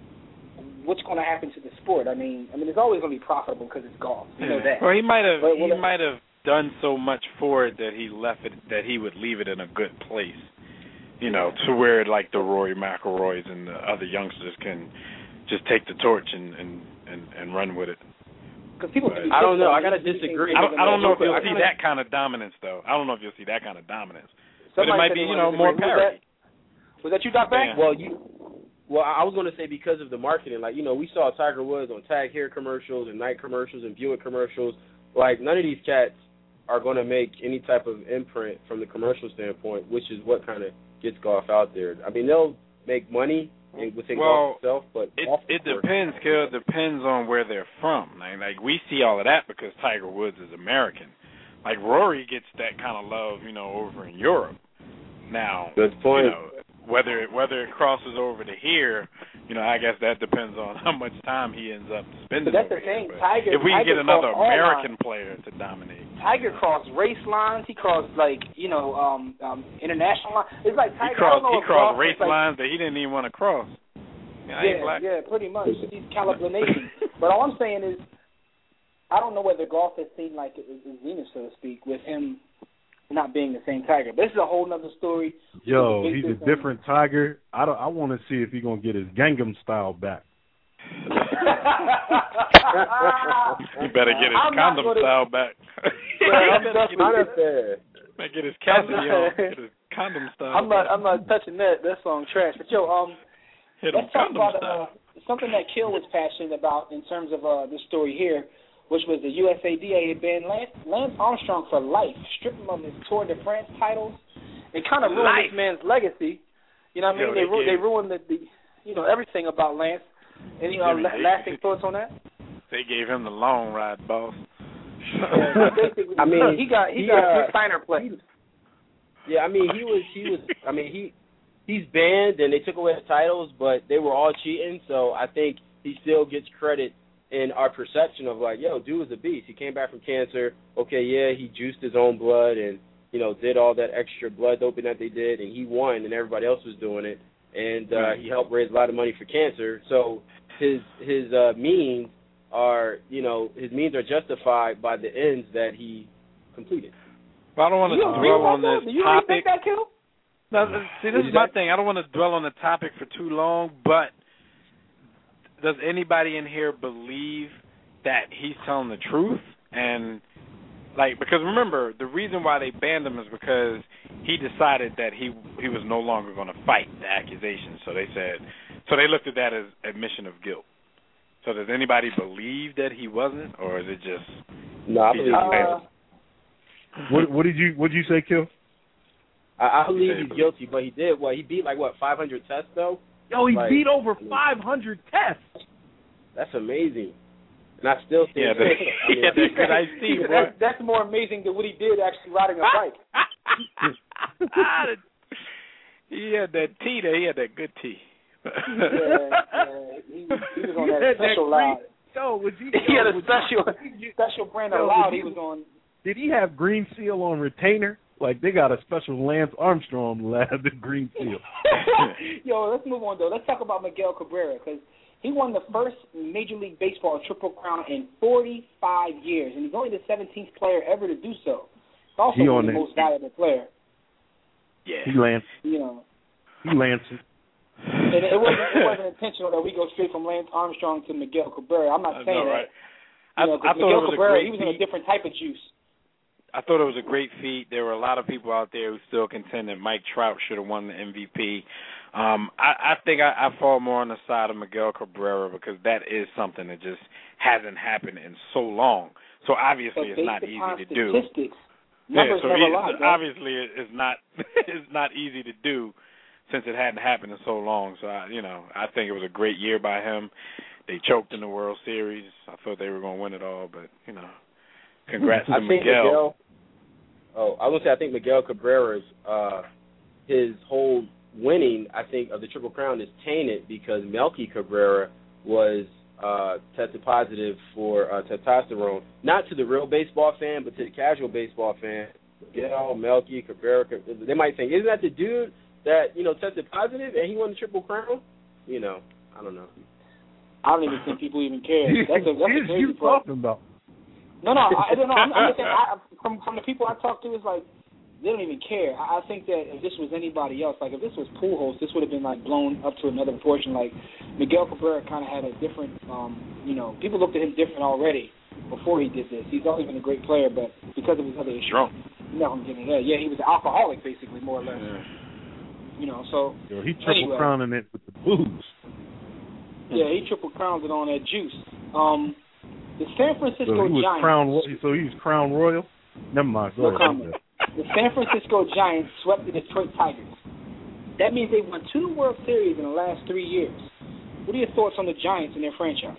B: what's going to happen to the sport? I mean, I mean, it's always going to be profitable because it's golf. You know that.
D: Well, he might have
B: but,
D: he
B: well,
D: might have done so much for it that he left it that he would leave it in a good place. You know, to where like the Rory McIlroys and the other youngsters can just take the torch and and, and, and run with it.
B: People
D: but,
H: I don't know. I gotta disagree.
D: I don't, I don't know if you'll see that kind of dominance, though. I don't know if you'll see that kind of dominance.
B: Somebody
D: but it might be, you know, more parity.
B: Was that you, Doc Banks?
H: Well, you. Well, I was going to say because of the marketing. Like, you know, we saw Tiger Woods on Tag Hair commercials and Nike commercials and Buick commercials. Like, none of these cats are going to make any type of imprint from the commercial standpoint, which is what kind of gets golf out there. I mean, they'll make money within
D: well,
H: golf itself, but
D: it,
H: golf
D: it depends, Kill. It depends on where they're from. Like, like, we see all of that because Tiger Woods is American. Like, Rory gets that kind of love, you know, over in Europe. Now,
H: good point.
D: You know, whether it, whether it crosses over to here, you know, I guess that depends on how much time he ends up spending.
B: But that's
D: over
B: the thing.
D: Here.
B: Tiger,
D: if we
B: Tiger
D: can get another
B: lines.
D: American player to dominate,
B: Tiger crossed race lines. He crossed like you know um, um, international lines. It's like Tiger.
D: he crossed
B: I don't know
D: he crossed
B: golf,
D: race
B: like,
D: lines that he didn't even want to cross. Yeah,
B: yeah, yeah, pretty much. He's Californian. But all I'm saying is, I don't know whether golf has seen like a zenith, so to speak, with him not being the same Tiger. But this is a whole other story.
A: Yo, he's a different Tiger. I don't. I want to see if he's gonna get his Gangnam Style back.
D: You better get his
B: I'm
D: condom
B: gonna,
D: style back.
H: Well, that's not up there.
D: Better get his Cassidy on. Get his condom style.
B: I'm not. I'm not touching that. That song trash. But yo, um,
D: Hit
B: let's talk about
D: style.
B: uh, something that Kill was passionate about in terms of uh, this story here, which was the U S A D A had banned Lance, Lance Armstrong for life, stripped him of his Tour de France titles, and kind of ruined
D: life.
B: this man's legacy. You know what I mean?
D: Yo,
B: they
D: they,
B: ru-
D: gave,
B: they ruined the, the, you know, everything about Lance. Any uh,
D: they,
B: la- lasting thoughts on that?
D: They gave him the long ride, boss.
H: I mean,
B: he got he,
H: he
B: got
H: uh,
B: a Steiner play.
H: Yeah, I mean, he was he was. I mean, he he's banned and they took away his titles, but they were all cheating. So I think he still gets credit in our perception of like, yo, dude was a beast. He came back from cancer. Okay, yeah, he juiced his own blood and, you know, did all that extra blood doping that they did, and he won, and everybody else was doing it. And uh, he helped raise a lot of money for cancer. So his his uh, means are, you know, his means are justified by the ends that he completed.
D: But I don't want to dwell on this
B: Do you
D: topic.
B: really think that, Kill?
D: No, see, this is my thing. I don't want to dwell on the topic for too long, but does anybody in here believe that he's telling the truth? And, like, because remember, the reason why they banned him is because he decided that he he was no longer going to fight the accusations. So they said, so they looked at that as admission of guilt. So does anybody believe that he wasn't, or is it just?
H: No, I
D: he
H: believe
D: just
H: he
D: failed?
A: What, what did you What did you say, Kill?
H: I, I believe he's guilty, but he did what? He beat like what five hundred tests though.
A: Yo, he
H: like,
A: beat over five hundred tests.
H: That's amazing. And I still think
D: yeah,
H: that,
D: the,
H: I mean,
D: yeah, the good ice tea,
B: that's, that's more amazing than what he did actually riding a bike.
D: He had that tea there. He had that good tea.
B: yeah, yeah, he, he was on that special loud.
A: Yo, was he?
B: He
A: yo,
B: had a
A: was
B: special
A: he,
B: special brand of
A: yo,
B: loud
A: he,
B: he was on.
A: Did he have green seal on retainer? Like they got a special Lance Armstrong lab, the green seal.
B: Yo, let's move on though. Let's talk about Miguel Cabrera because he won the first Major League Baseball Triple Crown in forty-five years, and he's only the seventeenth player ever to do so. He's also
A: he
B: one of the
A: the,
B: most valuable player.
D: Yeah,
A: he Lance.
B: You know,
A: he Lancing.
B: And it wasn't it wasn't intentional that we go straight from Lance Armstrong to Miguel Cabrera. I'm not
D: I
B: saying
D: know, right?
B: that. You know,
D: I, I
B: Miguel
D: thought it was
B: Cabrera,
D: a great
B: he was
D: feat.
B: in a different type of juice.
D: I thought it was a great feat. There were a lot of people out there who still contend that Mike Trout should have won the M V P. Um, I, I think I, I fall more on the side of Miguel Cabrera because that is something that just hasn't happened in so long. So obviously
B: but
D: it's not easy to do.
B: Statistics,
D: yeah, so
B: never
D: it,
B: lie,
D: obviously it's not it's not easy to do since it hadn't happened in so long. So I, you know, I think it was a great year by him. They choked in the World Series. I thought they were going to win it all, but you know, congrats
H: I
D: to
H: think
D: Miguel.
H: Miguel. Oh, I would say I think Miguel Cabrera's uh, his whole winning, I think, of the Triple Crown is tainted because Melky Cabrera was uh, tested positive for uh, testosterone. Not to the real baseball fan, but to the casual baseball fan. Miguel, Melky, Cabrera, they might think, isn't that the dude that, you know, tested positive and he won the Triple Crown? You know, I don't know.
B: I don't even think people even care. That's a, that's a crazy
A: you
B: part.
A: talking about?
B: No, no, I, I don't know. I'm, I'm just saying, I, from from the people I talk to, it's like they don't even care. I, I think that if this was anybody else, like if this was Pujols, this would have been like blown up to another proportion. Like Miguel Cabrera kind of had a different, um, you know, people looked at him different already before he did this. He's always been a great player, but because of his other issues,
D: drunk.
B: You're not gonna get into that. Yeah, he was an alcoholic, basically, more or less.
D: Yeah.
B: You know, so
A: Yo, he triple
B: anyway.
A: crowning it with the booze.
B: Yeah, he triple crowned it on that juice. Um, the San Francisco
A: So he was
B: Giants.
A: crown. So he was crown royal. Never mind. Go
B: No
A: ahead.
B: comment. The San Francisco Giants swept the Detroit Tigers. That means they've won two World Series in the last three years. What are your thoughts on the Giants and their franchise?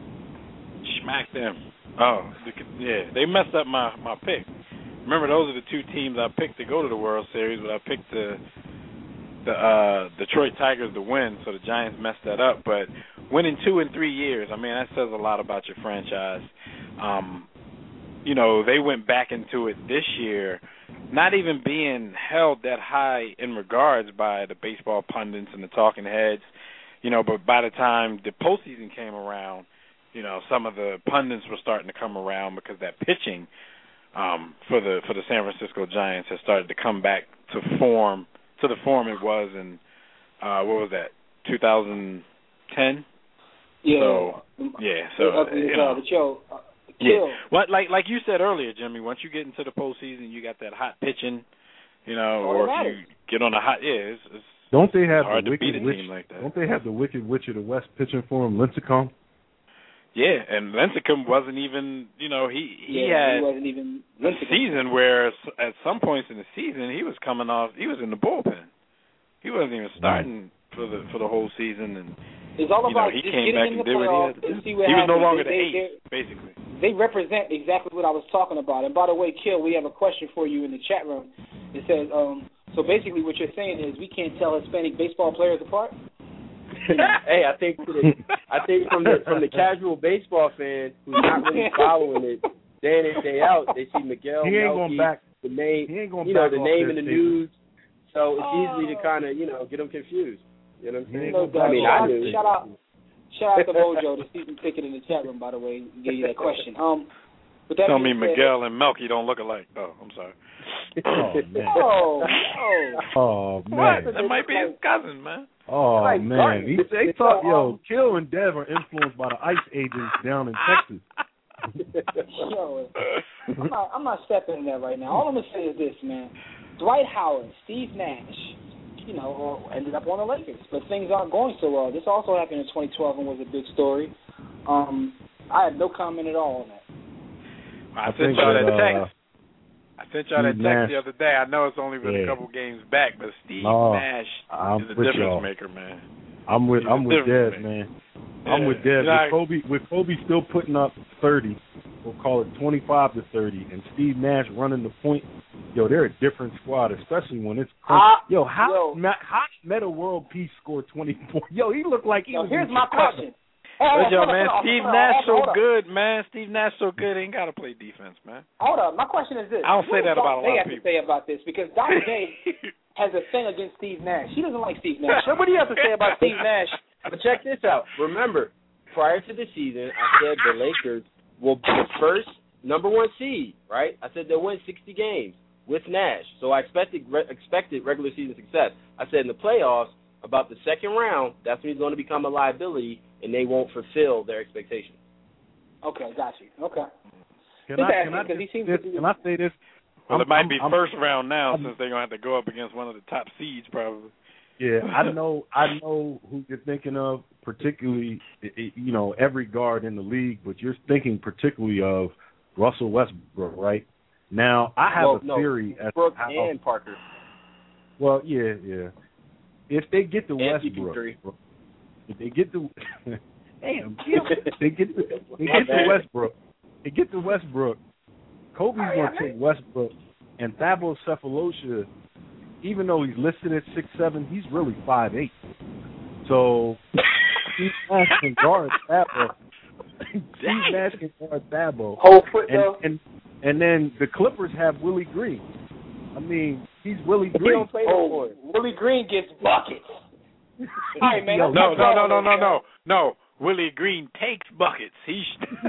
D: Smack them. Oh, yeah, they messed up my, my pick. Remember, those are the two teams I picked to go to the World Series, but I picked the the uh, Detroit Tigers to win, so the Giants messed that up. But winning two in three years, I mean, that says a lot about your franchise. Um, you know, they went back into it this year, not even being held that high in regards by the baseball pundits and the talking heads, you know, but by the time the postseason came around, you know, some of the pundits were starting to come around because that pitching um, for the for the San Francisco Giants has started to come back to form, to the form it was in, uh, what was that, two thousand ten?
B: Yeah.
D: So, yeah, so, you know.
B: But yo, uh,
D: Yeah. What, like like you said earlier, Jimmy, once you get into the postseason, you got that hot pitching, you know,
B: Oh,
D: or
B: it
D: if
B: matters.
D: you get on a hot, yeah, it's, it's
A: Don't they have
D: hard
A: the
D: to beat
A: wicked
D: a
A: witch?
D: team like that.
A: Don't they have the wicked witch of the West pitching for him, Lincecum?
D: Yeah, and Lincecum wasn't even, you know, he he
B: yeah,
D: had
B: he wasn't even
D: a
B: Lincecum.
D: season where s- at some points in the season he was coming off, he was in the bullpen. He wasn't even starting for the for the whole season, and
B: It's all
D: you know
B: about
D: he
B: just
D: came
B: getting
D: back
B: in
D: and
B: the
D: did what he
B: playoffs
D: had to
B: and
D: do.
B: see what
D: He was no
B: happens.
D: longer
B: They-
D: the
B: they-
D: ace, basically.
B: They represent exactly what I was talking about. And by the way, Kill, we have a question for you in the chat room. It says, um, so basically what you're saying is we can't tell Hispanic baseball players apart?
H: Hey, I think for the, I think from the from the casual baseball fan who's not really following it day in and day out, they see Miguel,
A: He ain't
H: Melky,
A: going back.
H: the name,
A: He ain't going
H: you know,
A: back
H: the
A: off
H: name
A: their
H: in the
A: statement.
H: news. So it's
B: Oh.
H: easily to kind of, you know, get them confused. You know what I'm saying?
B: No doubt.
H: I mean,
B: shout,
H: I knew.
B: shout out, shout out to Mojo, the season ticket in the chat room. By the way, he gave you that question. Um, but that
D: Tell me
B: being said-
D: Miguel and Melky don't look alike. Oh, I'm sorry.
A: Oh man.
B: Oh, oh.
A: Oh
D: What?
A: man.
D: That might be his cousin, man.
A: Oh
B: Like,
A: man.
B: right.
A: He, they talk, yo, Kill and Dev are influenced by the ICE agents down in Texas.
B: Yo, I'm not, I'm not stepping in that right now. All I'm going to say is this, man. Dwight Howard, Steve Nash, you know, ended up on the Lakers. But things aren't going so well. This also happened in twenty twelve and was a big story. Um, I have no comment at all on that.
D: I,
A: I
D: sent y'all that, that text.
A: Uh,
D: I sent y'all that text
A: Nash.
D: the other day. I know it's only been
A: yeah.
D: a couple games back, but Steve
A: no,
D: Nash
A: I'm
D: is a
A: with
D: difference
A: y'all.
D: maker, man.
A: I'm with
D: He's
A: I'm with
D: Dev,
A: man.
D: man.
A: I'm
D: yeah.
A: with Dev.
D: Like,
A: with Kobe with Kobe still putting up thirty, we'll call it twenty-five to thirty, and Steve Nash running the point. Yo, they're a different squad, especially when it's
B: uh,
A: yo how
B: yo.
A: Ma, how Meta World Peace scored twenty-four. Yo, he looked like he
B: yo,
A: was.
B: Here's
A: in
B: my
A: Chicago.
B: question.
D: But yo,
B: hold
D: man,
B: on,
D: Steve
B: hold on,
D: Nash
B: hold on,
D: so good, man. Steve Nash so good, he ain't got to play defense, man.
B: Hold up. My question is this.
D: I don't say that about a lot of
B: people. What does Doctor J have to
D: people.
B: say about this? Because Doctor J has a thing against Steve Nash. He doesn't like Steve Nash. So what do you have to say about Steve Nash?
H: But check this out. Remember, prior to the season, I said the Lakers will be the first number one seed, right? I said they'll win sixty games with Nash. So I expected re- expected regular season success. I said in the playoffs, about the second round, that's when he's going to become a liability, and they won't fulfill their expectations.
B: Okay, got you. Okay.
A: Can I, can, I,
B: he seems
A: this,
B: to
A: can I say this?
D: Well,
A: I'm,
D: it might
A: I'm,
D: be
A: I'm,
D: first round now
A: I'm,
D: since they're going to have to go up against one of the top seeds probably.
A: Yeah, I know I know who you're thinking of, particularly, you know, every guard in the league, but you're thinking particularly of Russell Westbrook, right? Now, I have
H: well,
A: a
H: no,
A: theory as
H: Brooke
A: to how,
H: and Parker.
A: Well, yeah, yeah. If they get to
H: and
A: Westbrook,
H: C P three.
A: if they get to damn, they get to they get to Westbrook, they get to Westbrook. Kobe's going to take Westbrook, and Thabo Sefolosha, even though he's listed at six seven, he's really five eight. So Steve Nash can guard Thabo. Steve Nash can guard Thabo.
B: Whole foot
A: and,
B: though.
A: and and then the Clippers have Willie Green. I mean, he's Willie
B: He
A: Green.
B: don't play no more. Willie Green gets buckets. All right, man.
A: Yo,
D: No, no, no, no, no, no, no. Willie Green takes buckets. He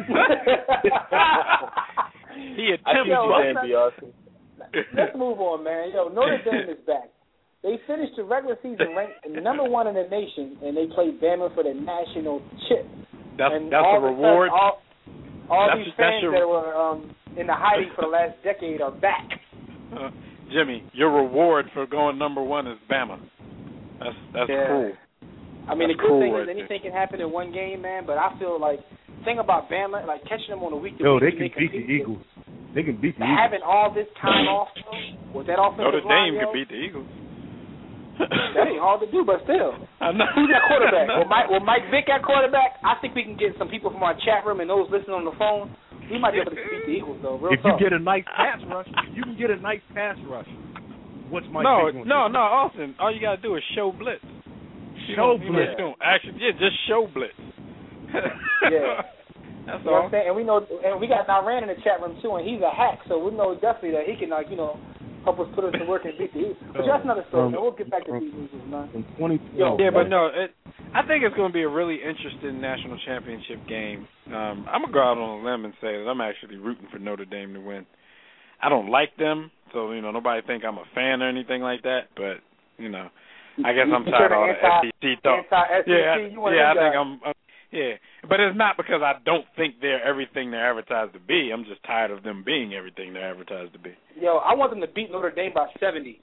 D: he attempts buckets.
B: Let's move on, man. Yo, Notre Dame is back. They finished the regular season ranked number one in the nation, and they played Bama for the national chip.
D: That's
B: and
D: that's
B: all
D: a reward.
B: Sudden, all all
D: that's,
B: these
D: that's
B: fans
D: your,
B: that were um, in the hiding for the last decade are back.
D: Uh, Jimmy, your reward for going number one is Bama. That's that's
B: yeah.
D: cool.
B: I mean,
D: that's
B: the good
D: cool
B: thing
D: right
B: is anything there. can happen in one game, man. But I feel like the thing about Bama, like catching them on a week to
A: Yo,
B: week,
A: they can
B: they
A: beat the Eagles. They can beat the Eagles.
B: Having all this time off, though, with that offensive
D: Notre Dame
B: line,
D: can
B: yo,
D: beat the Eagles.
B: that ain't hard to do, but still.
D: I know.
B: Who's that quarterback? Well, Mike, well, Mike Vick at quarterback. I think we can get some people from our chat room and those listening on the phone. We might be able to beat the Eagles, though. Real
A: if
B: tough.
A: you get a nice pass rush, you can get a nice pass rush. What's Mike
D: no,
A: Vick gonna
D: no,
A: do?
D: no, Austin. All you gotta do is show blitz.
A: Show
D: you
A: blitz.
D: Know, Actually, yeah, just show blitz.
B: Yeah.
D: That's
B: you know
D: all.
B: what I'm saying? And we know, and we got Naran in the chat room too, and he's a hack, so we know definitely that he can, like, you know, help us put us to work and beat the Eagles. But that's another story.
A: Um,
B: man. We'll get back to these Eagles, man.
A: In twenty twelve.
D: Yeah, but no, it, I think it's going to be a really interesting national championship game. Um, I'm going to go out on a limb and say that I'm actually rooting for Notre Dame to win. I don't like them, so, you know, nobody think I'm a fan or anything like that, but, you know, I guess I'm tired of all the S E C talk. Yeah, yeah, I think I'm, I'm, yeah. But it's not because I don't think they're everything they're advertised to be. I'm just tired of them being everything they're advertised to be.
B: Yo, I want them to beat Notre Dame by seventy.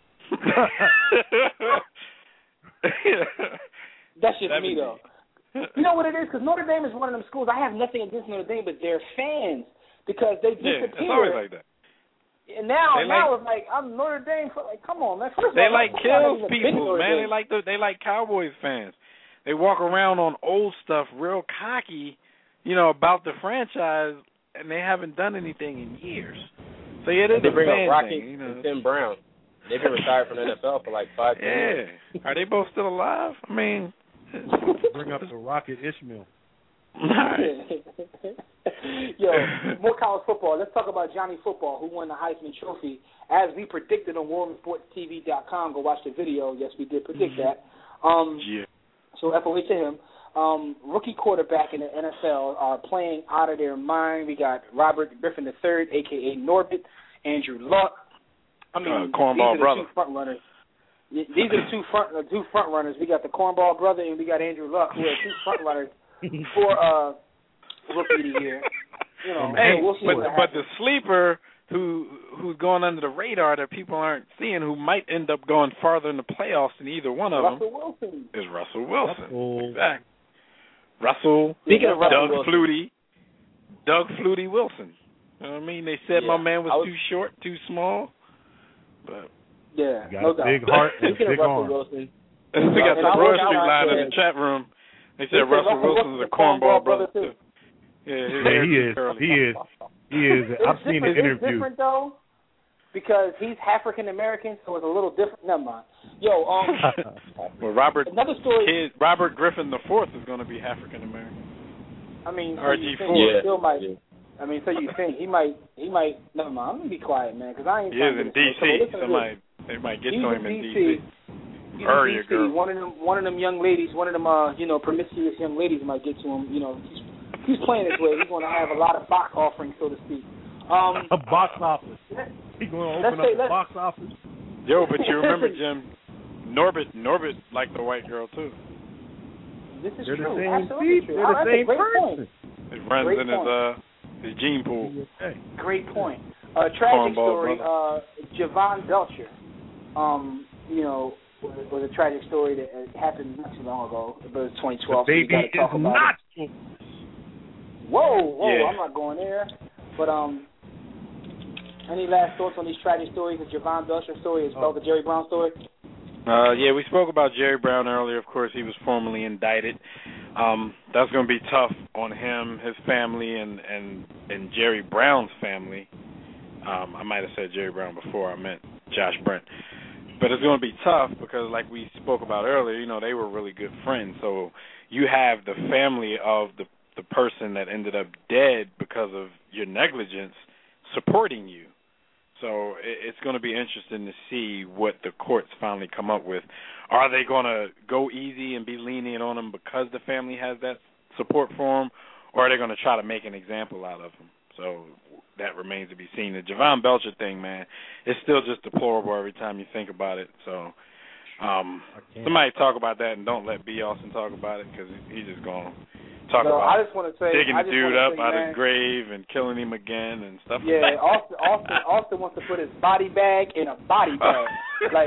B: That's just me, though. You know what it is? Because Notre Dame is one of them schools. I have nothing against Notre Dame, but their fans, because they disappear.
D: Yeah, it's always like that.
B: And now,
D: they
B: now
D: like,
B: it's like I'm Notre Dame. For, like, come on, man. First
D: they
B: all,
D: like kills people, man. They like the, they like Cowboys fans. They walk around on old stuff, real cocky, you know, about the franchise, and they haven't done anything in years. So yeah, it is
H: they
D: a
H: bring
D: fan
H: up Rocky
D: thing, you know.
H: and Tim Brown. They've been retired from the N F L for like five
D: yeah.
H: years.
D: Are they both still alive? I mean,
A: bring up the Rocket Ishmael.
B: Yo, more college football. Let's talk about Johnny Football, who won the Heisman Trophy. As we predicted on World Sports T V dot com, go watch the video. Yes, we did predict
D: mm-hmm.
B: that. Um,
D: yeah.
B: So F O A to him. Um, rookie quarterback in the N F L are playing out of their mind. We got Robert Griffin the third, a k a. Norbit, Andrew Luck. I mean,
D: uh, Cornball
B: these are the
D: brother.
B: two front runners. These are the two front uh, two front runners. We got the Cornball brother and we got Andrew Luck, who are two front runners for uh, rookie of the year. You know,
D: hey,
B: we'll see
D: but,
B: what
D: but the sleeper who who's going under the radar that people aren't seeing, who might end up going farther in the playoffs than either one of
B: Russell
D: them,
B: Wilson.
D: is Russell Wilson.
A: Russell.
D: Exactly. Russell,
B: Speaking of Russell
D: Doug
B: Wilson.
D: Flutie, Doug Flutie Wilson. You know what I mean? They said
H: Yeah.
D: my man was,
H: was
D: too short, too small. But
B: yeah,
A: got
B: no
A: a
B: doubt.
A: big heart and a
H: Speaking
A: big
H: of Russell
A: arm.
H: Wilson,
D: we got
H: and
D: the
H: I
D: Broad
H: was- I
D: Street
H: was
D: line in
H: saying-
D: the chat room. They
B: They
D: said
B: said
D: Russell
B: Russell
D: Wilson's a
B: Wilson's a
D: cornball
B: cornball
D: brother,
B: brother,
D: too. Yeah, his
A: Yeah,
D: hair
A: he
D: too
A: is.
D: curly.
A: He is. He is.
B: It's
A: I've seen an
B: different. It's
A: interview.
B: different though, because he's African American, so it's a little different. Never mind. Yo, um,
D: Well, Robert
B: another story.
D: Kid, Robert Griffin the Fourth is going to be African American.
B: I mean, so
D: R
B: you
D: G
B: think
D: four.
B: he
H: Yeah.
B: still might.
H: Yeah.
B: I mean, so you think he might? He might. Never mind. I'm gonna be quiet, man, because I ain't.
D: He
B: trying
D: is
B: to
D: in
B: get
D: D
B: into it. So
D: C.
B: listen to
D: Somebody, they might get
B: He's
D: to
B: in
D: him in
B: D
D: D
B: C.
D: C.
B: He's
D: Area
B: in D C.
D: girl.
B: One of them, one of them young ladies, one of them, uh, you know, promiscuous young ladies might get to him. You know, he's, he's playing his way. He's going to have a lot of box offerings, so to speak. Um,
A: A box office. He's going to
B: let's
A: open
B: say-
A: up a
B: let's-
A: box office.
D: Yo, but you remember, Jim, Norbert Norbert liked the white girl, too.
B: This is
A: They're the
B: true.
A: same
B: Absolutely
A: people.
B: true.
A: They're
B: Oh,
A: the
B: that's a
A: same
B: great
A: person.
B: point.
D: It runs
B: Great
D: in his,
B: point.
D: uh, his gene pool.
A: Hey.
B: Great point. A tragic
D: Cornball
B: story.
D: brother.
B: Uh, Javon Belcher, um, you know, was, was a tragic story that uh, happened not too long ago. It was twenty twelve.
A: The
B: so we
A: baby
B: gotta
A: is
B: talk about
A: not.
B: it. Whoa, whoa!
D: Yeah.
B: I'm not going there. But um, any last thoughts on these tragic stories? The Javon Belcher story, as well as the Jerry Brown story.
D: Uh, yeah, we spoke about Jerry Brown earlier. Of course, he was formally indicted. Um, that's going to be tough on him, his family, and, and, and Jerry Brown's family. Um, I might have said Jerry Brown before. I meant Josh Brent. But it's going to be tough because, like we spoke about earlier, you know, they were really good friends. So you have the family of the the person that ended up dead because of your negligence supporting you. So it's going to be interesting to see what the courts finally come up with. Are they going to go easy and be lenient on him because the family has that support for him, or are they going to try to make an example out of him? So that remains to be seen. The Javon Belcher thing, man, it's still just deplorable every time you think about it. So um, somebody talk about that, and don't let B. Austin talk about it, because he's just going to talk
B: So
D: about
B: I just want to say,
D: digging
B: I
D: the
B: just
D: dude
B: wanna
D: up
B: say,
D: out
B: man,
D: his grave and killing him again and stuff
B: Yeah,
D: like that.
B: Austin, Austin, Austin wants to put his body bag in a body bag. Like,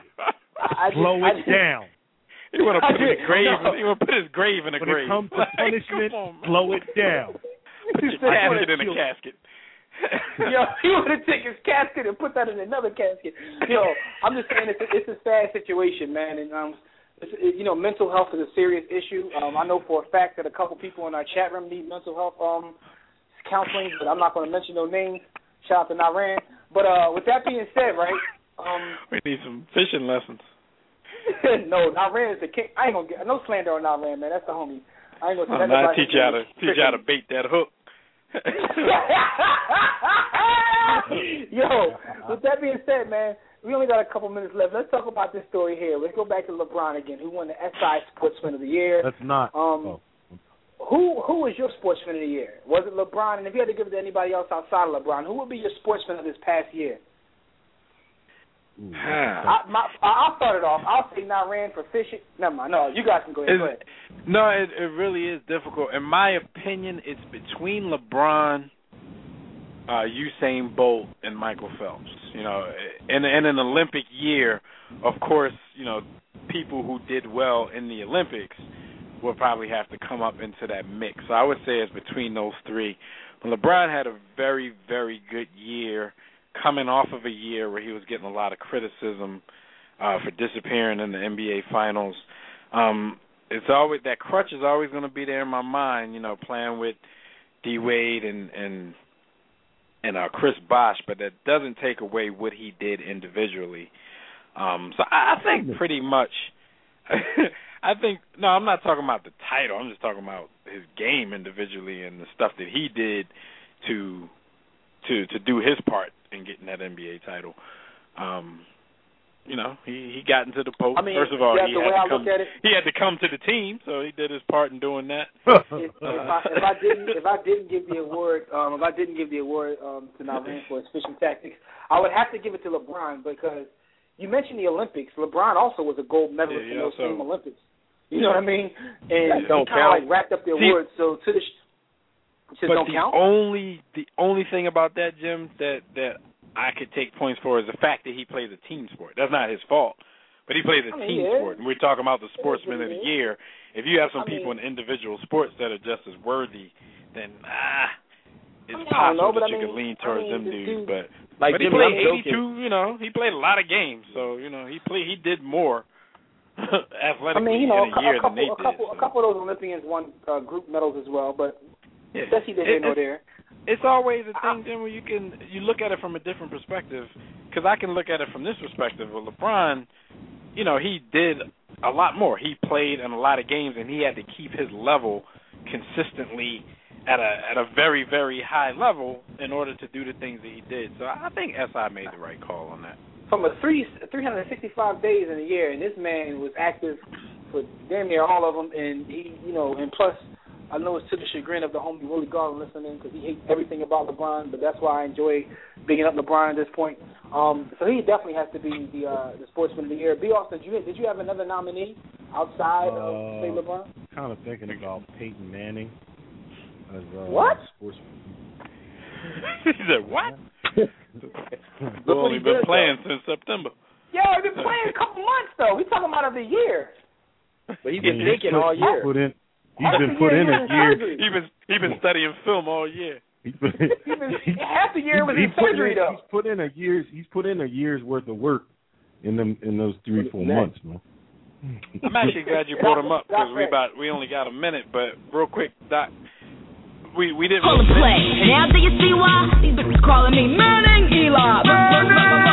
B: I just,
A: Slow
B: I
A: it
B: just,
A: down.
D: He want to put his
B: I-
D: grave.
B: no.
D: He want to put his grave in a
A: When
D: grave.
A: it comes to
D: Like,
A: punishment,
D: come on, man.
A: slow it down.
D: Put your
B: said he
D: casket
B: wanna
D: in a
B: kill-
D: casket.
B: Yo, he want to take his casket and put that in another casket. Yo, I'm just saying it's a, it's a sad situation, man, and um, it's, it, you know, mental health is a serious issue. Um, I know for a fact that a couple people in our chat room need mental health um counseling, but I'm not going to mention no names. Shout out to Naran. But uh, with that being said, right? Um,
D: We need some fishing lessons.
B: no, Naran is the king. I ain't gonna get no slander on Naran, man. That's the homie. I ain't gonna say
D: Oh,
B: that.
D: now I teach you how to teach you how to bait that hook.
B: Yo, with that being said, man, we only got a couple minutes left. Let's talk about this story here. Let's go back to LeBron again, who won the S I Sportsman of the Year.
A: That's not.
B: Um,
A: oh.
B: who who was your Sportsman of the Year? Was it LeBron? And if you had to give it to anybody else outside of LeBron, who would be your Sportsman of this past year?
A: Ooh,
B: I, my, I'll start it off. I'll say Naran for fishing. Never mind. No, you guys can go ahead. Go ahead.
D: No, it, it really is difficult. In my opinion, it's between LeBron, uh, Usain Bolt, and Michael Phelps. You know, in, in an Olympic year, of course, you know, people who did well in the Olympics will probably have to come up into that mix. So I would say it's between those three. But LeBron had a very, very good year, coming off of a year where he was getting a lot of criticism uh, for disappearing in the N B A Finals. Um, it's always that crutch is always going to be there in my mind. You know, playing with D Wade and and and uh, Chris Bosh, but that doesn't take away what he did individually. Um, so I, I think pretty much. I think no, I'm not talking about the title. I'm just talking about his game individually and the stuff that he did to to to do his part in getting that N B A title. Um, you know, he, he got into the post.
B: I mean,
D: First of all,
B: yeah,
D: he
B: the
D: had
B: way
D: to
B: I
D: come.
B: look at it-
D: He had to come to the team, so he did his part in doing that.
B: if, if, I, if I didn't, if I didn't give the award, um, if I didn't give the award um, to Naran for his fishing tactics, I would have to give it to LeBron because you mentioned the Olympics. LeBron also was a gold medalist
D: Yeah,
B: in those
D: also-
B: same Olympics. You know what I mean? And he
D: don't
B: kind of like racked up the
D: See,
B: awards. So to the sh- just
D: but
B: don't
D: the
B: count.
D: only the only thing about that, Jim, that that I could take points for is the fact that he plays a team sport. That's not his fault, but he plays a
B: I mean,
D: team
B: yeah.
D: sport. And we're talking about the Sportsman of the Year. if you have some
B: I
D: people
B: mean,
D: in individual sports that are just as worthy, then ah, it's
B: I mean,
D: possible
B: know,
D: that
B: I
D: you
B: mean,
D: could lean towards
B: I mean,
D: them
B: the
D: dudes.
B: dude,
D: But
H: like
D: but he
H: Jimmy,
D: played
H: I'm
D: eighty-two.
H: joking.
D: You know, he played a lot of games, so you know he played. He did more athletically
B: I mean, you know,
D: in a year
B: a couple,
D: than they
B: a couple,
D: did.
B: a couple of those Olympians won uh, group medals as well, but
D: Yeah.
B: that's either here
D: It-
B: nor there.
D: It's always a thing, then, where you can you look at it from a different perspective. Because I can look at it from this perspective. Well, LeBron, you know, he did a lot more. He played in a lot of games, and he had to keep his level consistently at a at a very, very high level in order to do the things that he did. So I think S I made the right call on that.
B: From a three three hundred sixty five days in a year, and this man was active for damn near all of them, and he, you know, and plus, I know it's to the chagrin of the homie Willie Garland listening because he hates everything about LeBron, but that's why I enjoy bigging up LeBron at this point. Um, so he definitely has to be the uh, the sportsman of the year. B. Austin, did you, did you have another nominee outside
A: uh,
B: of say LeBron?
A: Kind of thinking about Peyton Manning as uh,
B: what?
A: Sportsman.
D: He said what? We've
B: Look what
D: only
B: he
D: been
B: did,
D: playing
B: though.
D: since September.
B: Yo, he's been playing a couple months though. We're talking about of the year.
H: But he's been
A: Yeah,
H: thinking
A: he's
H: all
A: put-
H: year.
A: Put in, he's
B: Half
A: been
B: the
A: put
B: year
A: in
B: he
A: a
B: was in
A: year.
B: surgery.
D: He been he been studying film all year.
A: He's been,
B: He been, half the year was
A: he,
B: in
A: he put
B: surgery
A: in,
B: though.
A: He's put in a year's. He's put in a year's worth of work in them in those three four months, man.
D: I'm actually glad you brought him up because we about we only got a minute. But real quick, Doc, we we didn't.
L: Hold and
D: really
L: play.
D: mention-
L: Now do you see why these bitches calling me Manning Eli? Manning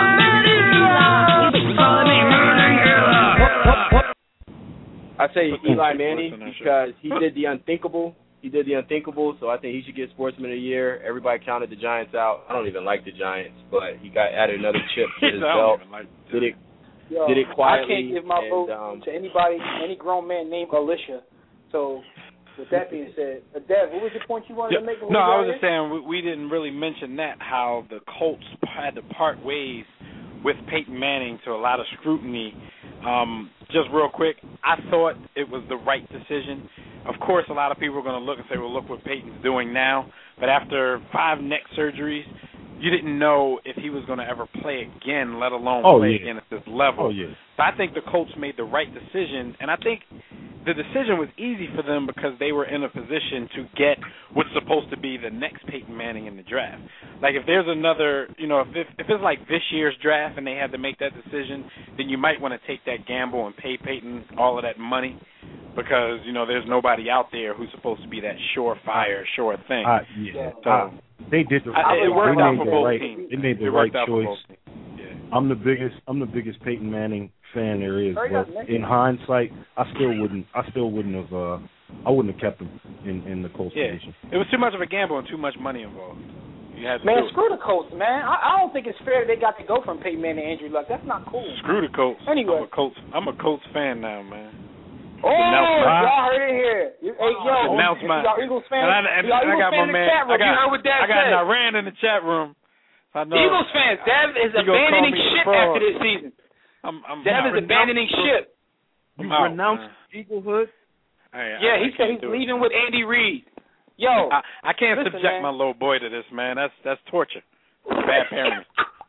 L: Eli. These bitches calling me Manning Eli.
H: I say
D: Put
H: Eli
D: some
H: Manning
D: sports in that
H: because he did the unthinkable. He did the unthinkable, so I think he should get Sportsman of the Year. Everybody counted the Giants out. I don't even like the Giants, but he got added another chip to his
D: I don't
H: belt.
D: even like
H: Did it
B: Yo,
H: did it quietly.
B: I can't give my
H: and,
B: vote
H: um,
B: to anybody, any grown man named Alicia. So, with that being said, uh, Dev, what was the point you wanted
D: Yeah,
B: to make?
D: no, I was just saying we, we didn't really mention that, how the Colts had to part ways with Peyton Manning to a lot of scrutiny. Um, just real quick, I thought it was the right decision. Of course, a lot of people are going to look and say, well, look what Peyton's doing now. But after five neck surgeries, you didn't know if he was going to ever play again, let alone
A: Oh,
D: play
A: yeah.
D: again at this level.
A: Oh yeah.
D: So I think the Colts made the right decision, and I think the decision was easy for them because they were in a position to get what's supposed to be the next Peyton Manning in the draft. Like if there's another, you know, if if, if it's like this year's draft and they had to make that decision, then you might want to take that gamble and pay Peyton all of that money because, you know, there's nobody out there who's supposed to be that surefire, sure thing.
A: Uh, yeah.
D: So
A: Uh, they did the.
D: I, it
A: they
D: worked out
A: made
D: for
A: the
D: both
A: right,
D: teams.
A: They made the
D: it
A: right
D: worked out for
A: choice.
D: both teams. Yeah.
A: I'm the biggest. I'm the biggest Peyton Manning fan there is.
B: Very
A: But
B: good,
A: in hindsight, I still wouldn't. I still wouldn't have. Uh, I wouldn't have kept him in, in the Colts
D: Yeah,
A: position.
D: it was too much of a gamble and too much money involved. You had to
B: Man,
D: do it.
B: screw the Colts, man. I, I don't think it's fair that they got to go from Peyton Manning to Andrew Luck. That's not cool.
D: Screw the Colts.
B: Anyway.
D: I'm a Colts. I'm a Colts fan now, man.
B: Oh,
D: Announce my-
B: y'all heard it here. You, hey, yo,
D: Announce
B: if
D: my-
B: y'all Eagles fans,
D: And I, and,
B: y'all
D: and I
B: Eagles
D: got
B: fans
D: my
B: in the
D: man.
B: chat room,
D: I got,
B: you heard what Dev
D: I got
B: said.
D: Naran in the chat room. I know.
B: Eagles fans, Dev is
D: He gonna call
B: abandoning
D: me a
B: ship
D: fraud.
B: after this season.
D: I'm, I'm
B: Dev
D: I'm
B: is abandoning ship.
A: You
D: I'm out,
A: renounced
D: man.
A: Eaglehood.
D: Hey,
B: Yeah,
D: I,
B: he
D: I
B: said
D: can't
B: he's
D: do it.
B: leaving with Andy Reid. Yo,
D: I, I can't
B: listen,
D: subject
B: man.
D: my little boy to this, man. That's that's torture. Bad parenting.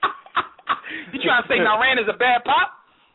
B: You trying to say Naran is a bad pop?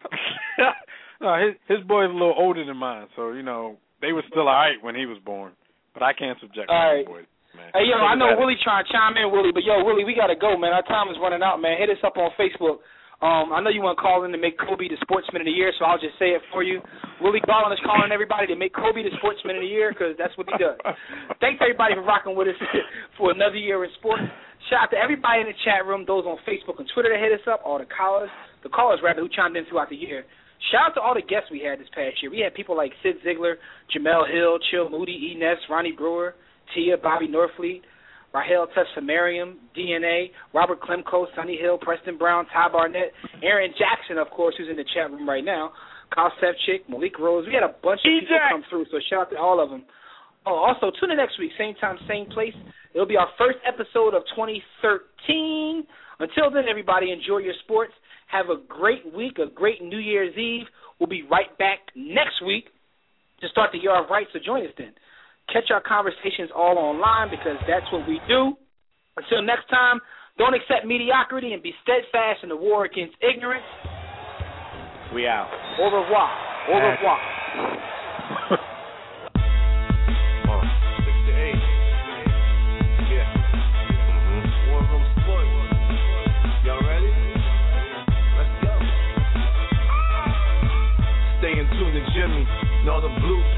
D: No, his his boy's a little older than mine, so you know they were still all right when he was born. But I can't subject
B: All
D: my
B: right.
D: little boy, man.
B: Hey, yo, I know
D: Everybody-
B: Willie trying to chime in, Willie, but yo, Willie, we got to go, man. Our time is running out, man. Hit us up on Facebook. Um, I know you want to call in to make Kobe the Sportsman of the Year, so I'll just say it for you. Willie Garland is calling everybody to make Kobe the Sportsman of the Year because that's what he does. Thanks, everybody, for rocking with us for another year in sports. Shout out to everybody in the chat room, those on Facebook and Twitter that hit us up, all the callers, the callers, rather, who chimed in throughout the year. Shout out to all the guests we had this past year. We had people like Sid Ziegler, Jamel Hill, Chill Moody, E. Ness, Ronnie Brewer, Tia, Bobby Norfleet, Rahel Tesfamariam, D N A, Robert Klemko, Sonny Hill, Preston Brown, Ty Barnett, Aaron Jackson, of course, who's in the chat room right now, Kyle Sevchik, Malik Rose. We had a bunch of people come through, so shout out to all of them. Oh, also, tune in next week, same time, same place. It'll be our first episode of twenty thirteen. Until then, everybody, enjoy your sports. Have a great week, a great New Year's Eve. We'll be right back next week to start the year off right, so join us then. Catch our conversations all online because that's what we do. Until next time, don't accept mediocrity and be steadfast in the war against ignorance.
D: We out.
B: Au revoir. Au revoir.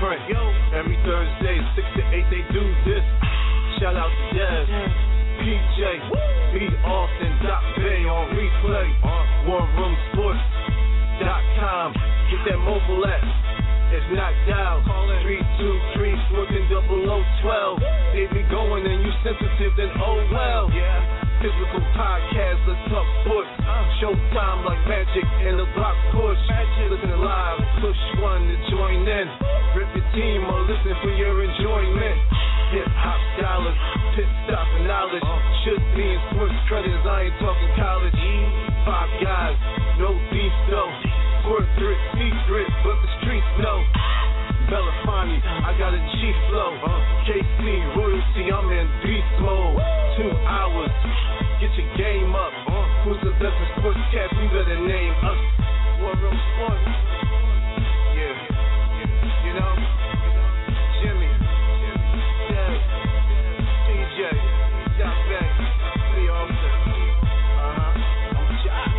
M: print. Every Thursday, six to eight, they do this. Shout out to Dev, P J, B. Austin, Doc Bay on replay. War Room Sports dot com. Get that mobile app. It's knocked out. three two three, fourteen double oh twelve. They be going and you sensitive, then oh well. Physical podcast, let's talk sports. Showtime like magic and the block push. Listen live, push one to join in. Rip your team or listen for your enjoyment. Hip hop dollars, pit stop and knowledge. Should be in sports credits, I ain't talking college. Five guys, no beef though. Corporate secret, but the streets know. Belafonte, I got a G flow. K C, royalty, I'm in beast mode. Two hours, get your game up. Who's the best in sportscast? You better name us. War Room Sports. Yeah, you know, Jimmy, Dad, P J, Doc Beck, Lee Austin. Uh huh. I'm shot.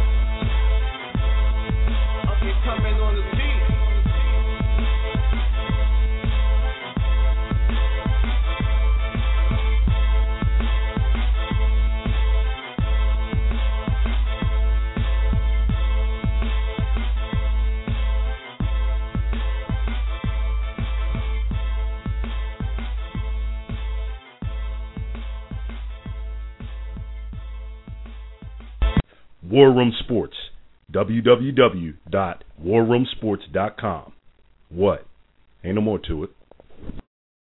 M: Up and coming on the beat.
A: War Room Sports, w w w dot war room sports dot com. What? Ain't no more to it.